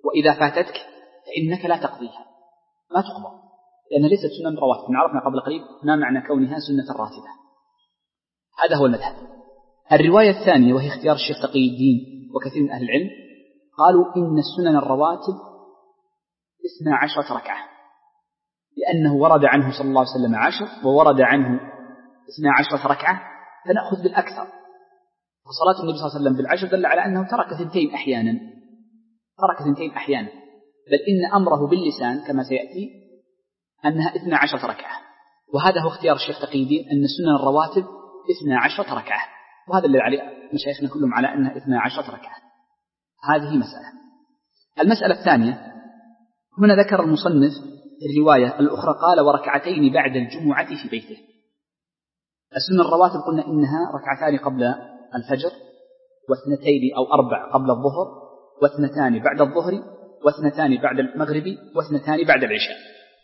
وإذا فاتتك فإنك لا تقضيها، ما تقضى، لأنها ليست سنة رواتب. عرفنا قبل قليل ما معنى كونها سنة راتبة. هذا هو المذهب. الرواية الثانية وهي اختيار الشيخ تقي الدين وكثير من أهل العلم، قالوا إن السنن الرواتب اثنا عشرة ركعة، لأنه ورد عنه صلى الله عليه وسلم عشر وورد عنه اثنا عشرة ركعة، فنأخذ بالأكثر. فصلاة النبي صلى الله عليه وسلم بالعشر دل على أنه ترك ثنتين أحيانا، ترك ثنتين أحيانا، بل إن أمره باللسان كما سيأتي أنها اثنا عشرة ركعة. وهذا هو اختيار الشيخ تقي الدين، أن السنن الرواتب اثنا عشرة ركعة، وهذا اللي عليه مشايخنا كلهم على أنها اثنا عشرة ركعة. هذه مسألة. المسألة الثانية، هنا ذكر المصنف الرواية الأخرى قال وركعتين بعد الجمعة في بيته. السنن الرواتب قلنا إنها ركعتان قبل الفجر، واثنتين أو أربع قبل الظهر، واثنتان بعد الظهر، واثنتان بعد المغرب، واثنتان بعد العشاء.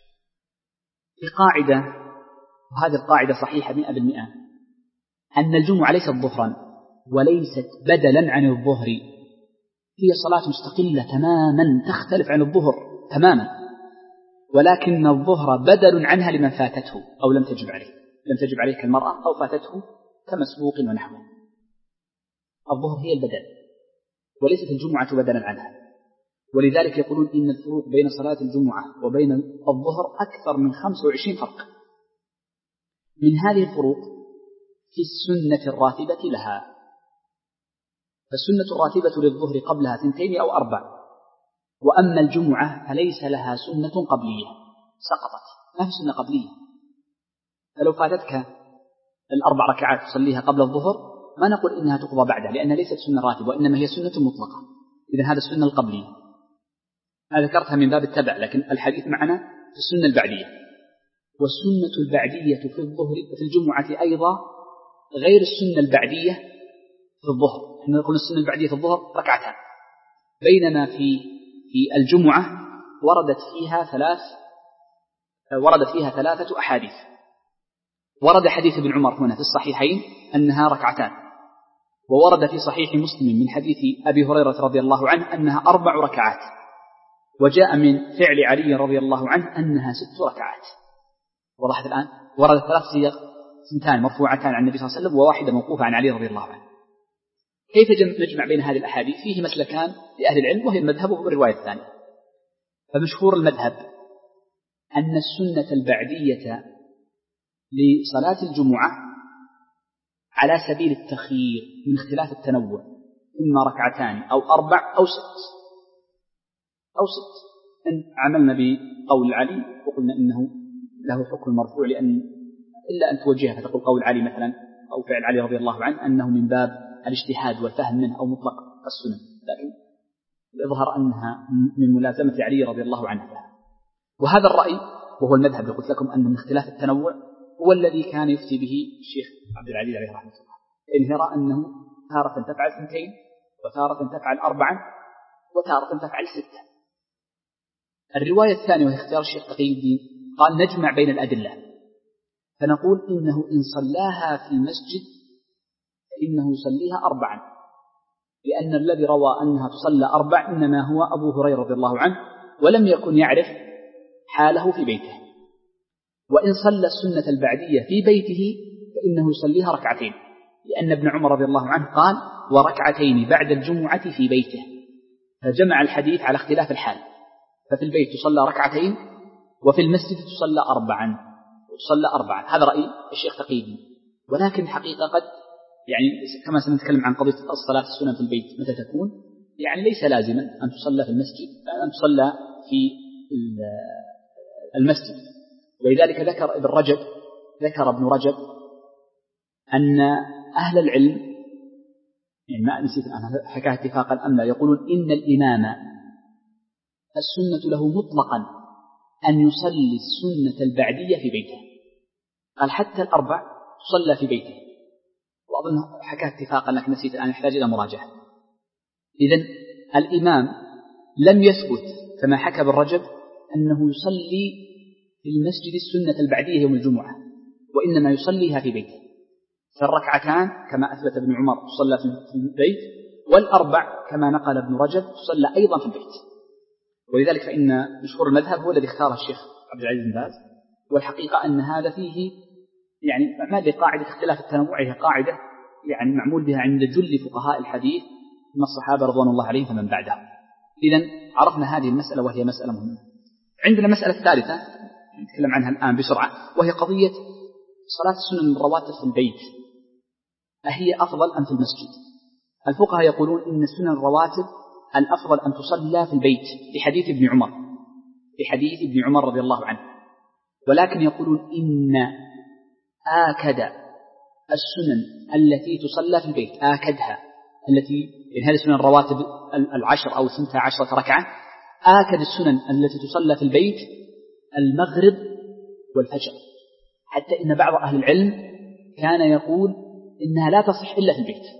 في قاعدة، وهذه القاعدة صحيحة مئة بالمئة، أن الجمعة ليست ظهرا وليست بدلا عن الظهر، هي صلاة مستقلة تماما تختلف عن الظهر تماما، ولكن الظهر بدل عنها لمن فاتته أو لم تجب عليه، لم تجب عليه كالمرأة أو فاتته كمسبوق ونحوه. الظهر هي البدل وليست الجمعة بدلا عنها، ولذلك يقولون إن الفروق بين صلاة الجمعة وبين الظهر أكثر من خمسة وعشرين فرق. من هذه الفروق في السنة الراتبة لها، فالسنة الراتبة للظهر قبلها ثنتين أو أربع، وأما الجمعة فليس لها سنة قبلية، سقطت، ما في سنة قبلية. فلو فاتتك الأربع ركعات تصليها قبل الظهر ما نقول إنها تقضى بعدها، لأنها ليست سنة راتبة وإنما هي سنة مطلقة. إذن هذا السنة القبلية، أنا ذكرتها من باب التبع، لكن الحديث معنا في السنة البعدية. والسنة البعدية في الظهر في الجمعة أيضا غير السنة البعدية في الظهر. احنا نقول السنة البعدية في الظهر ركعتان، بينما في في الجمعة وردت فيها ثلاث وردت فيها ثلاثة أحاديث. ورد حديث ابن عمر هنا في الصحيحين أنها ركعتان، وورد في صحيح مسلم من حديث أبي هريرة رضي الله عنه أنها أربع ركعات، وجاء من فعل علي رضي الله عنه أنها ست ركعات. وضحت الآن؟ ورد ثلاث صيغ، سنتان مرفوعتان عن النبي صلى الله عليه وسلم وواحدة موقوفة عن علي رضي الله عنه. كيف نجمع بين هذه الأحاديث؟ فيه مسلكان لأهل العلم، وهي المذهب والرواية الثانية. فمشهور المذهب أن السنة البعدية لصلاة الجمعة على سبيل التخيير من اختلاف التنوع، إما ركعتان أو أربع أو ست أو ست. إن عملنا بقول علي وقلنا إنه له حكم مرفوع، لأن إلا أن توجهها فتقول قول علي مثلا أو فعل علي رضي الله عنه أنه من باب الاجتهاد والفهم منه أو مطلق السنن، لكن يظهر أنها من ملازمة علي رضي الله عنه لها. وهذا الرأي وهو المذهب اللي قلت لكم أن من اختلاف التنوع هو الذي كان يفتي به الشيخ عبد العزيز عليه رحمه الله، إن يرى أنه تارة تفعل اثنتين وتارة تفعل أربعا وتارة تفعل ستة. الرواية الثانية وهي اختيار الشيخ تقي الدين قال نجمع بين الأدلة، فنقول إنه إن صلاها في المسجد فإنه يصليها أربعا، لأن الذي روى أنها تصلى أربع إنما هو أبو هريرة رضي الله عنه، ولم يكن يعرف حاله في بيته. وإن صلى السنة البعدية في بيته فإنه يصليها ركعتين، لأن ابن عمر رضي الله عنه قال وركعتين بعد الجمعة في بيته، فجمع الحديث على اختلاف الحال، ففي البيت تصلى ركعتين وفي المسجد تصلى أربعا تصلى أربعا. هذا رأي الشيخ تقي الدين. ولكن الحقيقة قد يعني كما سنتكلم عن قضية الصلاة السنة في البيت متى تكون، يعني ليس لازما أن تصلى في المسجد، أن تصلى في المسجد. ولذلك ذكر ابن رجب ذكر ابن رجب أن أهل العلم، يعني ما نسيت أنا حكاه اتفاقا أم لا، يقولون إن الإمام السنة له مطلقا أن يصلي السنة البعدية في بيته، قال حتى الأربع تصلى في بيته. وأظن حكاه اتفاقا لكن نسيت الآن، يحتاج إلى مراجعة. إذن الإمام لم يثبت كما حكى ابن رجب أنه يصلي في المسجد السنة البعدية يوم الجمعة، وإنما يصليها في بيته. فالركعتان كما أثبت ابن عمر تصلى في البيت، والأربع كما نقل ابن رجب تصلى أيضا في البيت. ولذلك فإن مشهور المذهب هو الذي اختاره الشيخ عبد العزيز بن باز، والحقيقة أن هذا فيه يعني ما لقاعدة اختلاف التنوع، هي قاعدة يعني معمول بها عند جل فقهاء الحديث من الصحابة رضوان الله عليهم فمن بعدهم. إذن عرفنا هذه المسألة وهي مسألة مهمة. عندنا المسألة الثالثة نتكلم عنها الآن بسرعة، وهي قضية صلاة السنن الرواتب في البيت، أهي أفضل أم في المسجد؟ الفقهاء يقولون إن السنن الرواتب الأفضل أن تصلى في البيت لحديث ابن عمر لحديث ابن عمر رضي الله عنه، ولكن يقولون إن آكد السنن التي تصلى في البيت، آكدها التي إن هذه السنن الرواتب العشر أو سنة عشرة ركعة، آكد السنن التي تصلى في البيت المغرب والفجر، حتى إن بعض أهل العلم كان يقول إنها لا تصح إلا في البيت،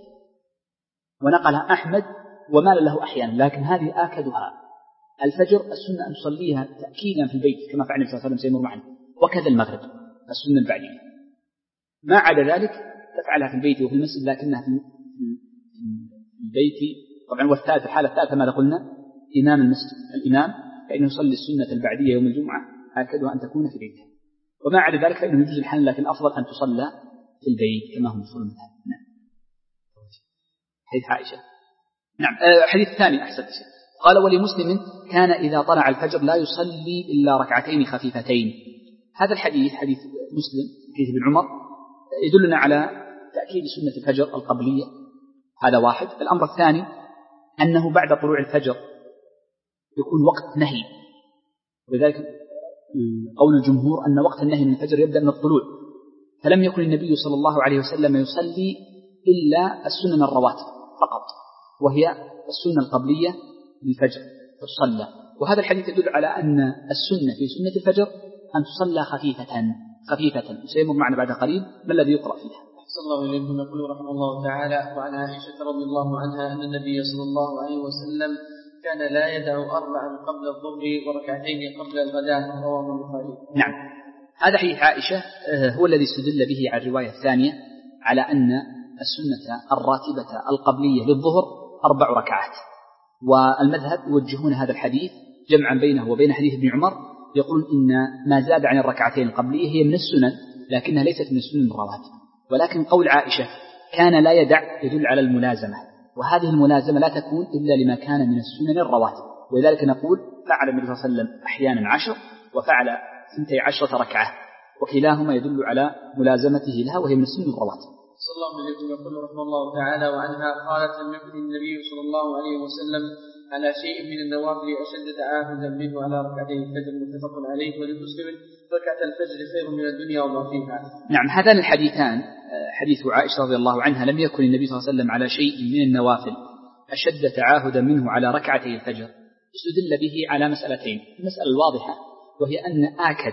ونقلها أحمد ومال له أحيانا، لكن هذه آكدها. الفجر السنة أن تصليها تأكيدا في البيت كما فعل النبي صلى الله عليه وسلم سيمر معنا، وكذا المغرب السنة البعدية. ما عدا ذلك تفعلها في البيت وفي المسجد، لكنها في البيت طبعا. والثالث الحالة الثالثة ماذا قلنا؟ إمام المسجد، الإمام فإنه يصلي السنة البعدية يوم الجمعة آكدها أن تكون في بيته، وما عدا ذلك فإنه يجوز الحل، لكن الأفضل أن تصلى في البيت كما هو مشهور المذهب. نعم. حديث عائشة. نعم. حديث ثاني أحسن شيء، قال ولمسلم كان إذا طلع الفجر لا يصلي إلا ركعتين خفيفتين. هذا الحديث حديث مسلم حديث ابن عمر يدلنا على تأكيد سنة الفجر القبلية، هذا واحد. الأمر الثاني أنه بعد طلوع الفجر يكون وقت نهي، ولذلك قول الجمهور أن وقت النهي من الفجر يبدأ من الطلوع، فلم يكن النبي صلى الله عليه وسلم يصلي إلا السنن الرواتب فقط، وهي السنة القبلية للفجر تصلى. وهذا الحديث يدل على أن السنة في سنة الفجر أن تصلى خفيفة خفيفة، سيمر معنا بعد قليل ما الذي يقرأ فيها. صلى الله عليه وسلم يقول رحمه الله تعالى: وعن عائشة رضي الله عنها أن النبي صلى الله عليه وسلم كان لا يدع أربعا قبل الظهر وركعتين قبل الغداء، رواه البخاري. نعم، هذا حديث عائشة هو الذي استدل به على الرواية الثانية على أن السنة الراتبة القبلية للظهر أربع ركعات، والمذهب يوجهون هذا الحديث جمعا بينه وبين حديث ابن عمر، يقولون إن ما زاد عن الركعتين القبلية هي من السنن لكنها ليست من السنن الرواتب. ولكن قول عائشة كان لا يدع يدل على الملازمة، وهذه الملازمة لا تكون إلا لما كان من السنن الرواتب، ولذلك نقول فعل النبي صلى الله عليه وسلم أحيانا عشر وفعل ثنتي عشرة ركعة، وكلاهما يدل على ملازمته لها وهي من السنن الرواتب. صلى الله عليه وسلم يقول رحمه الله تعالى: وعنها قالت: لم يكن النبي صلى الله عليه وسلم على شيء من النوافل أشد تعاهدا منه على ركعتي الفجر، متفق عليه. ولمسلم: ركعة الفجر خير من الدنيا وما فيها. نعم، هذان الحديثان حديث عائشة رضي الله عنها لم يكن النبي صلى الله عليه وسلم على شيء من النوافل أشد تعاهدا منه على ركعتي الفجر، استدل به على مسألتين. المسألة الواضحة وهي أن آكد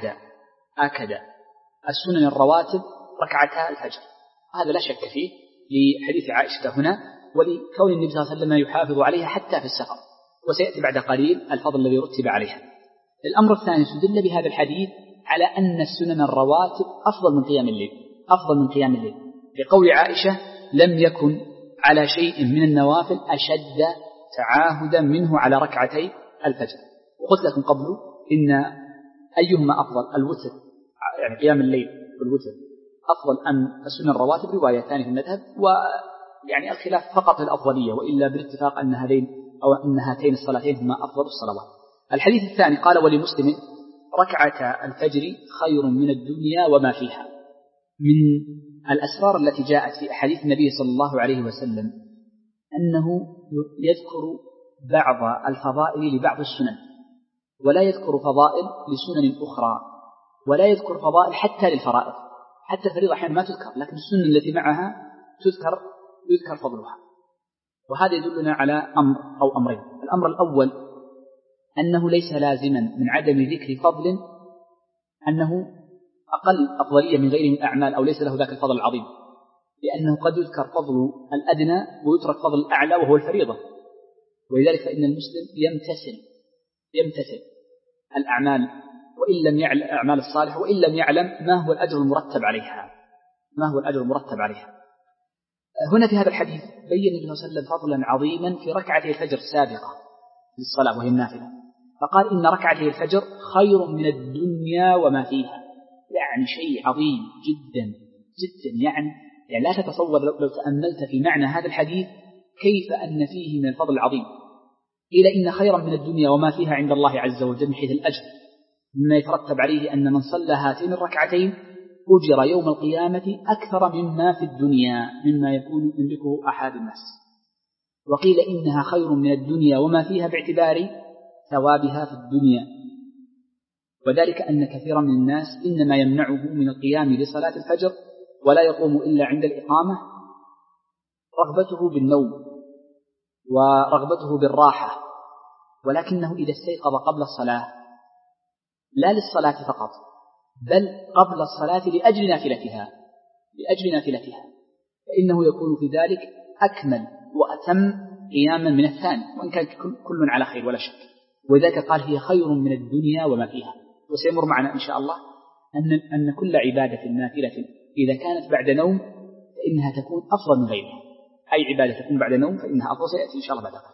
آكد السنن الرواتب ركعتا الفجر، هذا لا شك فيه لحديث عائشة هنا، ولكون النبي صلى الله عليه وسلم يحافظ عليها حتى في السفر، وسيأتي بعد قليل الفضل الذي رتب عليها. الأمر الثاني استدل بهذا الحديث على أن السنن الرواتب أفضل من قيام الليل أفضل من قيام الليل لقول عائشة: لم يكن على شيء من النوافل أشد تعاهدا منه على ركعتي الفجر. وقلت لكم قبل إن أيهما أفضل، الوتر يعني قيام الليل والوتر أفضل أم السنن الرواتب، روايتان في المذهب، ويعني الخلاف فقط الأفضلية، وإلا بالاتفاق أن هذين أو أن هاتين الصلاتين هما أفضل الصلوات. الحديث الثاني قال: ولمسلم: ركعة الفجر خير من الدنيا وما فيها. من الأسرار التي جاءت في أحاديث النبي صلى الله عليه وسلم أنه يذكر بعض الفضائل لبعض السنن، ولا يذكر فضائل لسنن أخرى، ولا يذكر فضائل حتى للفرائض، حتى الفريضة أحيانا ما تذكر، لكن السنن التي معها تذكر يذكر فضلها. وهذا يدلنا على أمر أو أمرين. الأمر الأول أنه ليس لازما من عدم ذكر فضل أنه أقل أفضلية من غيره من الأعمال أو ليس له ذاك الفضل العظيم، لأنه قد يذكر فضل الأدنى ويترك فضل الأعلى وهو الفريضة. ولذلك فإن المسلم يمتثل يمتثل الأعمال وإن لم يعلم الأعمال الصالحة، وإن لم يعلم ما هو الأجر المرتب عليها ما هو الأجر المرتب عليها. هنا في هذا الحديث بين النبي صلى الله عليه وسلم فضلا عظيما في ركعتي الفجر السابقة للصلاة وهي النافلة، فقال إن ركعتي الفجر خير من الدنيا وما فيها، يعني شيء عظيم جدا جدا. يعني, يعني لا تتصور لو تأملت في معنى هذا الحديث كيف أن فيه من الفضل العظيم. قيل إن خيرا من الدنيا وما فيها عند الله عز وجل من حيث الأجر مما يترتب عليه أن من صلى هاتين الركعتين أجر يوم القيامة أكثر مما في الدنيا مما يكون يملكه أحد الناس. وقيل إنها خير من الدنيا وما فيها باعتبار ثوابها في الدنيا، وذلك أن كثيرا من الناس إنما يمنعه من القيام لصلاة الفجر ولا يقوم إلا عند الإقامة رغبته بالنوم ورغبته بالراحة، ولكنه إذا استيقظ قبل الصلاة لا للصلاة فقط بل قبل الصلاة لأجل نافلتها لأجل نافلتها فإنه يكون في ذلك أكمل وأتم قياما من الثاني، وإن كان كل على خير ولا شك. وذلك قال هي خير من الدنيا وما فيها. وسيمر معنا إن شاء الله أن أن كل عبادة نافلة إذا كانت بعد نوم فإنها تكون أفضل من غيرها. أي عبادة تكون بعد نوم فإنها أفضل، سيأتي إن شاء الله بعد ذلك.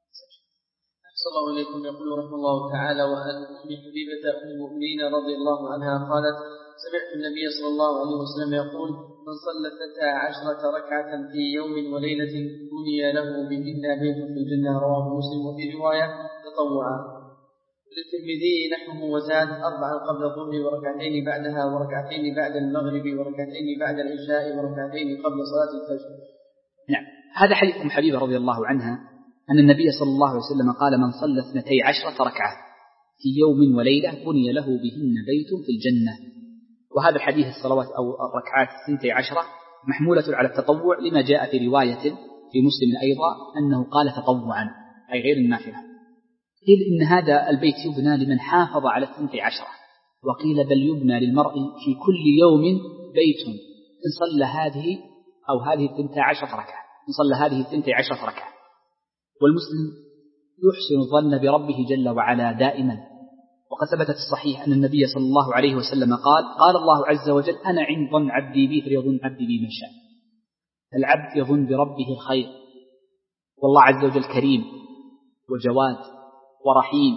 أحسن الله إليكم. يقول رحمه الله تعالى: وأن أم حبيبة أم المؤمنين رضي الله عنها قالت: سمعت النبي صلى الله عليه وسلم يقول: من صلى اثنتا عشرة ركعة في يوم وليلة بني له بهن بيت في الجنة. رواه مسلم. وفي رواية تطوعا. للترمذي نحوه وزاد: أربعا قبل الظهر وركعتين بعدها وركعتين بعد المغرب وركعتين بعد العشاء وركعتين قبل صلاة الفجر. نعم، هذا حديث أم حبيبة رضي الله عنها أن النبي صلى الله عليه وسلم قال: من صلى اثنتي عشرة ركعة في يوم وليلة بني له بهن بيت في الجنة. وهذا الحديث الصلوات أو الركعات اثنتي عشرة محمولة على التطوع، لما جاء في رواية في مسلم أيضا أنه قال تطوعا أي غير النافلة. قيل إن هذا البيت يبنى لمن حافظ على اثنتي عشرة، وقيل بل يبنى للمرء في كل يوم بيت إن صلى هذه أو هذه اثنتي عشرة ركعة إن صلى هذه اثنتي عشرة ركعة. والمسلم يحسن الظن بربه جل وعلا دائما، وقد ثبت في الصحيح أن النبي صلى الله عليه وسلم قال: قال الله عز وجل: أنا عند ظن عبدي بي فليظن عبدي بي ما شاء. العبد يظن بربه الخير، والله عز وجل كريم وجواد ورحيم،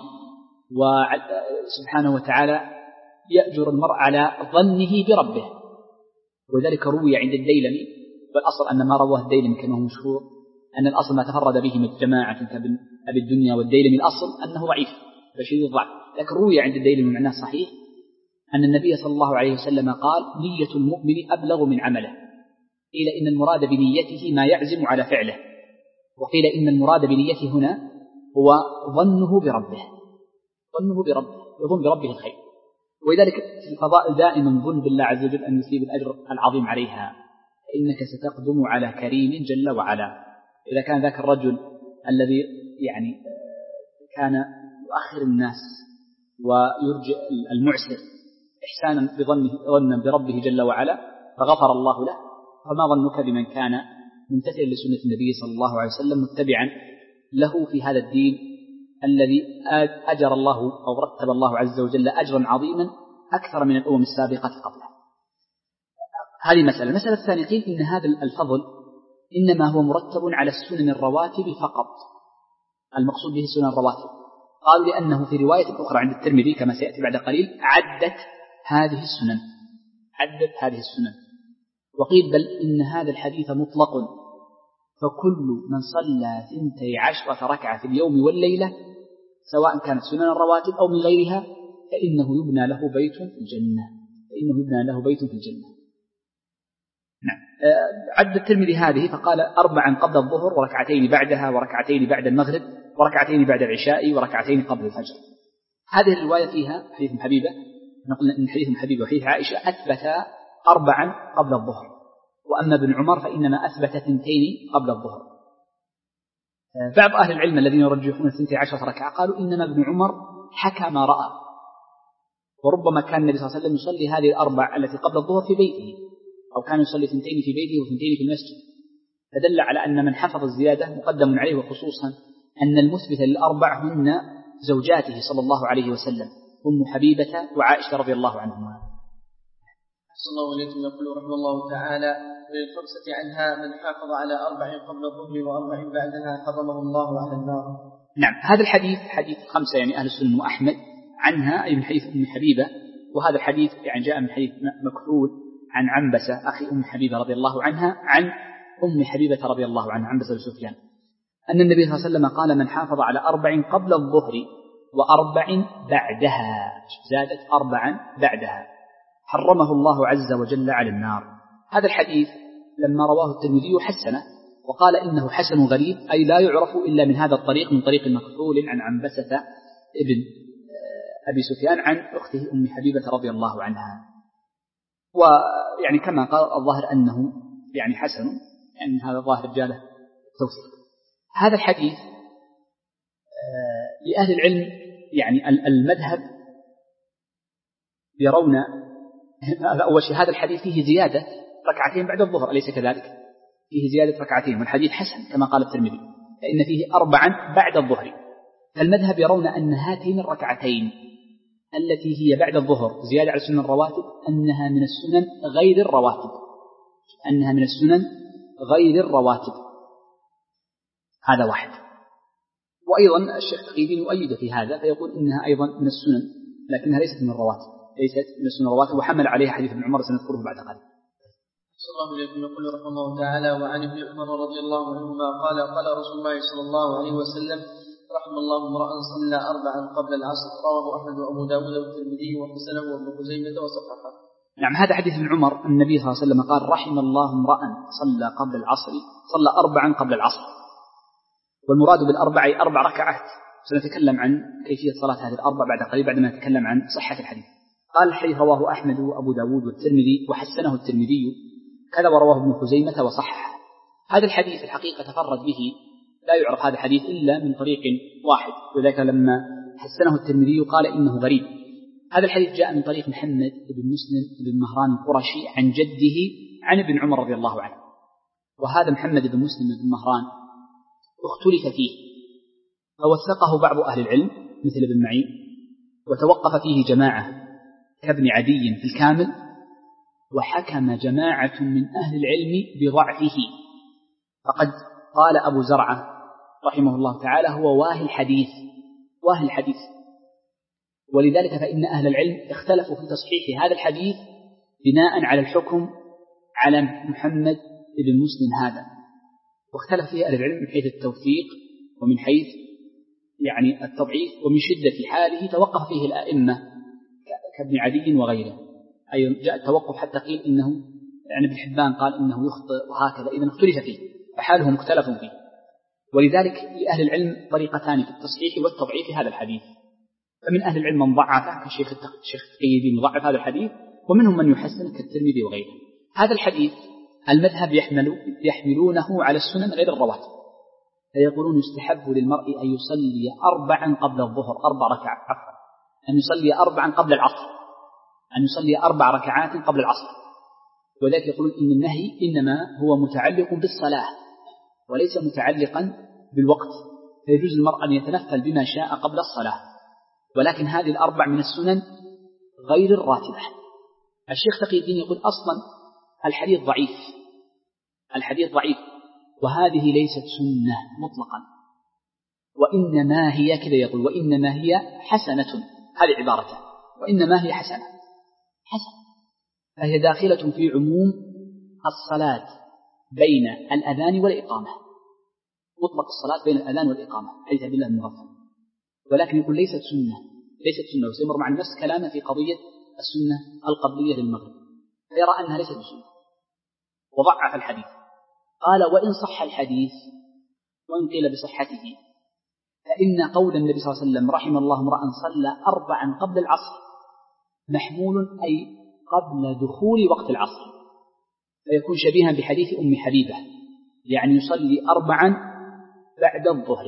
وسبحانه وتعالى يأجر المرء على ظنه بربه. وذلك روي عند الديلمي، والأصل أن ما رواه الديلمي كما هو مشهور أن الأصل ما تفرد به من جماعة كأبي الدنيا والديلمي الأصل أنه ضعيف بشديد الضعف، لكن روي عند الديلمي معناه صحيح أن النبي صلى الله عليه وسلم قال: نية المؤمن أبلغ من عمله. قيل إن المراد بنيته ما يعزم على فعله، وقيل إن المراد بنيته هنا هو ظنه بربه ظنه بربه يظن بربه الخير. ولذلك في الفضائل دائما ظن بالله عز وجل أن يصيب الأجر العظيم عليها، فإنك ستقدم على كريم جل وعلا. إذا كان ذاك الرجل الذي يعني كان يؤخر الناس ويرجع المعسر إحسانا بظنه ظنا بربه جل وعلا فغفر الله له، فما ظنك بمن كان ممتثلا لسنة النبي صلى الله عليه وسلم متبعا له في هذا الدين الذي أجر الله أو رتب الله عز وجل أجرا عظيما أكثر من الأمم السابقة قبله. هذه مسألة. المسألة الثانية قيل إن هذا الفضل إنما هو مرتب على السنن الرواتب فقط. المقصود به سنن الرواتب، قالوا لأنه في رواية أخرى عند الترمذي كما سيأتي بعد قليل عدت هذه السنن عدت هذه السنن وقيل بل إن هذا الحديث مطلق، فكل من صلى ثنتي عشرة ركعة في اليوم والليلة سواء كانت سنن الرواتب أو من غيرها فإنه يبنى له بيت في الجنة فإنه يبنى له بيت في الجنة. نعم. عد الترمذي هذه فقال: أربعا قبل الظهر وركعتين بعدها وركعتين بعد المغرب وركعتين بعد العشاء وركعتين قبل الفجر. هذه الرواية فيها حديث حبيبة، نقول إن حديث حبيبة وحديث عائشة أثبت أربعا قبل الظهر، وأما ابن عمر فإنما أثبت ثنتين قبل الظهر. بعض أهل العلم الذين يرجحون الثنتي عشرة ركعة قالوا إنما ابن عمر حكى ما رأى، وربما كان النبي صلى الله عليه وسلم يصلي هذه الأربع التي قبل الظهر في بيته، أو كان يصلي ثنتين في بيته وثنتين في المسجد، فدل على أن من حفظ الزيادة مقدم عليه، وخصوصا أن المثبت للأربع هن زوجاته صلى الله عليه وسلم أم حبيبة وعائشة رضي الله عنهما. أحسن الله إليكم. يقول رحمه الله تعالى: وللخمسة عنها من حافظ على أربع قبل الظهر وأربع بعدها حرمه الله على النار. نعم. هذا الحديث حديث خمسة يعني أهل السنة وأحمد عنها، أي من حديث أم حبيبة. وهذا الحديث يعني جاء من حديث مكحول عن عنبسة أخي أم حبيبة رضي الله عنها عن أم حبيبة رضي الله عنها عنبسة بن سفيان أن النبي صلى الله عليه وسلم قال: من حافظ على أربع قبل الظهر وأربع بعدها، زادت أربعا بعدها، حرمه الله عز وجل على النار. هذا الحديث لما رواه الترمذي حسنه وقال إنه حسن غريب، أي لا يعرف إلا من هذا الطريق، من طريق مكحول عن عنبسة ابن أبي سفيان عن أخته أم حبيبة رضي الله عنها. ويعني كما قال الظاهر أنه يعني حسن، يعني هذا ظاهر رجاله توثيق. هذا الحديث لأهل العلم يعني المذهب يرون هذا أول شيء، هذا الحديث فيه زيادة ركعتين بعد الظهر، أليس كذلك؟ فيه زيادة ركعتين، والحديث حسن كما قال الترمذي، فإن فيه أربعا بعد الظهر. فالمذهب يرون أن هاتين الركعتين التي هي بعد الظهر زيادة على سنن الرواتب أنها من السنن غير الرواتب، أنها من السنن غير الرواتب. هذا واحد. وأيضا الشيخ تقي الدين يؤيد في هذا فيقول إنها أيضا من السنن لكنها ليست من الرواتب، ليست من السنن الرواتب، وحمل عليها حديث ابن عمر سنذكره بعد قليل. صلى الله عليه وسلم يقول رحمه الله تعالى: وعن ابن عمر رضي الله عنهما قال: قال رسول الله صلى الله عليه وسلم: رحم الله امرأ صلى أربعا قبل العصر. رواه أحمد وأبو داود والترمذي وحسنه وابن خزيمة وصححه. نعم. هذا حديث ابن عمر النبي صلى الله عليه وسلم قال: رحم الله امرأ صلى قبل العصر، صلى أربعا قبل العصر. والمراد بالأربع أي أربع ركعات. سنتكلم عن كيفية صلاة هذه الأربع بعد قليل بعدما نتكلم عن صحة الحديث. قال الحديث رواه أحمد وأبو داود والترمذي وحسنه الترمذي كذا، ورواه ابن خزيمة وصححه. هذا الحديث الحقيقة تفرد به، لا يعرف هذا الحديث إلا من طريق واحد، وذلك لما حسنه الترمذي قال إنه غريب. هذا الحديث جاء من طريق محمد بن مسلم بن مهران القرشي عن جده عن ابن عمر رضي الله عنه. وهذا محمد بن مسلم بن مهران اختلف فيه، فوثقه بعض أهل العلم مثل ابن معين، وتوقف فيه جماعة كابن عدي في الكامل، وحكم جماعة من أهل العلم بضعفه. فقد قال أبو زرعة رحمه الله تعالى: هو واهي الحديث، واهي الحديث. ولذلك فإن أهل العلم اختلفوا في تصحيح هذا الحديث بناء على الحكم على محمد بن مسلم هذا، واختلف فيه أهل العلم من حيث التوثيق ومن حيث يعني التضعيف، ومن شدة حاله توقف فيه الأئمة كابن عدي وغيره. أي جاء التوقف حتى قيل إنه يعني ابن حبان قال إنه يخطئ وهكذا، إذن اختلف فيه فحاله مختلف فيه. ولذلك لأهل العلم طريقتان في التصحيح والتضعيف في هذا الحديث. فمن أهل العلم من ضعفه كالشيخ الشيخ تقي الدين ضعف هذا الحديث، ومنهم من يحسن كالترمذي وغيره. هذا الحديث المذهب يحمل يحملونه على السنن غير الرواتب، فيقولون يستحب للمرء أن يصلي أربعا قبل الظهر، أربع ركعات عفوا أن يصلي أربعا قبل العصر، أن يصلي أربع ركعات قبل العصر. وذلك يقولون إن النهي إنما هو متعلق بالصلاة وليس متعلقا بالوقت، فيجوز المرء أن يتنفل بما شاء قبل الصلاة، ولكن هذه الأربع من السنن غير الراتبة. الشيخ تقي الدين يقول أصلا الحديث ضعيف، الحديث ضعيف وهذه ليست سنة مطلقا، وإنما هي كذا يقول وإنما هي حسنة، هذه عبارته، وإنما هي حسنة حسنة، فهي داخلة في عموم الصلاة بين الأذان والإقامة، مطلق الصلاة بين الأذان والإقامة حديث عبد الله بن مغفل، ولكن يقول ليست سنة، ليست سنة، وسيمر مع نفس كلامه في قضية السنة القبلية للمغرب، فيرى أنها ليست سنة وضعف الحديث. قال وإن صح الحديث وإن قيل بصحته فإن قول النبي صلى الله عليه وسلم رحم الله امرأ صلى أربعا قبل العصر محمول أي قبل دخول وقت العصر، فيكون شبيها بحديث أم حبيبة، يعني يصلي أربعا بعد الظهر.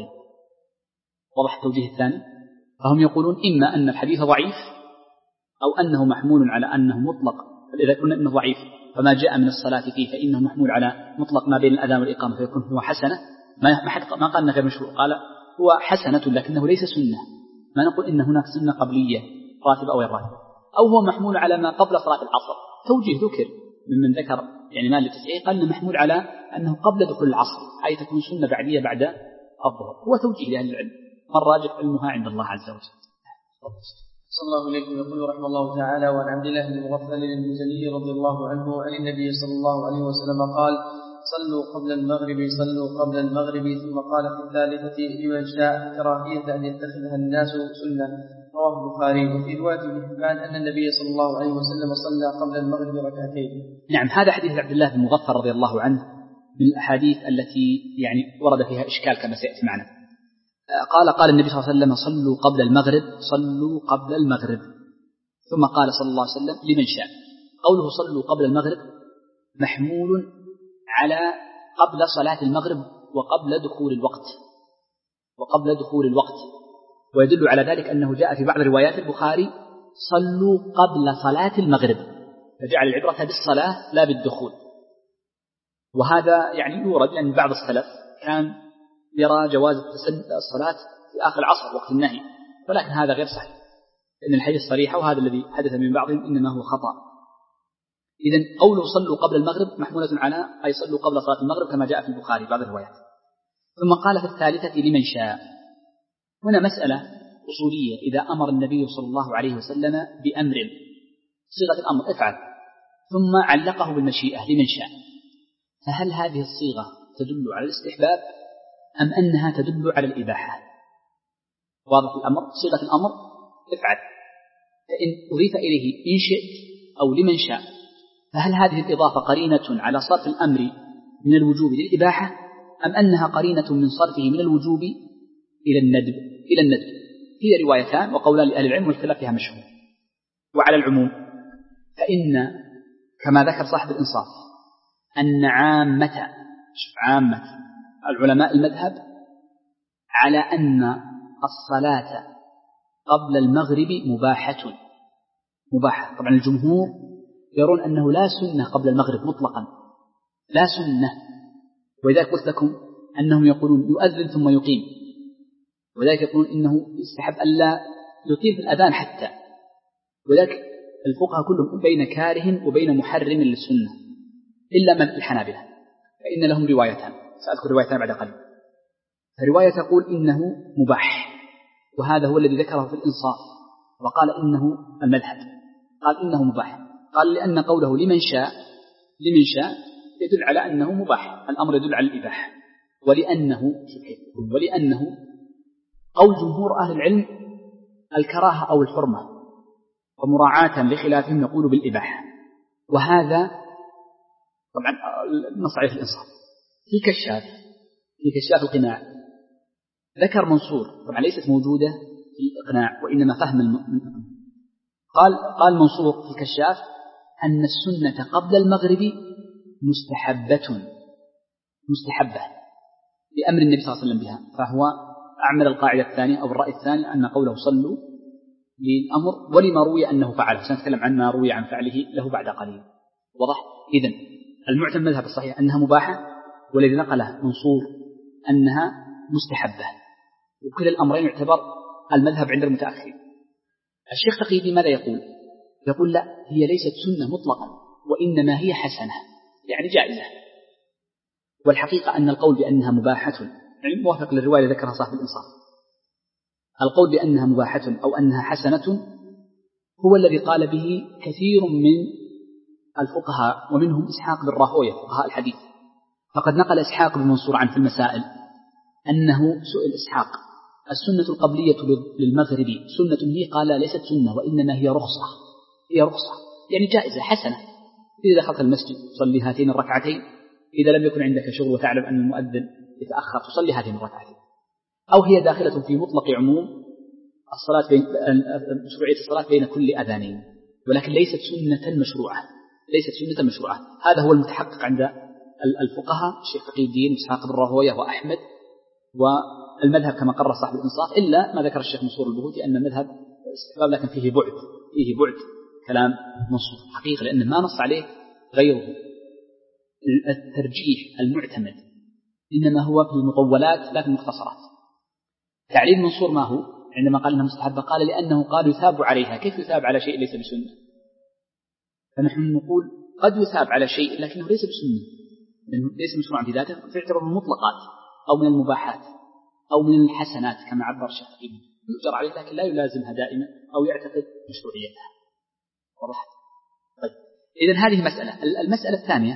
وضح التوجيه الثاني، فهم يقولون إما أن الحديث ضعيف أو أنه محمول على أنه مطلق، إذا كنا أنه ضعيف فما جاء من الصلاة فيه فإنه محمول على مطلق ما بين الأذان والإقامة فيكون هو حسنة، ما ما قال أنه غير مشروع، قال هو حسنة لكنه ليس سنة، ما نقول إن هناك سنة قبلية راتبة أو غير راتبة، أو هو محمول على ما قبل صلاة العصر. توجيه ذكر ممن ذكر يعني ما للتسعير قال إنه محمول على أنه قبل دخول العصر، أي تكون سنة بعدية بعد الظهر، هو توجيه لأهل العلم. والراجح علمها عند الله عز وجل. صلى الله عليه يقول رحمه الله تعالى: وعن عبد الله بن مغفل المزني رضي الله عنه عن النبي صلى الله عليه وسلم قال: صلوا قبل المغرب صلوا قبل المغرب. ثم قال في الثالثة: لمن شاء كراهية أن يتخذها الناس سنة. رواه البخاري. وفي رواية ابن حبان أن النبي صلى الله عليه وسلم صلى قبل المغرب ركعتين. نعم، هذا حديث عبد الله بن مغفل رضي الله عنه من الأحاديث التي يعني ورد فيها إشكال كما سيأتي معنا. قال قال النبي صلى الله عليه وسلم: صلوا قبل المغرب صلوا قبل المغرب. ثم قال صلى الله عليه وسلم: لمن شاء. قوله صلوا قبل المغرب محمول على قبل صلاة المغرب وقبل دخول الوقت وقبل دخول الوقت ويدل على ذلك أنه جاء في بعض روايات البخاري: صلوا قبل صلاة المغرب، فجعل العبرة بالصلاة لا بالدخول. وهذا يعني يورد لأن يعني بعض السلف كان يرى جواز الصلاة في آخر العصر وقت النهي، ولكن هذا غير صحيح لأن الحديث صريحة، وهذا الذي حدث من بعضهم إنما هو خطأ. إذن قوله صلوا قبل المغرب محمولة على أي صلوا قبل صلاة المغرب كما جاء في البخاري بعض الروايات. ثم قال في الثالثة: لمن شاء. هنا مسألة أصولية: إذا أمر النبي صلى الله عليه وسلم بأمر صيغة الأمر افعل ثم علقه بالمشيئة لمن شاء، فهل هذه الصيغة تدل على الاستحباب أم أنها تدل على الإباحة؟ واضح الأمر، صيغة الأمر افعل، فإن أضيف إليه إن شئت أو لمن شاء، فهل هذه الإضافة قرينة على صرف الأمر من الوجوب للإباحة أم أنها قرينة من صرفه من الوجوب إلى الندب إلى الندب؟ هي روايتان وقولان لأهل العلم والخلاف فيها مشهور. وعلى العموم فإن كما ذكر صاحب الإنصاف أن عامة عامة العلماء المذهب على أن الصلاة قبل المغرب مباحة مباحة. طبعا الجمهور يرون أنه لا سنة قبل المغرب مطلقا، لا سنة، ولذلك قلت لكم أنهم يقولون يؤذن ثم يقيم، ولذلك يقولون إنه يستحب ألا يطيل في الأذان حتى، ولذلك الفقهاء كلهم بين كاره وبين محرم للسنة إلا من الحنابلة فإن لهم روايتان، سأذكر روايتان بعد قليل. فرواية تقول إنه مباح، وهذا هو الذي ذكره في الإنصاف وقال إنه المذهب، قال إنه مباح، قال لأن قوله لمن شاء لمن شاء يدل على أنه مباح، الأمر يدل على الإباحة، ولأنه ولأنه قول جمهور أهل العلم الكراهة أو الحرمة، ومراعاة لخلافهم يقول بالإباحة. وهذا طبعا نص عليه الإنصاف. في كشاف في كشاف القناع ذكر منصور، طبعا ليست موجودة في الإقناع وإنما فهم الم... قال قال منصور في الكشاف أن السنة قبل المغرب مستحبة مستحبة لأمر النبي صلى الله عليه وسلم بها، فهو أعمل القاعدة الثانية أو الرأي الثاني أن قوله صلوا للأمر ولما روي أنه فعله، سنتكلم عن ما روي عن فعله له بعد قليل. واضح؟ إذن المعتمد المذهب الصحيح أنها مباحة، والذي نقله منصور أنها مستحبة، وكل الأمرين يعتبر المذهب عند المتأخرين. الشيخ تقي الدين ماذا يقول؟ يقول لا، هي ليست سنة مطلقا وإنما هي حسنة يعني جائزة. والحقيقة أن القول بأنها مباحة يعني موافق للرواية ذكرها صاحب الإنصاف، القول بأنها مباحة أو أنها حسنة هو الذي قال به كثير من الفقهاء ومنهم إسحاق بن راهويه فقهاء الحديث. فقد نقل إسحاق بن منصور عن في المسائل أنه سئل إسحاق السنة القبلية للمغرب سنة هي؟ قال لا، ليست سنة وإنما هي رخصة هي رخصة يعني جائزة حسنة. إذا دخلت المسجد تصلي هاتين الركعتين، إذا لم يكن عندك شغل وتعلم أن المؤذن يتأخر تصلي هاتين الركعتين. أو هي داخلة في مطلق عموم الصلاة بين مشروعية الصلاة بين كل أذانين، ولكن ليست سنة مشروعة ليست سنة مشروعة. هذا هو المتحقق عند الفقهاء الشيخ تقي الدين وإسحاق بن راهويه وأحمد، والمذهب كما قرر صاحب الإنصاف إلا ما ذكر الشيخ منصور البهوتي أن المذهب استحباب لكن فيه بعد فيه بعد كلام منصور حقيقة، لأنه ما نص عليه غيره. الترجيح المعتمد إنما هو في المطولات لا في المختصرات. تعليل منصور ما هو عندما قال أنها مستحبة؟ قال لأنه قال يثاب عليها. كيف يثاب على شيء ليس بسنة؟ فنحن نقول قد يثاب على شيء لكنه ليس بسنة، لأنه ليس مشروعا في ذاته، فيعتبر من المطلقات أو من المباحات أو من الحسنات كما عبر الشيخ يؤجر عليه، لكن لا يلازمها دائما أو يعتقد مشروعيتها. واضح؟ طيب، إذن هذه مسألة. المسألة الثانية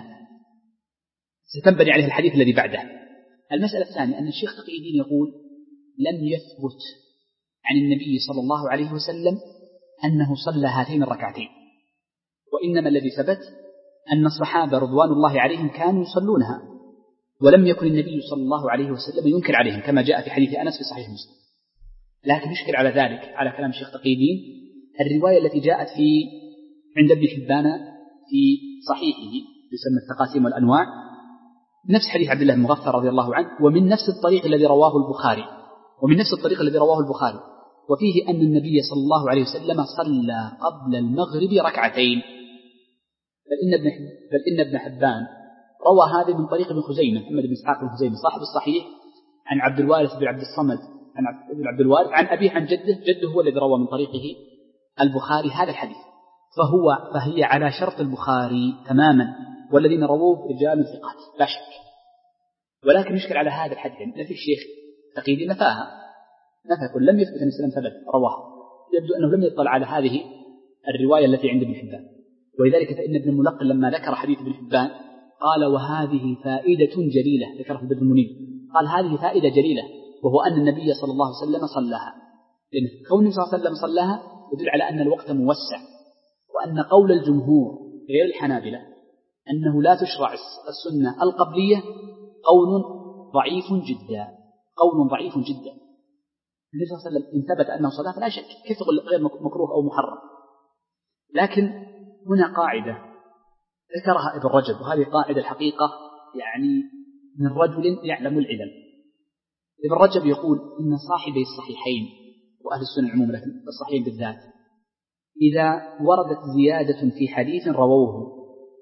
ستنبني عليه الحديث الذي بعده. المسألة الثانية أن الشيخ تقي الدين يقول لم يثبت عن النبي صلى الله عليه وسلم أنه صلى هاتين الركعتين، وإنما الذي ثبت أن الصحابة رضوان الله عليهم كانوا يصلونها، ولم يكن النبي صلى الله عليه وسلم ينكر عليهم كما جاء في حديث أنس في صحيح مسلم. لكن يشكل على ذلك على كلام الشيخ تقي الدين الرواية التي جاءت في عند ابن حبان في صحيحه يسمى التقاسيم والأنواع، نفس حديث عبد الله بن مغفر رضي الله عنه، ومن نفس الطريق الذي رواه البخاري ومن نفس الطريق الذي رواه البخاري وفيه أن النبي صلى الله عليه وسلم صلى قبل المغرب ركعتين. بل إن ابن بل إن ابن حبان روى هذا من طريق ابن خزيمة محمد بن إسحاق بن خزيمة صاحب الصحيح عن عبد الوارث بن عبد الصمد عن عبد, عبد الوارث عن أبيه عن جده، جده هو الذي روى من طريقه البخاري هذا الحديث، فهو فهي على شرط البخاري تماما، والذين رووه رجال ثقات لا شك. ولكن يشكل على هذا الحديث أن في الشيخ تقي الدين نفاها نفى كل لم يثبت أن الإسلام ثبت رواه، يبدو أنه لم يطلع على هذه الرواية التي عند ابن حبان. ولذلك فإن ابن الملقن لما ذكر حديث ابن حبان قال وهذه فائدة جليلة، ذكره ابن المنير قال هذه فائدة جليلة، وهو أن النبي صلى الله عليه وسلم صلاها، لأن كون النبي صلى الله عليه وسلم صلاها يدل على أن الوقت موسع، وأن قول الجمهور غير الحنابلة أنه لا تشرع السنة القبلية قول ضعيف جدا، قول ضعيف جدا. النبي صلى الله عليه وسلم إن ثبت أنه صلاة فلا شك، كيف تقول غير مكروه أو محرم؟ لكن هنا قاعدة ذكرها ابن رجب، وهذه قاعدة الحقيقة يعني من رجل يعلم العلم. ابن رجب يقول إن صاحبي الصحيحين وأهل السنة عموما لكن الصحيحين بالذات إذا وردت زيادة في حديث رووه،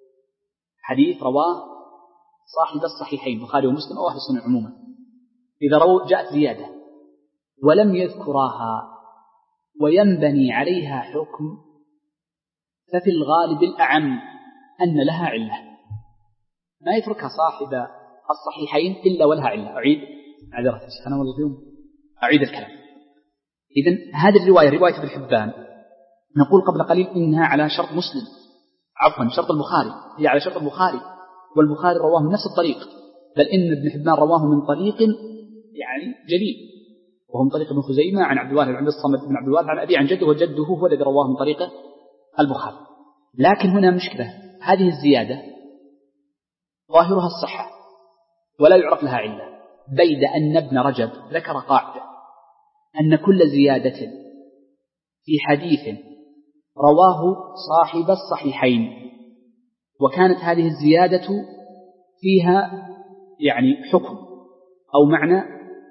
حديث رواه صاحب الصحيحين البخاري ومسلم أو أهل السنة عموما، إذا رووا جاءت زيادة ولم يذكراها وينبني عليها حكم، ففي الغالب الأعم أن لها علة، ما يتركها صاحب الصحيحين إلا ولها علة. أعيد معذرة أنا والله اليوم أعيد الكلام. إذن هذه الرواية رواية ابن حبان نقول قبل قليل إنها على شرط مسلم، عفوا شرط البخاري، هي على شرط البخاري، والبخاري رواه من نفس الطريق، بل إن ابن حبان رواه من طريق يعني جليل، وهو من طريق ابن خزيمة عن عبد الوارث بن عبد الصمد بن عبد الوارث عن أبي عن جده، وجده هو الذي رواه من طريق البخاري. لكن هنا مشكلة، هذه الزيادة ظاهرها الصحة ولا يعرف لها علة، بيد أن ابن رجب ذكر قاعدة أن كل زيادة في حديث رواه صاحب الصحيحين وكانت هذه الزيادة فيها يعني حكم أو معنى،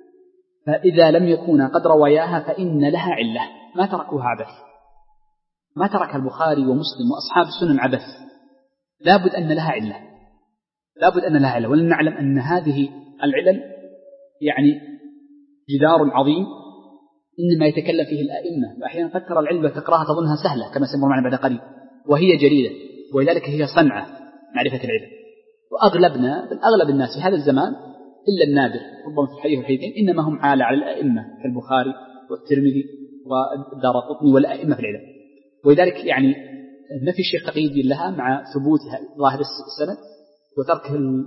فإذا لم يكونا قد رواياها فإن لها علة، ما تركوها عبث، ما ترك البخاري ومسلم وأصحاب السنن عبث، لابد أن لها علة، لابد أن لها علة. ولن نعلم أن هذه العلل يعني جدار عظيم إنما يتكلم فيه الأئمة، وأحيانا قد ترى العلم وتقراها تظنها سهلة كما سيمر معنا بعد قليل، وهي جليلة، ولذلك هي صنعة معرفة العلم. وأغلبنا بل أغلب الناس في هذا الزمان إلا النادر ربما في الحديث والحديثين إنما هم عالة على الأئمة كالبخاري والترمذي والدارقطني والأئمة في العلم. ولذلك يعني نفي الشيخ تقي الدين لها مع ثبوتها ظاهر السند وترك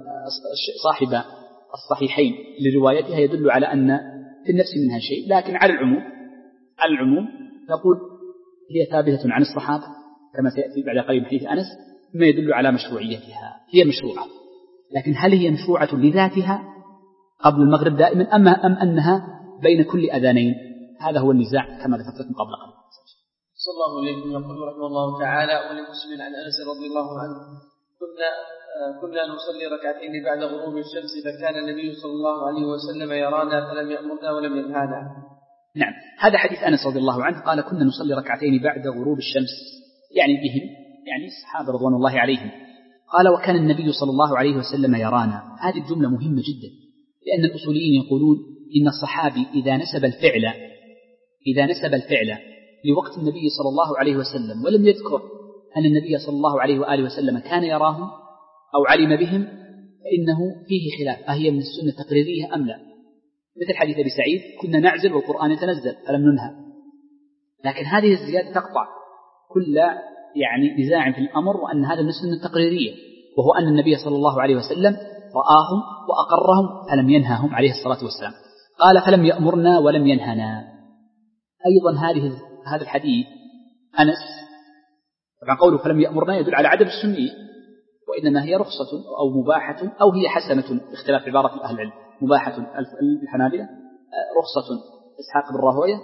صاحب الصحيحين لروايتها يدل على أن في النفس منها شيء. لكن على العموم على العموم نقول هي ثابتة عن الصحابة كما سيأتي بعد قليل حديث أنس، ما يدل على مشروعيتها، هي مشروعة. لكن هل هي مشروعة لذاتها قبل المغرب دائما أم أم أنها بين كل أذانين؟ هذا هو النزاع كما ذكرت لكم قبل قليل. صلى الله عليه يقول رحمه الله تعالى: ولمسلم عن أنس رضي الله عنه كنا كنا نصلي ركعتين بعد غروب الشمس فكان النبي صلى الله عليه وسلم يرانا فلم يأمرنا ولم ينهانا. نعم، هذا حديث أنس رضي الله عنه قال كنا نصلي ركعتين بعد غروب الشمس، يعني بهم يعني الصحابة رضوان الله عليهم. قال وكان النبي صلى الله عليه وسلم يرانا. هذه الجملة مهمة جدا، لأن الأصوليين يقولون إن الصحابي إذا نسب الفعل إذا نسب الفعل لوقت النبي صلى الله عليه وسلم ولم يذكر أن النبي صلى الله عليه وآله وسلم كان يراهم أو علم بهم فإنه فيه خلاف، أهي من السنة تقريرية أم لا؟ مثل حديث أبي سعيد كنا نعزل والقرآن يتنزل فلم ننهى. لكن هذه الزيادة تقطع كل يعني نزاع في الأمر، وأن هذا من السنة التقريرية، وهو أن النبي صلى الله عليه وسلم رآهم وأقرهم فلم ينهاهم عليه الصلاة والسلام. قال فلم يأمرنا ولم ينهنا. أيضا هذه هذا الحديث أنس طبعا قوله فلم يأمرنا يدل على عدم السنية، وإنما هي رخصة أو مباحة أو هي حسنة باختلاف عبارة أهل العلم. مباحة الحنابلة، رخصة إسحاق بن راهوية،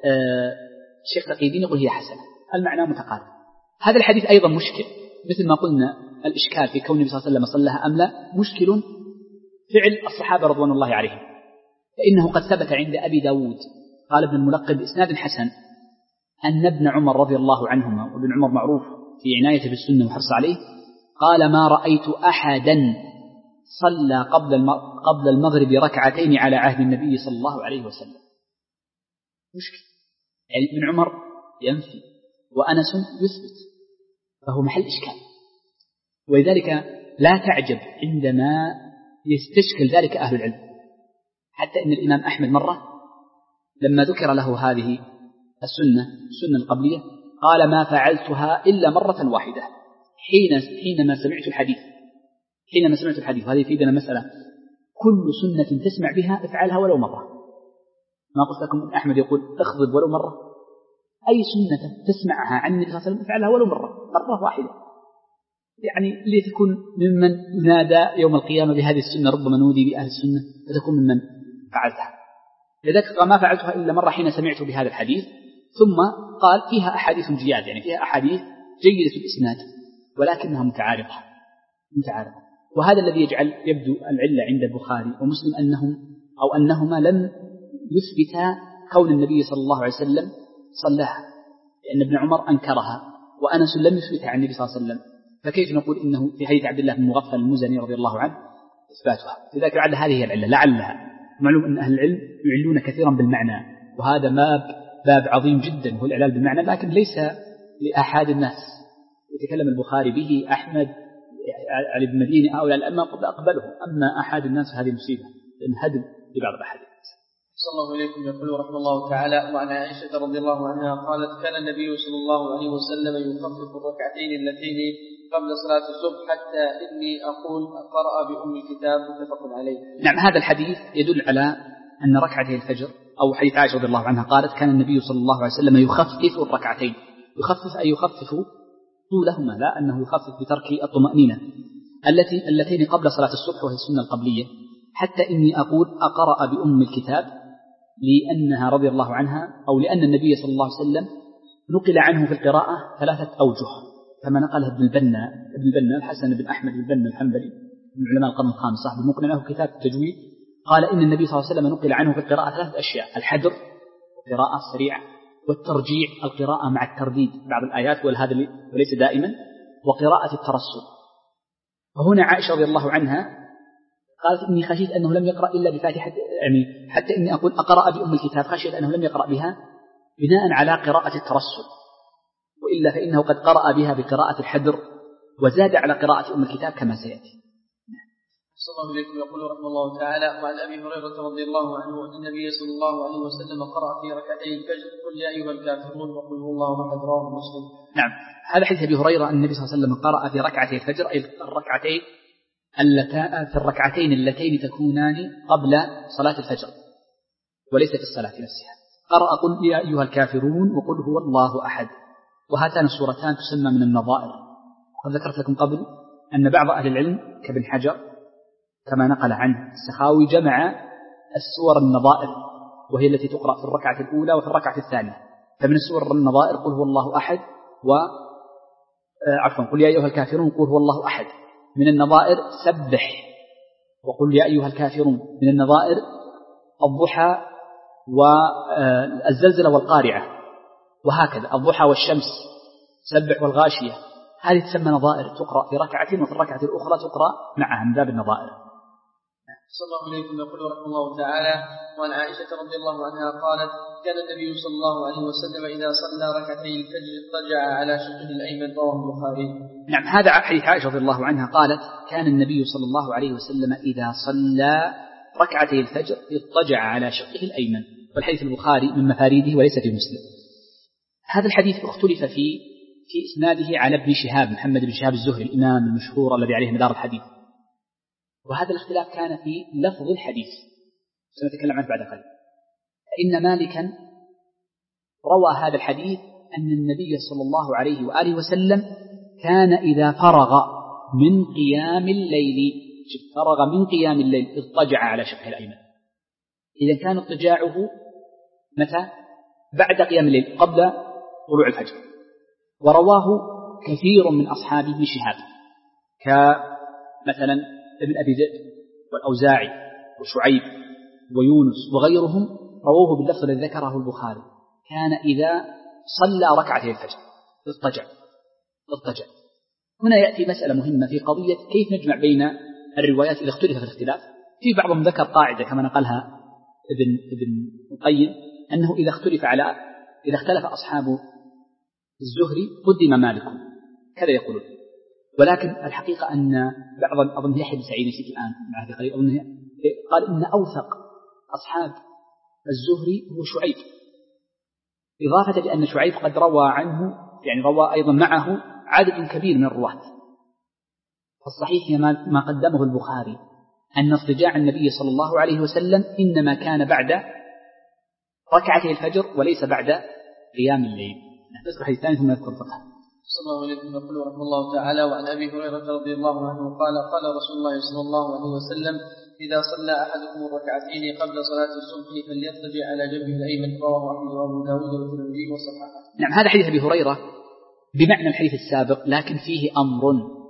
الشيخ تقي الدين يقول هي حسنة. المعنى متقارب. هذا الحديث أيضا مشكل، مثل ما قلنا الإشكال في كون النبي صلى الله عليه وسلم صلىها أم لا مشكل فعل الصحابة رضوان الله عليهم، فإنه قد ثبت عند أبي داود قال ابن الملقب بإسناد حسن أن ابن عمر رضي الله عنهما، وابن عمر معروف في عنايته بالسنة وحرص عليه، قال ما رأيت أحدا صلى قبل قبل المغرب ركعتين على عهد النبي صلى الله عليه وسلم. مشكل، يعني ابن عمر ينفي وأنس يثبت، فهو محل إشكال. ولذلك لا تعجب عندما يستشكل ذلك أهل العلم، حتى إن الإمام أحمد مرة لما ذكر له هذه السنة السنة القبلية قال ما فعلتها إلا مرة واحدة حين حينما سمعت الحديث حينما سمعت الحديث وهذه يفيدنا مسألة: كل سنة تسمع بها افعلها ولو مرة. ما قلت لكم أن أحمد يقول اخضب ولو مرة، أي سنة تسمعها عن النبي صلى الله عليه وسلم افعلها ولو مرة مرة واحدة، يعني لتكون ممن ينادى يوم القيامة بهذه السنة، ربما نودي بأهل السنة فتكون ممن فعلتها. لذلك ما فعلتها إلا مرة حين سمعت بهذا الحديث. ثم قال فيها أحاديث جياد، يعني فيها أحاديث جيدة الإسناد ولكنها متعارضة متعارضة وهذا الذي يجعل يبدو العلة عند البخاري ومسلم أنهم أو أنهما لم يثبتا كون النبي صلى الله عليه وسلم صلاها، لأن ابن عمر أنكرها وأنس لم يثبتها عن النبي صلى الله عليه وسلم، فكيف نقول إنه في حديث عبد الله بن مغفل المزني رضي الله عنه إثباتها؟ لذلك لعل هذه هي العلة. لعلها معلوم أن أهل العلم يعلون كثيرا بالمعنى، وهذا باب باب عظيم جدا وهو الإعلال بالمعنى، لكن ليس لأحد الناس. يتكلم البخاري به أحمد علي بن مدينة أو الأئمة قد أقبله، أما أحد الناس هذه مصيبة لأن هدم لبعض الأحاديث. صلى الله عليكم. يقول رحمه الله تعالى: وعن عائشة رضي الله عنها قالت: كان النبي صلى الله عليه وسلم يخفف الركعتين اللتين قبل صلاة الصبح حتى إني أقول قرأ بأم الكتاب. متفق عليه. نعم، هذا الحديث يدل على أن ركعتي الفجر، أو حديث عائشة رضي الله عنها قالت: كان النبي صلى الله عليه وسلم يخفف الركعتين. يخفف أي يخفف طولهما، لا أنه يخفف بترك الطمأنينة التي اللتين قبل صلاة الصبح وهي السنة القبلية، حتى إني أقول أقرأ بأم الكتاب، لأنها رضي الله عنها أو لأن النبي صلى الله عليه وسلم نقل عنه في القراءة ثلاثة أوجه كما نقلها ابن البنا ابن البنا الحسن بن أحمد بن البنا الحنبلي من علماء القرن الخامس صاحب المقنع له كتاب التجويد، قال إن النبي صلى الله عليه وسلم نقل عنه في القراءة ثلاثة أشياء: الحدر القراءة السريعة، والترجيع القراءة مع الترديد بعض الآيات وهذا وليس دائما، وقراءة الترسل. وهنا عائشة رضي الله عنها قالت: إني خشيت أنه لم يقرأ إلا بفاتحة، يعني حتى إني أقول أقرأ بأم الكتاب، خشيت أنه لم يقرأ بها بناء على قراءة الترسل، وإلا فإنه قد قرأ بها بقراءة الحدر وزاد على قراءة أم الكتاب كما سيأتي. صلى الله عليه وسلم. يقول رحمه الله تعالى: وعن أبي هريرة رضي الله عنه أن النبي صلى الله عليه وسلم قرأ في ركعتي الفجر قل يا أيها الكافرون وقل هو الله أحد. رواه مسلم. نعم، هذا حديث أبي هريرة أن النبي صلى الله عليه وسلم قرأ في ركعتي الفجر، أي الركعتين اللتان في الركعتين اللتين تكونان قبل صلاة الفجر وليس في الصلاة نفسها. قرأ قل يا أيها الكافرون وقل هو الله أحد، وهاتان السورتان تسمى من النظائر. وقد ذكرت لكم قبل أن بعض أهل العلم كابن حجر كما نقل عنه السخاوي جمع السور النظائر، وهي التي تقرأ في الركعة الأولى وفي الركعة الثانية. فمن السور النظائر قل هو الله أحد، و عفوا قل يا أيها الكافرون قل هو الله أحد. من النظائر سبح وقل يا أيها الكافرون. من النظائر الضحى والزلزلة والقارعة، وهكذا الضحى والشمس سبح والغاشية. هذه تسمى نظائر تقرأ في ركعة وفي الركعة الأخرى تقرأ معها من باب النظائر. صلى الله عليه وسلم. يقول رحمه الله تعالى: وعن عائشة رضي الله عنها قالت: كان النبي صلى الله عليه وسلم إذا صلى ركعتي الفجر اضطجع على شقه الأيمن. رواه البخاري. نعم، هذا حديث عائشة رضي الله عنها قالت: كان النبي صلى الله عليه وسلم إذا صلى ركعتي الفجر اضطجع على شقه الأيمن، والحديث البخاري من مفاريده وليس في مسلم. هذا الحديث اختلف في في إسناده على ابن شهاب محمد بن شهاب الزهري الإمام المشهور الذي عليه مدار الحديث، وهذا الاختلاف كان في لفظ الحديث سنتكلم عنه بعد قليل. فإن مالكا روى هذا الحديث أن النبي صلى الله عليه وآله وسلم كان إذا فرغ من قيام الليل فرغ من قيام الليل اضطجع على شقه الأيمن. إذا كان اضطجاعه متى؟ بعد قيام الليل قبل طلوع الفجر. ورواه كثير من أصحاب ابن شهاب كمثلا ابن أبي ذئب والأوزاعي وشعيب ويونس وغيرهم رووه باللفظ الذي ذكره البخاري، كان إذا صلى ركعتي الفجر اضطجع اضطجع. هنا يأتي مسألة مهمة في قضية كيف نجمع بين الروايات إذا اختلف في الاختلاف. في بعضهم ذكر قاعدة كما نقلها ابن ابن القيم أنه إذا اختلف على إذا اختلف أصحاب الزهري قدم مالك، كذا يقولون. ولكن الحقيقة أن بعض أظن يحيى بن سعيد نسيت الآن مع هذه القضية أظن قال إن أوثق أصحاب الزهري هو شعيب، إضافة لأن شعيب قد روى عنه يعني روى أيضا معه عدد كبير من الرواة. فالصحيح ما قدمه البخاري أن اضطجاع النبي صلى الله عليه وسلم إنما كان بعد ركعتي الفجر وليس بعد قيام الليل. نذكر الحديث الثاني ثم نذكر الفقه. صلى الله عليه وسلم يقول رحمه الله تعالى: وعن أبي هريرة رضي الله عنه قال: قال رسول الله صلى الله عليه وسلم: إذا صلى أحدكم الركعتين قبل صلاة الصبح فليضطجع على جنبه الأيمن. رواه أحمد وأبو داود والترمذي وصححه. نعم، هذا حديث أبي هريرة بمعنى الحديث السابق، لكن فيه أمر.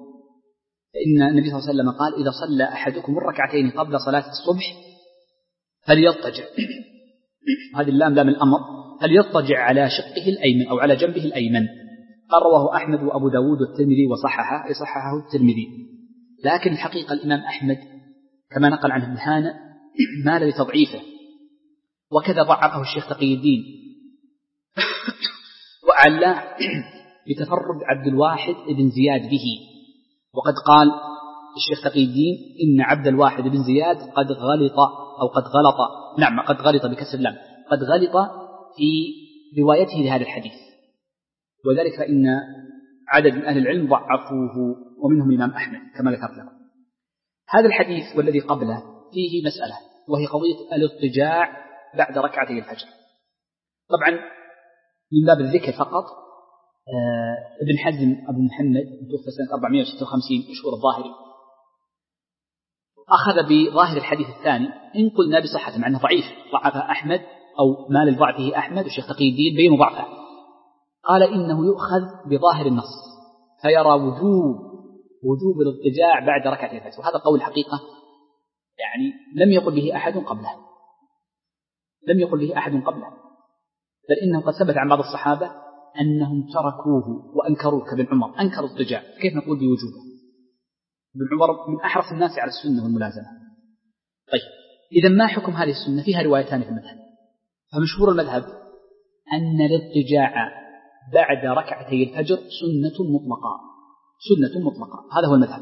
إن النبي صلى الله عليه وسلم قال: إذا صلى أحدكم الركعتين قبل صلاة الصبح فليضطجع. هذه اللام لام الأمر، فليضطجع على شقه الأيمن أو على جنبه الأيمن. قال رواه أحمد وأبو داود والترمذي وصححه، يصححه الترمذي. لكن الحقيقة الإمام أحمد كما نقل عنه ابن هانئ مال لتضعيفه، وكذا ضعفه الشيخ تقي الدين وعلاه بتفرد عبد الواحد بن زياد به. وقد قال الشيخ تقي الدين إن عبد الواحد بن زياد قد غلط أو قد غلط نعم قد غلط بكسر اللام قد غلط في روايته لهذا الحديث، وذلك فإن عدد من أهل العلم ضعفوه ومنهم الإمام أحمد كما ذكرت لكم. هذا الحديث والذي قبله فيه مسألة، وهي قضية الاضطجاع بعد ركعتي الفجر. طبعا من باب الذكر فقط، آه ابن حزم أبو محمد توفى سنة أربعمائة وستة وخمسين مشهور الظاهري، أخذ بظاهر الحديث الثاني إن قلنا بصحة، مع أنه ضعيف ضعفه أحمد أو مال لضعفه أحمد والشيخ تقي الدين بين ضعفه. قال إنه يؤخذ بظاهر النص فيرى وجوب وجوب الاضطجاع بعد ركعتي الفجر، وهذا قول الحقيقة يعني لم يقل به أحد قبله لم يقل به أحد قبله بل إنه قد ثبت عن بعض الصحابة أنهم تركوه وأنكروه كابن عمر، أنكروا الاضطجاع، كيف نقول بوجوبه؟ ابن عمر من أحرص الناس على السنة والملازمة. طيب إذا ما حكم هذه السنة؟ فيها روايتان في المذهب. فمشهور المذهب أن الاضطجاع بعد ركعتي الفجر سنة مطلقة سنة مطلقة هذا هو المذهب.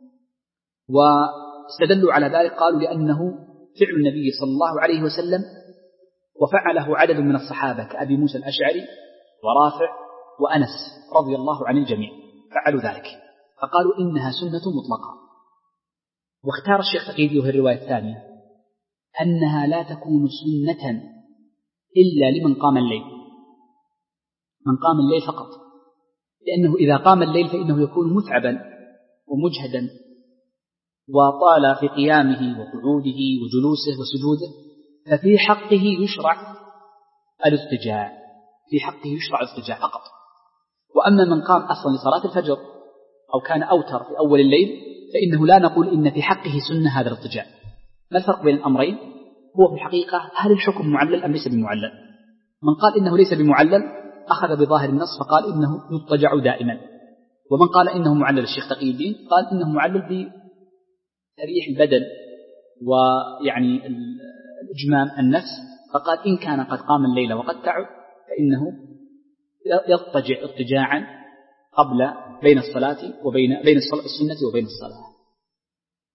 واستدلوا على ذلك قالوا لأنه فعل النبي صلى الله عليه وسلم وفعله عدد من الصحابة كأبي موسى الأشعري ورافع وأنس رضي الله عن الجميع، فعلوا ذلك فقالوا إنها سنة مطلقة. واختار الشيخ تقي الدين في الرواية الثانية أنها لا تكون سنة إلا لمن قام الليل، من قام الليل فقط، لأنه إذا قام الليل فإنه يكون متعبا ومجهدا وطال في قيامه وقعوده وجلوسه وسجوده، ففي حقه يشرع الاضطجاع في حقه يشرع الاضطجاع فقط. وأما من قام أصلا لصلاة الفجر أو كان أوتر في أول الليل فإنه لا نقول إن في حقه سنة هذا الاضطجاع. ما الفرق بين الأمرين؟ هو في الحقيقة هل الحكم معلل أم ليس بمعلل؟ من قال إنه ليس بمعلل أخذ بظاهر النص فقال إنه يضطجع دائما، ومن قال إنه معلل الشيخ تقي الدين قال إنه معلل بتريح البدن ويعني الإجمام النفس، فقال إن كان قد قام الليل وقد تعب فإنه يضطجع اضطجاعا قبل بين الصلاة وبين بين السنة وبين الصلاة.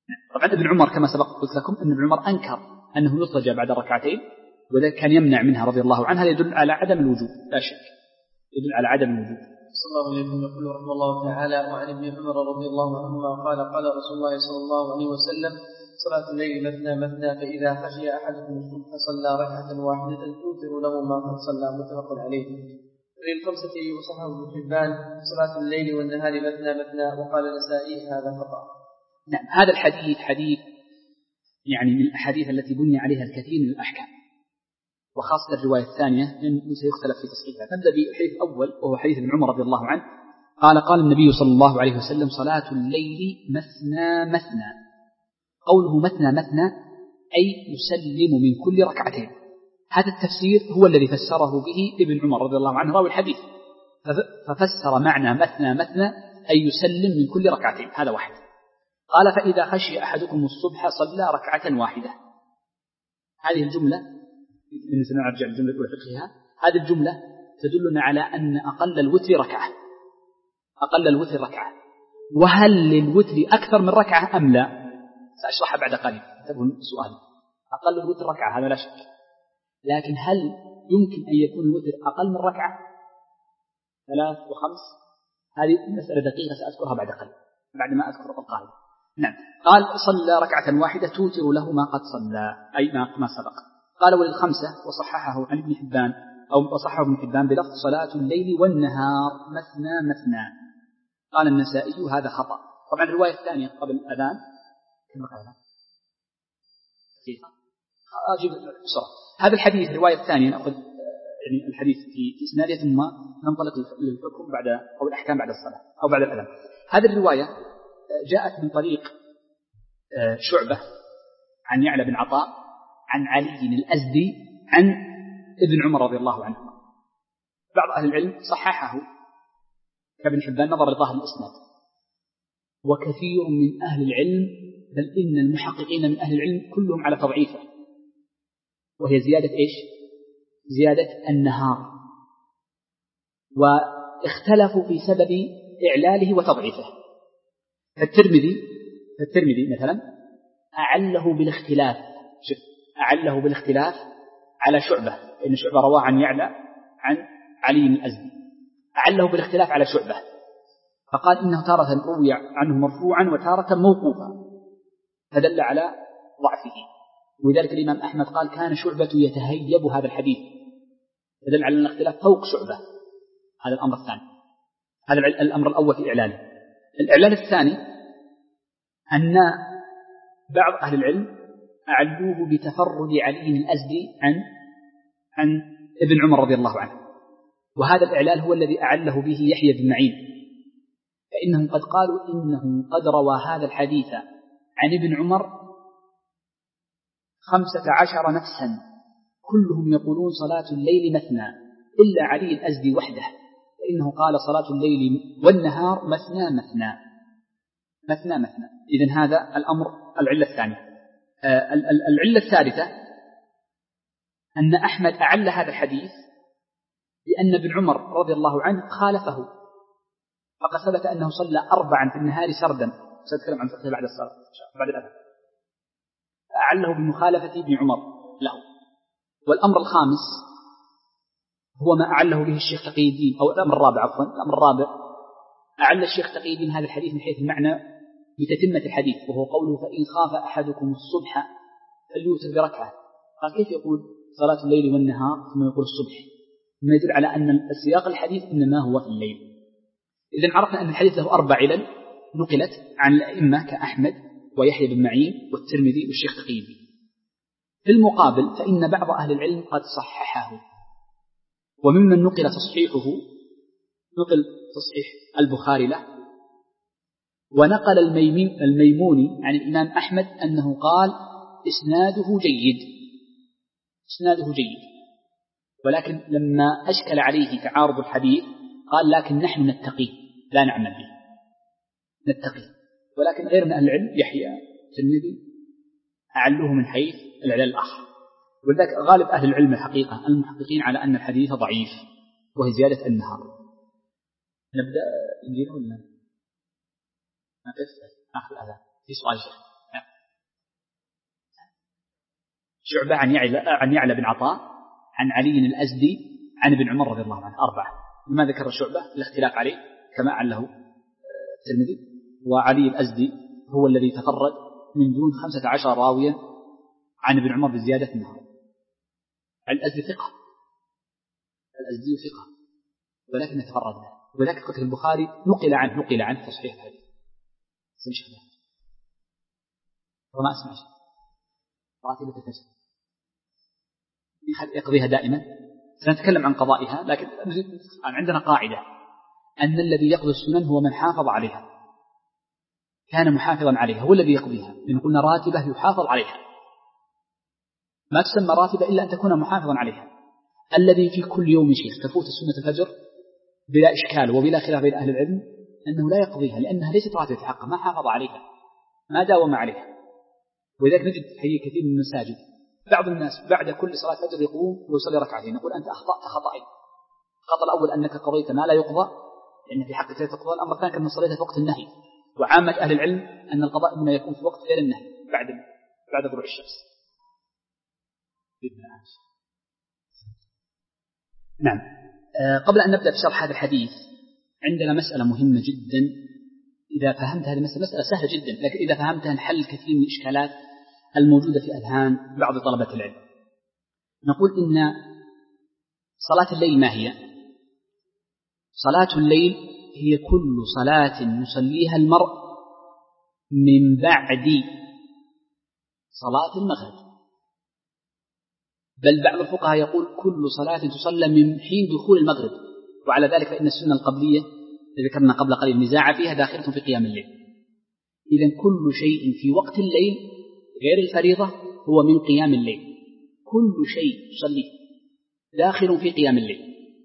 طبعا ابن عمر كما سبق قلت لكم أن ابن عمر أنكر أنه يضطجع بعد الركعتين، وذلك كان يمنع منها رضي الله عنها. يدل على عدم الوجوب لا شك، يدل على عدم الوجوب. صلى الله عليه وسلم يقول رحمه الله تعالى: وعن ابن عمر رضي الله عنهما قال: قال رسول الله صلى الله عليه وسلم: صلاة الليل مثنى مثنى، فإذا خشي أحدكم الصبح صلى ركعة واحدة توتر له ما قد صلى. متفق عليه. للخمسة وصححه ابن حبان: صلاة الليل والنهار مثنى مثنى. وقال النسائي: هذا خطأ. نعم، هذا الحديث حديث يعني من الأحاديث التي بني عليها الكثير من الأحكام، وخاصة الرواية الثانية لأنه سيختلف في تصحيحها. نبدأ بالحديث الأول وهو حديث ابن عمر رضي الله عنه قال: قال النبي صلى الله عليه وسلم: صلاة الليل مثنى مثنى. قوله مثنى مثنى أي يسلم من كل ركعتين. هذا التفسير هو الذي فسره به ابن عمر رضي الله عنه راوي الحديث، ففسر معنى مثنى مثنى أي يسلم من كل ركعتين. هذا واحد. قال: فإذا خشي أحدكم الصبح صلى ركعة واحدة. هذه الجملة نرجع الجملة الأولى فقهها. هذه الجملة تدلنا على أن أقل الوتر ركعة، أقل الوتر ركعة. وهل للوتر أكثر من ركعة أم لا؟ سأشرحها بعد قليل. انتبهوا السؤال. أقل الوتر ركعة هذا لا شك، لكن هل يمكن أن يكون الوتر أقل من ركعة؟ ثلاث وخمس، هذه مسألة دقيقة سأذكرها بعد قليل بعد ما أذكر القاعدة. نعم. قال: صلى ركعة واحدة توتر له ما قد صلى، أي ما سبق. قال: وللخمسة وصححه عن ابن حبان أو وصححه ابن حبان بلفظ صلاة الليل والنهار مثنى مثنى. قال النسائي: هذا خطأ. طبعا الرواية الثانية قبل الأذان كما قال أجيب بسرعة. هذا الحديث الرواية الثانية نأخذ يعني الحديث في إسناده ثم ننطلق للحكم بعد أو الأحكام بعد الصلاة أو بعد الأذان. هذه الرواية جاءت من طريق شعبة عن يعلى بن عطاء عن علي الأزدي عن ابن عمر رضي الله عنه. بعض أهل العلم صححه كابن حبان نظر لظاهر الإسناد، وكثير من أهل العلم بل إن المحققين من أهل العلم كلهم على تضعيفه، وهي زيادة إيش؟ زيادة النهار، واختلفوا في سبب إعلاله وتضعيفه. فالترمذي فالترمذي مثلا أعله بالاختلاف، شوف أعله بالاختلاف على شعبة، إن شعبة رواه عن يعلى عن علي الأزدي، أعله بالاختلاف على شعبة، فقال إنه تارة روي عنه مرفوعا وتارة موقوفا، فدل على ضعفه. ولذلك الإمام أحمد قال: كان شعبة يتهيب هذا الحديث، فدل على الاختلاف فوق شعبة. هذا الأمر الثاني، هذا الأمر الأول في إعلاله. الإعلان الثاني أن بعض أهل العلم أعلوه بتفرد علي الأزدي عن عن ابن عمر رضي الله عنه، وهذا الإعلال هو الذي أعله به يحيى بن معين، فإنهم قد قالوا إنه قد روى هذا الحديث عن ابن عمر خمسة عشر نفسا كلهم يقولون صلاة الليل مثنى إلا علي الأزدي وحده، فإنه قال صلاة الليل والنهار مثنى مثنى مثنى مثنى. إذن هذا الأمر العلة الثانية. آه العلة الثالثة أن أحمد أعل هذا الحديث لأن ابن عمر رضي الله عنه خالفه، فقد ثبت أنه صلى أربعا في النهار سردا، سأتكلم عن فقه بعد الصلاة بعد الأذان، أعله بمخالفة ابن عمر له. والأمر الخامس هو ما أعله به الشيخ تقي الدين، أو الأمر الرابع عفوا الأمر الرابع أعل الشيخ تقي الدين هذا الحديث من حيث المعنى بتتمة الحديث، وهو قوله: فإن خاف أحدكم الصبح فليوتر بركعة. قال: كيف يقول صلاة الليل والنهار ثم يقول الصبح؟ ما يدل على أن السياق الحديث إنما هو في الليل. إذن عرفنا أن الحديث له أربع علل نقلت عن الأئمة كأحمد ويحيى بن معين والترمذي والشيخ تقي الدين. في المقابل فإن بعض أهل العلم قد صححه، وممن نقل تصحيحه نقل تصحيح البخاري له، ونقل الميموني عن الإمام أحمد أنه قال: إسناده جيد إسناده جيد ولكن لما أشكل عليه تعارض الحديث قال: لكن نحن نتقي لا نعمل به، نتقي. ولكن غير من أهل العلم يحيى الترمذي أعلوه من حيث العلل الآخر. ولذلك غالب أهل العلم الحقيقة المحققين على أن الحديث ضعيف، وهي زيادة النهار. نبدأ إنجيل ولا نقف آخر الأذان؟ في سؤال شيخ. شعبة عن يعلى, عن يعلى بن عطاء عن علي الأزدي عن ابن عمر رضي الله عنه. أربعة. لما ذكر شعبة الاختلاف عليه كما عله الترمذي. وعلي الأزدي هو الذي تفرد من دون خمسة عشر راويا عن ابن عمر بزيادة النهر. الأزدي ثقة، الأزدي ثقة ولكن تفرد له، ولكن كتب البخاري نقل عنه نقل عنه تصحيح الحديث. سمش الله وما أسمع شيء راتبة الفجر يقضيها دائما. سنتكلم عن قضائها، لكن عندنا قاعدة أن الذي يقضي السنن هو من حافظ عليها، كان محافظا عليها، هو الذي يقضيها. إن قلنا راتبة يحافظ عليها، ما تسمى راتبة إلا أن تكون محافظا عليها. الذي في كل يوم شيء تفوت سنة الفجر بلا إشكال وبلا خلاف بين أهل العلم أنه لا يقضيها، لأنها ليست راتبة حق، ما حافظ عليها، ما داوم عليها. ولذلك نجد في كثير من المساجد بعض الناس بعد كل صلاة فجر يقوم ويصلي ركعتين، نقول أنت أخطأت خطأين. الخطأ الأول أنك قضيت ما لا يقضى، لأن في حقك لا تقضى. الأمر الثاني أنك صليت في وقت النهي، وعامة أهل العلم أن القضاء إنما يكون في وقت غير النهي بعد بعد طلوع الشمس. نعم. أه قبل أن نبدأ بشرح هذا الحديث عندنا مسألة مهمة جدا. إذا فهمت هذه المسألة، مسألة سهلة جدا، لكن إذا فهمتها نحل كثير من الإشكالات الموجودة في أذهان بعض طلبة العلم. نقول إن صلاة الليل ما هي؟ صلاة الليل هي كل صلاة يصليها المرء من بعد صلاة المغرب، بل بعض الفقهاء يقول كل صلاة تصلى من حين دخول المغرب. وعلى ذلك فإن السنة القبلية ذكرنا قبل قليل النزاع فيها داخلة في قيام الليل. إذن كل شيء في وقت الليل غير الفريضة هو من قيام الليل، كل شيء تصليه داخل في قيام الليل.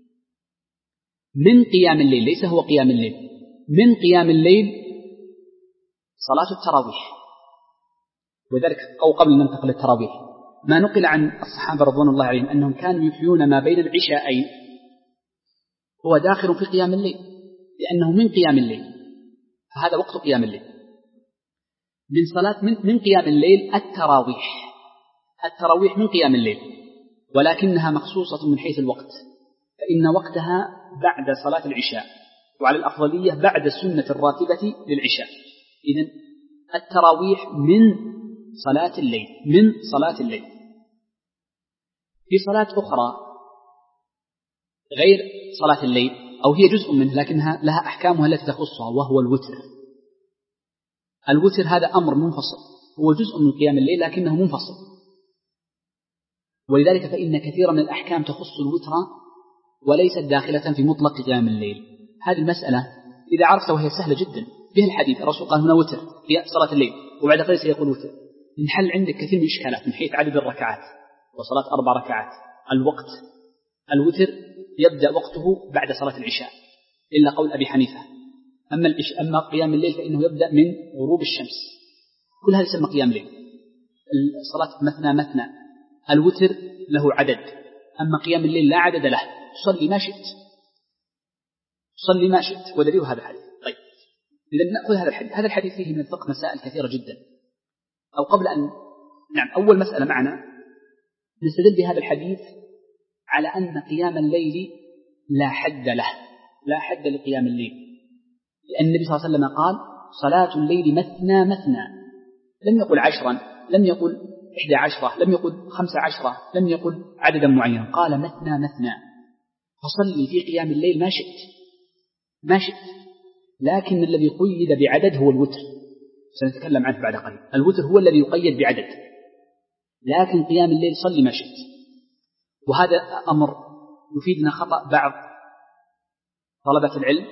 من قيام الليل ليس هو قيام الليل، من قيام الليل صلاة التراويح. وذلك أو قبل أن ننتقل للتراويح ما نقل عن الصحابة رضوان الله عليهم أنهم كانوا يحيون ما بين العشاءين هو داخل في قيام الليل، لأنه من قيام الليل، فهذا وقت قيام الليل. من صلاة من, من قيام الليل التراويح، التراويح من قيام الليل، ولكنها مخصوصة من حيث الوقت، فإن وقتها بعد صلاة العشاء، وعلى الأفضلية بعد السنة الراتبة للعشاء. إذن التراويح من صلاة الليل، من صلاة الليل. في صلاة أخرى غير صلاة الليل أو هي جزء منه لكنها لها أحكامها التي تخصها، وهو الوتر. الوتر هذا أمر منفصل، هو جزء من قيام الليل لكنه منفصل، ولذلك فإن كثيرا من الأحكام تخص الوتر وليست داخلة في مطلق قيام الليل. هذه المسألة إذا عرفت وهي سهلة جدا، فيها الحديث الرسول قال هنا وتر في صلاة الليل، وبعد قليل سيقول وتر. نحل عندك كثير من الإشكالات من حيث عدد الركعات، وصلاة أربع ركعات، الوقت. الوتر يبدأ وقته بعد صلاة العشاء إلا قول أبي حنيفة. أما, أما قيام الليل فإنه يبدأ من غروب الشمس. كل هذا يسمى قيام الليل. الصلاة مثنى مثنى. الوتر له عدد، أما قيام الليل لا عدد له، تصلي ما شئت، تصلي ما شئت، ودليل هذا الحديث. طيب إذا نأخذ هذا الحديث. هذا الحديث فيه من الفقه مسائل كثيرة جدا. أو قبل أن نعم أول مسألة معنا نستدل بهذا الحديث على أن قيام الليل لا حد له، لا حد لقيام الليل، لأن النبي صلى الله عليه وسلم قال صلاة الليل مثنى مثنى، لم يقل عشرا، لم يقل إحدى عشرة، لم يقل خمسة عشرة، لم يقل عددا معينا، قال مثنى مثنى. فصلي في قيام الليل ما شئت ما شئت، لكن الذي قيد بعدد هو الوتر، سنتكلم عنه بعد قليل. الوتر هو الذي يقيد بعدد، لكن قيام الليل صلي ما شئت. وهذا أمر يفيدنا خطأ بعض طلبة العلم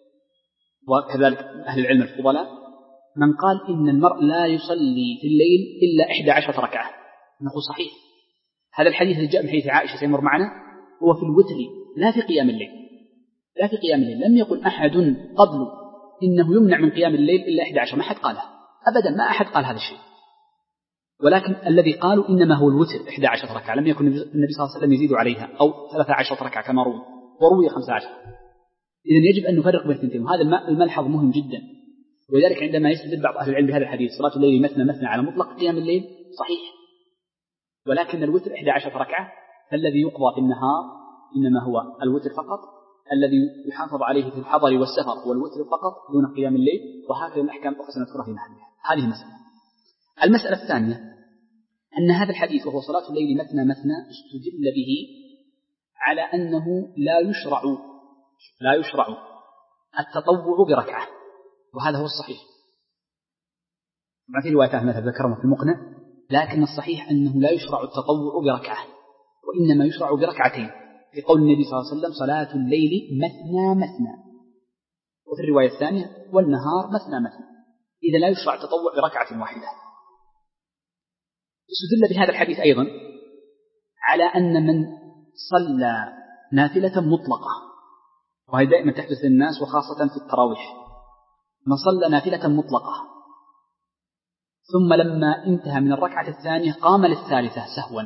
وكذلك أهل العلم الفضلاء، من قال إن المرء لا يصلي في الليل إلا إحدى عشرة ركعة. نقول صحيح، هذا الحديث الذي جاء من حديث عائشة سيمر معنا هو في الوتر لا في قيام الليل، لا في قيام الليل. لم يقل أحد قبل إنه يمنع من قيام الليل إلا إحدى عشرة، ما أحد قالها أبدا، ما أحد قال هذا الشيء. ولكن الذي قالوا إنما هو الوتر إحدى عشرة ركعة، لم يكن النبي صلى الله عليه وسلم يزيد عليها، أو ثلاثة عشرة ركعة كما روي، وروي خمسة عشر. إذن يجب أن نفرق بين الاثنين، وهذا الملحظ مهم جدا. ولذلك عندما يستدل بعض أهل العلم بهذا الحديث صلاة الليل مثنى مثنى على مطلق قيام الليل صحيح، ولكن الوتر إحدى عشرة ركعة، فالذي يقضى في النهار إنما هو الوتر فقط، الذي يحافظ عليه في الحضر والسفر هو الوتر فقط دون قيام الليل، وهكذا الأحكام الأخرى سنذكرها في محلها. هذه مسألة. المسألة الثانية أن هذا الحديث وهو صلاة الليل مثنى مثنى استدل به على أنه لا يشرع لا يشرع التطوع بركعة، وهذا هو الصحيح. ما في روايات مثل ذكرنا في المقنع، لكن الصحيح أنه لا يشرع التطوع بركعة، وإنما يشرع بركعتين، في قول النبي صلى الله عليه وسلم صلاة الليل مثنى مثنى، وفي الرواية الثانية والنهار مثنى مثنى. إذا لا يشرع التطوع بركعة واحدة. استدل بهذا الحديث أيضا على أن من صلى نافلة مطلقة، وهي دائما تحدث للناس وخاصة في التراويح، من صلى نافلة مطلقة ثم لما انتهى من الركعة الثانية قام للثالثة سهوا،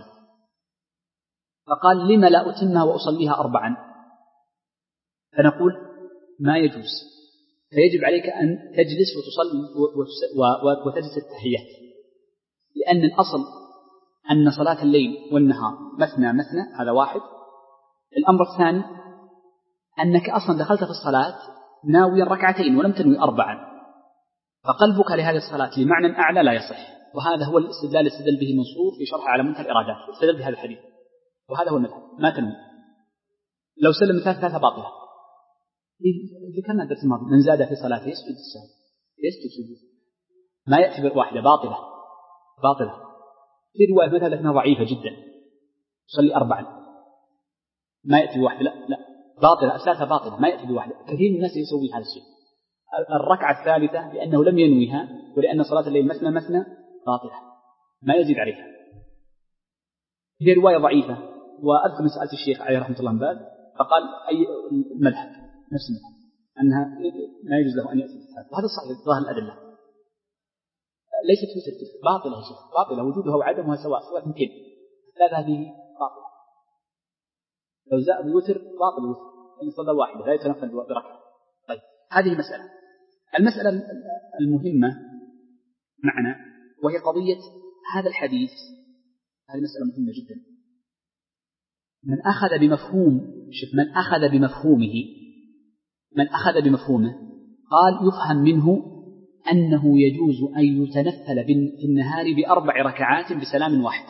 فقال لما لا أتمها وأصليها أربعا، فنقول ما يجوز، فيجب عليك أن تجلس وتصلي وتجلس التحيات، لأن الأصل أن صلاة الليل والنهار مثنى مثنى، هذا واحد. الأمر الثاني أنك أصلا دخلت في الصلاة ناويا ركعتين ولم تنوي أربعا، فقلبك لهذه الصلاة لمعنى أعلى لا يصح، وهذا هو الاستدلال استدل به منصور في شرح على منتهى الإرادات، استدل بهذا الحديث، وهذا هو المذهب، ما تنوي. لو سلم ثلاثة ثلاثة باطلة. ذكرنا الدرس الماضي من زاد في صلاته يسجد السهو، يسجد سجود، ما يأتي بواحدة باطلة باطلة. في رواية مثلا لكنها ضعيفة جدا صلي أربعا، ما يأتي بواحدة، لا لا باطلة، أساسها باطلة، ما يأتي بواحدة. كثير من الناس يسوي هذا الشيء. الركعة الثالثة لأنه لم ينويها، ولأن صلاة الليل مثنى مثنى باطلة، ما يزيد عليها. هي رواية ضعيفة، وأذكر سألت الشيخ عليه رحمة الله بعد فقال أي مذهب نفس المذهب أنها ما يجوز له أن يأتي بالثالث، وهذا صحيح ظاهر الأدلة. ليست مثل باطلة يا شيخ، باطلة وجودها وعدمها سواء سواء اثنتين، ثلاثة هذه باطلة. لو زاد الوتر باطل الوتر، إن صلى واحدة لا يتنفل بركعة. طيب هذه مسألة. المسألة المهمة معنا وهي قضية هذا الحديث، هذه مسألة مهمة جدا. من أخذ بمفهوم شوف من أخذ بمفهومه من أخذ بمفهومه قال يفهم منه أنه يجوز أن يتنفل في النهار بأربع ركعات بسلام واحد.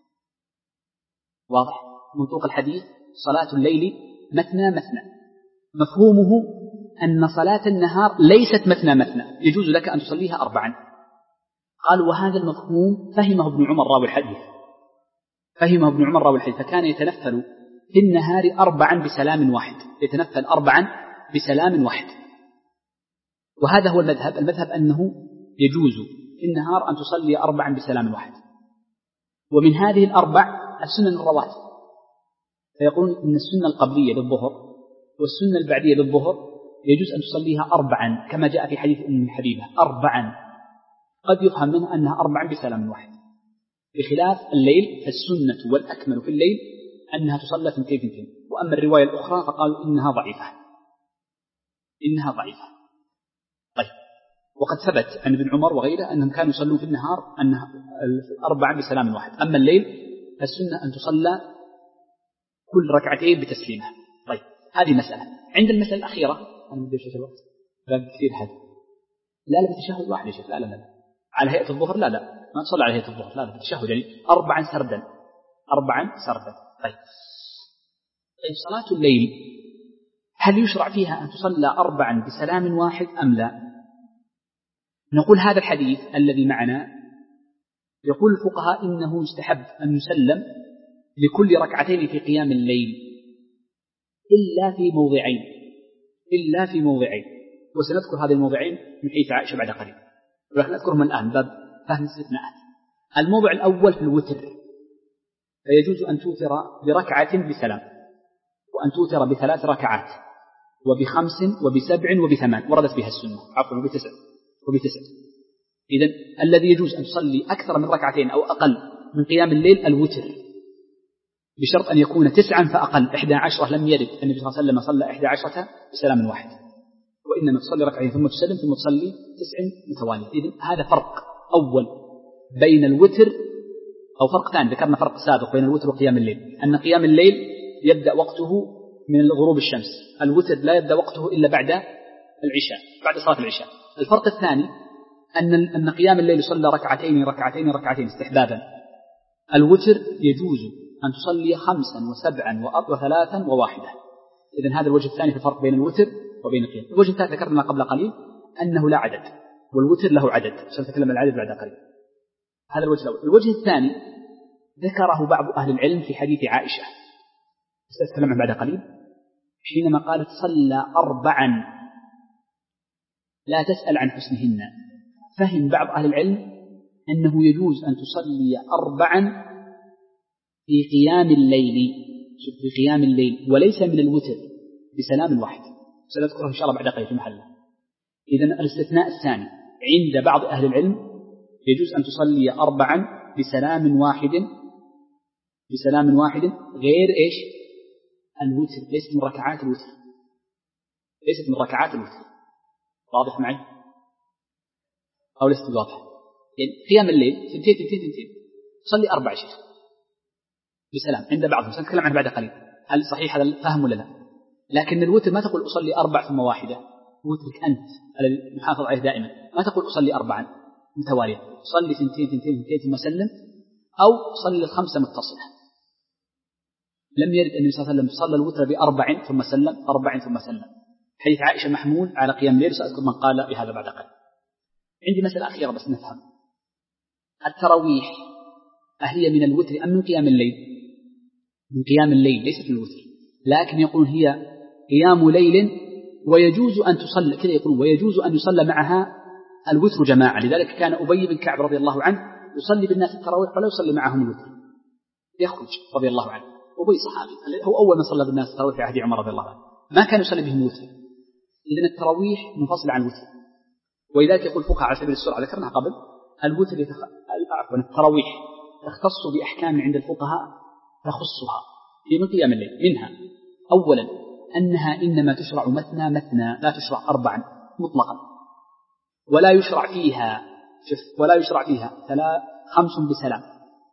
واضح منطوق الحديث صلاة الليل مثنى مثنى، مفهومه أن صلاة النهار ليست مثنى مثنى، يجوز لك أن تصليها أربعا. قال وهذا المفهوم فهمه ابن عمر راوي الحديث، فهمه ابن عمر راوي الحديث، فكان يتنفل في النهار أربعا بسلام واحد، يتنفل أربعا بسلام واحد. وهذا هو المذهب. المذهب أنه يجوز في النهار أن تصلي أربعا بسلام واحد، ومن هذه الأربع السنن الرواتب، فيقولون إن السنة القبلية للظهر والسنة البعدية للظهر يجوز أن تصليها أربعا كما جاء في حديث أم حبيبة أربعا، قد يفهم منه أنها أربعا بسلام واحد، بخلاف الليل فالسنة والأكمل في الليل أنها تصلى ثنتين ثنتين. وأما الرواية الأخرى فقالوا إنها ضعيفة إنها ضعيفة طيب وقد ثبت عن ابن عمر وغيره أنهم كانوا يصلون في النهار أنها أربعا بسلام واحد، أما الليل فالسنة أن تصلى كل ركعتين بتسليمة. طيب هذه مسألة. عند المسألة الأخيرة أنا بدي أشوف الوقت باقي كثير حد لا لا بتشهد واحد يا شيخ، لا لا لا على هيئة الظهر، لا لا ما تصلي على هيئة الظهر، لا لا بتشهد يعني أربعا سردا أربعا سردا. طيب طيب صلاة الليل هل يشرع فيها أن تصلى أربعا بسلام واحد أم لا؟ نقول هذا الحديث الذي معنا يقول الفقهاء إنه يستحب أن يسلم لكل ركعتين في قيام الليل إلا في موضعين إلا في موضعين وسنذكر هذه الموضعين من حيث عائشة بعد قليل، ولكن نذكرهم الآن باب فهم الاستثناءات. الموضع الأول في الوتر، فيجوز أن توتر بركعة بسلام، وأن توتر بثلاث ركعات وبخمس وبسبع وبثمان وردت بها السنة، عفوا وبتسع وبتسع. إذن الذي يجوز أن تصلي أكثر من ركعتين أو أقل من قيام الليل الوتر، بشرط أن يكون تسعا فأقل. إحدى عشرة لم يرد النبي صلى الله عليه وسلم صلى إحدى عشرة بسلام واحد، وإنما تصلي ركعتين ثم تسلم ثم تصلي تسع متوالية. إذن هذا فرق أول بين الوتر أو فرق ثاني ذكرنا فرق سابق بين الوتر وقيام الليل، أن قيام الليل يبدأ وقته من غروب الشمس، الوتر لا يبدأ وقته إلا بعد العشاء، بعد صلاة العشاء. الفرق الثاني أن أن قيام الليل يصلى ركعتين ركعتين ركعتين استحبابا، الوتر يجوز أن تصلي خمسا وسبعا وثلاثا وواحدة. إذن هذا الوجه الثاني في الفرق بين الوتر وبين القيام. الوجه الثالث ذكرنا قبل قليل أنه لا عدد، والوتر له عدد، سنتكلم عن العدد بعد قليل. هذا الوجه الأول. الوجه الثاني ذكره بعض أهل العلم في حديث عائشة، سأتكلم عن بعد قليل، حينما قالت صلى أربعا لا تسأل عن حسنهن. فهم بعض أهل العلم أنه يجوز أن تصلي أربعا في قيام الليل، في قيام الليل وليس من الوتر بسلام واحد، سنذكره إن شاء الله بعد قليل في محله. إذن الاستثناء الثاني عند بعض أهل العلم يجوز أن تصلي أربعا بسلام واحد، بسلام واحد غير إيش؟ الوتر، ليست من ركعات الوتر، ليست من ركعات الوتر. واضح معي أو ليست واضح؟ يعني قيام الليل ثنتين ثنتين ثنتين صلي أربع شيخ بسلام عند بعضهم، سنتكلم عنه بعد قليل هل صحيح هذا الفهم ولا لا. لكن الوتر ما تقول أصلي أربع ثم واحدة، وترك أنت على المحافظ عليه دائما، ما تقول أصلي أربعا متوالية، صلي ثنتين ثنتين ثنتين ثم سلم، أو صلي الخمسة متصلة. لم يرد النبي صلى الله عليه وسلم صلى الوتر بأربع ثم سلم، أربع ثم سلم. حديث عائشة محمول على قيام الليل، سأذكر من قال بهذا بعد قليل. عندي مسألة أخيرة بس نفهم، التراويح أهي من الوتر أم من قيام الليل؟ من قيام الليل، ليست من الوتر، لكن يقول هي قيام ليل ويجوز أن تصلى كذا، يقول ويجوز أن يصلى معها الوتر جماعة. لذلك كان أبي بن كعب رضي الله عنه يصلي بالناس التراويح ولا يصلي معهم الوتر، يخرج رضي الله عنه. أبي صحابي هو أول من صلى بالناس التراويح في عهد عمر رضي الله عنه، ما كان يصلي بهم الوتر. إذن التراويح منفصلة عن الوتر، ولذلك يقول فقهاء على سبيل السرعة ذكرنا قبل، الوتر يتخ... عفوا التراويح تختص بأحكام عند الفقهاء تخصها في من قيام الليل. منها أولا أنها إنما تشرع مثنى مثنى، لا تشرع أربعا مطلقا، ولا يشرع فيها شف ولا يشرع فيها ثلاث خمس بسلام،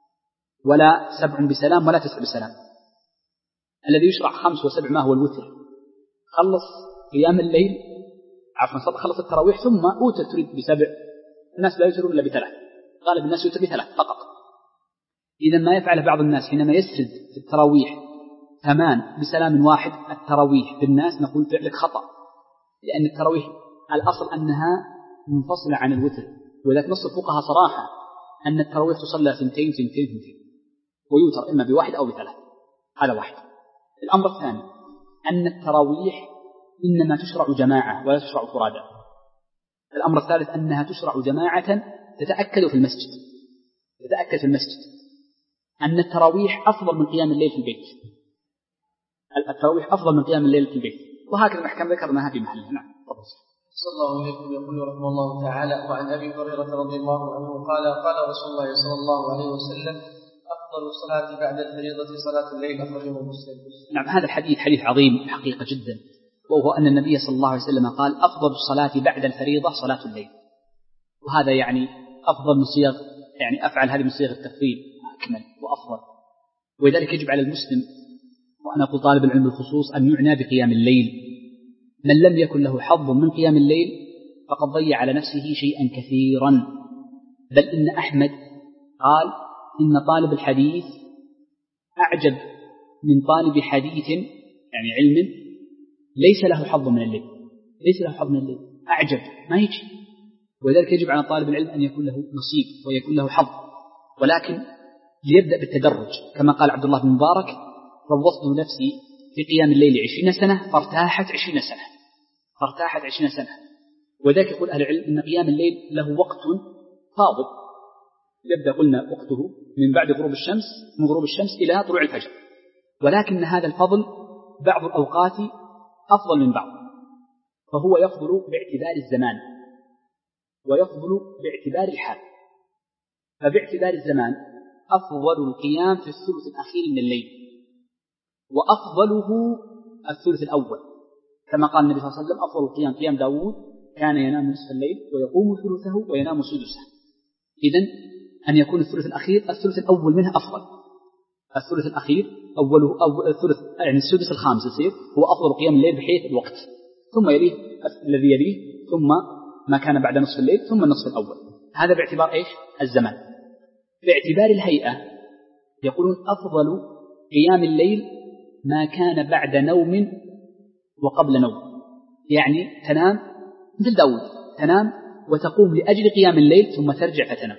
ولا سبع بسلام، ولا تسع بسلام. الذي يشرع خمس وسبع ما هو الوتر، خلص قيام الليل عفوا خلص التراويح ثم أوتر تريد بسبع، الناس لا يوترون إلا بثلاث، غالب الناس يوتر بثلاث فقط. إذا ما يفعله بعض الناس حينما يسرد في التراويح ثمان بسلام واحد، التراويح بالناس نقول فعلك خطأ، لأن التراويح الأصل أنها منفصلة عن الوتر، ولذلك نص الفقهاء صراحة أن التراويح تصلى ثنتين ثنتين ثنتين ويوتر إما بواحد أو بثلاث. هذا واحد. الأمر الثاني أن التراويح إنما تشرع جماعة ولا تشرع فرادى. الأمر الثالث أنها تشرع جماعة تتأكد في المسجد، تتأكد في المسجد أن التراويح أفضل من قيام الليل في البيت، التراويح أفضل من قيام الليل في البيت، وهكذا الأحكام ذكرناها في محلها. نعم. صلى الله عليه يقول رحمه الله تعالى: وعن أبي هريرة رضي الله عنه قال: قال رسول الله صلى الله عليه وسلم: أفضل الصلاة بعد الفريضة صلاة الليل، أخرجه مسلم. نعم، هذا الحديث حديث عظيم حقيقة جدا، وهو أن النبي صلى الله عليه وسلم قال: أفضل الصلاة بعد الفريضة صلاة الليل. وهذا يعني أفضل من صيغ، يعني أفعل هذه من صيغ التفضيل أكمل وأفضل. ولذلك يجب على المسلم، وأنا أقول طالب العلم بالخصوص، أن يعنى بقيام الليل. من لم يكن له حظ من قيام الليل فقد ضيع على نفسه شيئا كثيرا. بل إن أحمد قال: إن طالب الحديث أعجب من طالب حديث يعني علم ليس له حظ من الليل، ليس له حظ من الليل، أعجب ما يجي. ولذلك يجب على طالب العلم أن يكون له نصيب ويكون له حظ، ولكن ليبدأ بالتدرج. كما قال عبد الله بن مبارك: روضت نفسي في قيام الليل عشرين سنة فارتاحت عشرين سنة، فارتاحت عشرين سنة. وذلك يقول أهل العلم إن قيام الليل له وقت فاضل، يبدأ قلنا وقته من بعد غروب الشمس، من غروب الشمس إلى طلوع الفجر، ولكن هذا الفضل بعض الأوقات أفضل من بعض، فهو يفضل باعتبار الزمان ويفضل باعتبار الحال. فباعتبار الزمان أفضل القيام في الثلث الأخير من الليل، وأفضله الثلث الأول، كما قال النبي صلى الله عليه وسلم: أفضل القيام قيام داود كان ينام نصف الليل ويقوم ثلثه وينام سدسه. إذن أن يكون الثلث الأخير الثلث الأول منه أفضل. الثلث الأخير أوله أو الثلث يعني السدس الخامس يصير هو أفضل قيام الليل بحيث الوقت، ثم يليه الذي يليه، ثم ما كان بعد نصف الليل، ثم النصف الأول. هذا باعتبار إيش؟ الزمان. باعتبار الهيئة يقولون أفضل قيام الليل ما كان بعد نوم وقبل نوم. يعني تنام مثل داود، تنام وتقوم لأجل قيام الليل ثم ترجع فتنام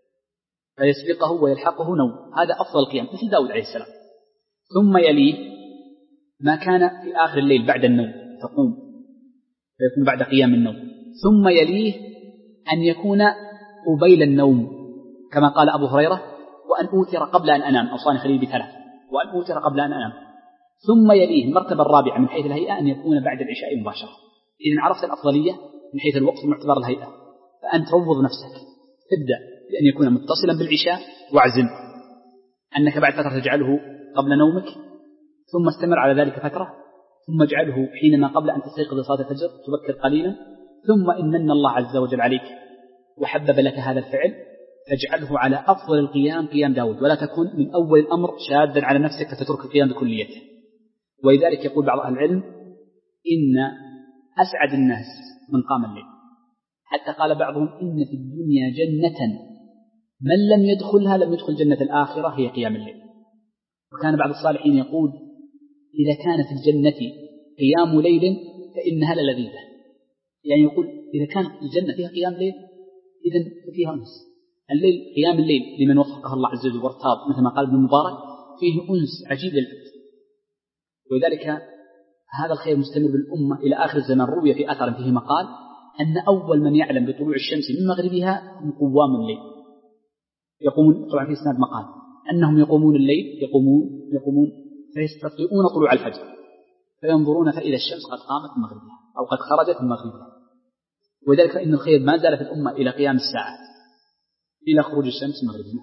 فيسبقه ويلحقه نوم، هذا أفضل قيام مثل داود عليه السلام. ثم يليه ما كان في آخر الليل بعد النوم تقوم فيكون بعد قيام النوم. ثم يليه أن يكون قبيل النوم كما قال أبو هريرة: وأن أوتر قبل أن أنام، أوصاني خليل بثلاث، وأن أوتر قبل أن أنام. ثم يليه المرتبة الرابعة من حيث الهيئة أن يكون بعد العشاء مباشرة. إذن عرفت الأفضلية من حيث الوقت ومعتبر الهيئة، فأن تروض نفسك ابدأ بأن يكون متصلا بالعشاء، واعزم أنك بعد فترة تجعله قبل نومك، ثم استمر على ذلك فترة، ثم اجعله حينما قبل أن تستيقظ لصلاة الفجر تبكر قليلا، ثم إن من الله عز وجل عليك وحبب لك هذا الفعل فاجعله على أفضل القيام قيام داود، ولا تكن من أول الأمر شادا على نفسك فتترك القيام بكليته. ولذلك يقول بعض أهل العلم: إن أسعد الناس من قام الليل، حتى قال بعضهم: إن في الدنيا جنة من لم يدخلها لم يدخل جنة الآخرة، هي قيام الليل. وكان بعض الصالحين يقول: إذا كان في الجنة قيام ليل فإنها للذيذة. يعني يقول إذا كان الجنة فيها قيام ليل إذن فيها أنس. الليل قيام الليل لمن وفقه الله عز وجل وارتاض، مثل ما قال ابن المبارك: فيه أنس عجيب للعبد. ولذلك هذا الخير مستمر بالأمة إلى آخر الزمان. روي في أثر فيه مقال أن أول من يعلم بطلوع الشمس من مغربها من قوام الليل، يقومون طبعا في إسناد مقال أنهم يقومون الليل يقومون يقومون فيستطيعون طلوع الفجر فينظرون فإذا الشمس قد قامت من مغربها أو قد خرجت من مغربها. وذلك فإن الخير ما زال في الأمة إلى قيام الساعة، إلى خروج الشمس من مغربها.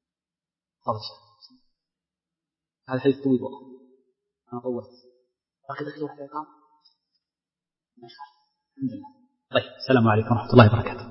هذا حديث طويل والله، أنا طولت باقي دقيقة واحدة إقامة ما يخالف. الحمد لله. طيب، السلام عليكم ورحمة الله وبركاته.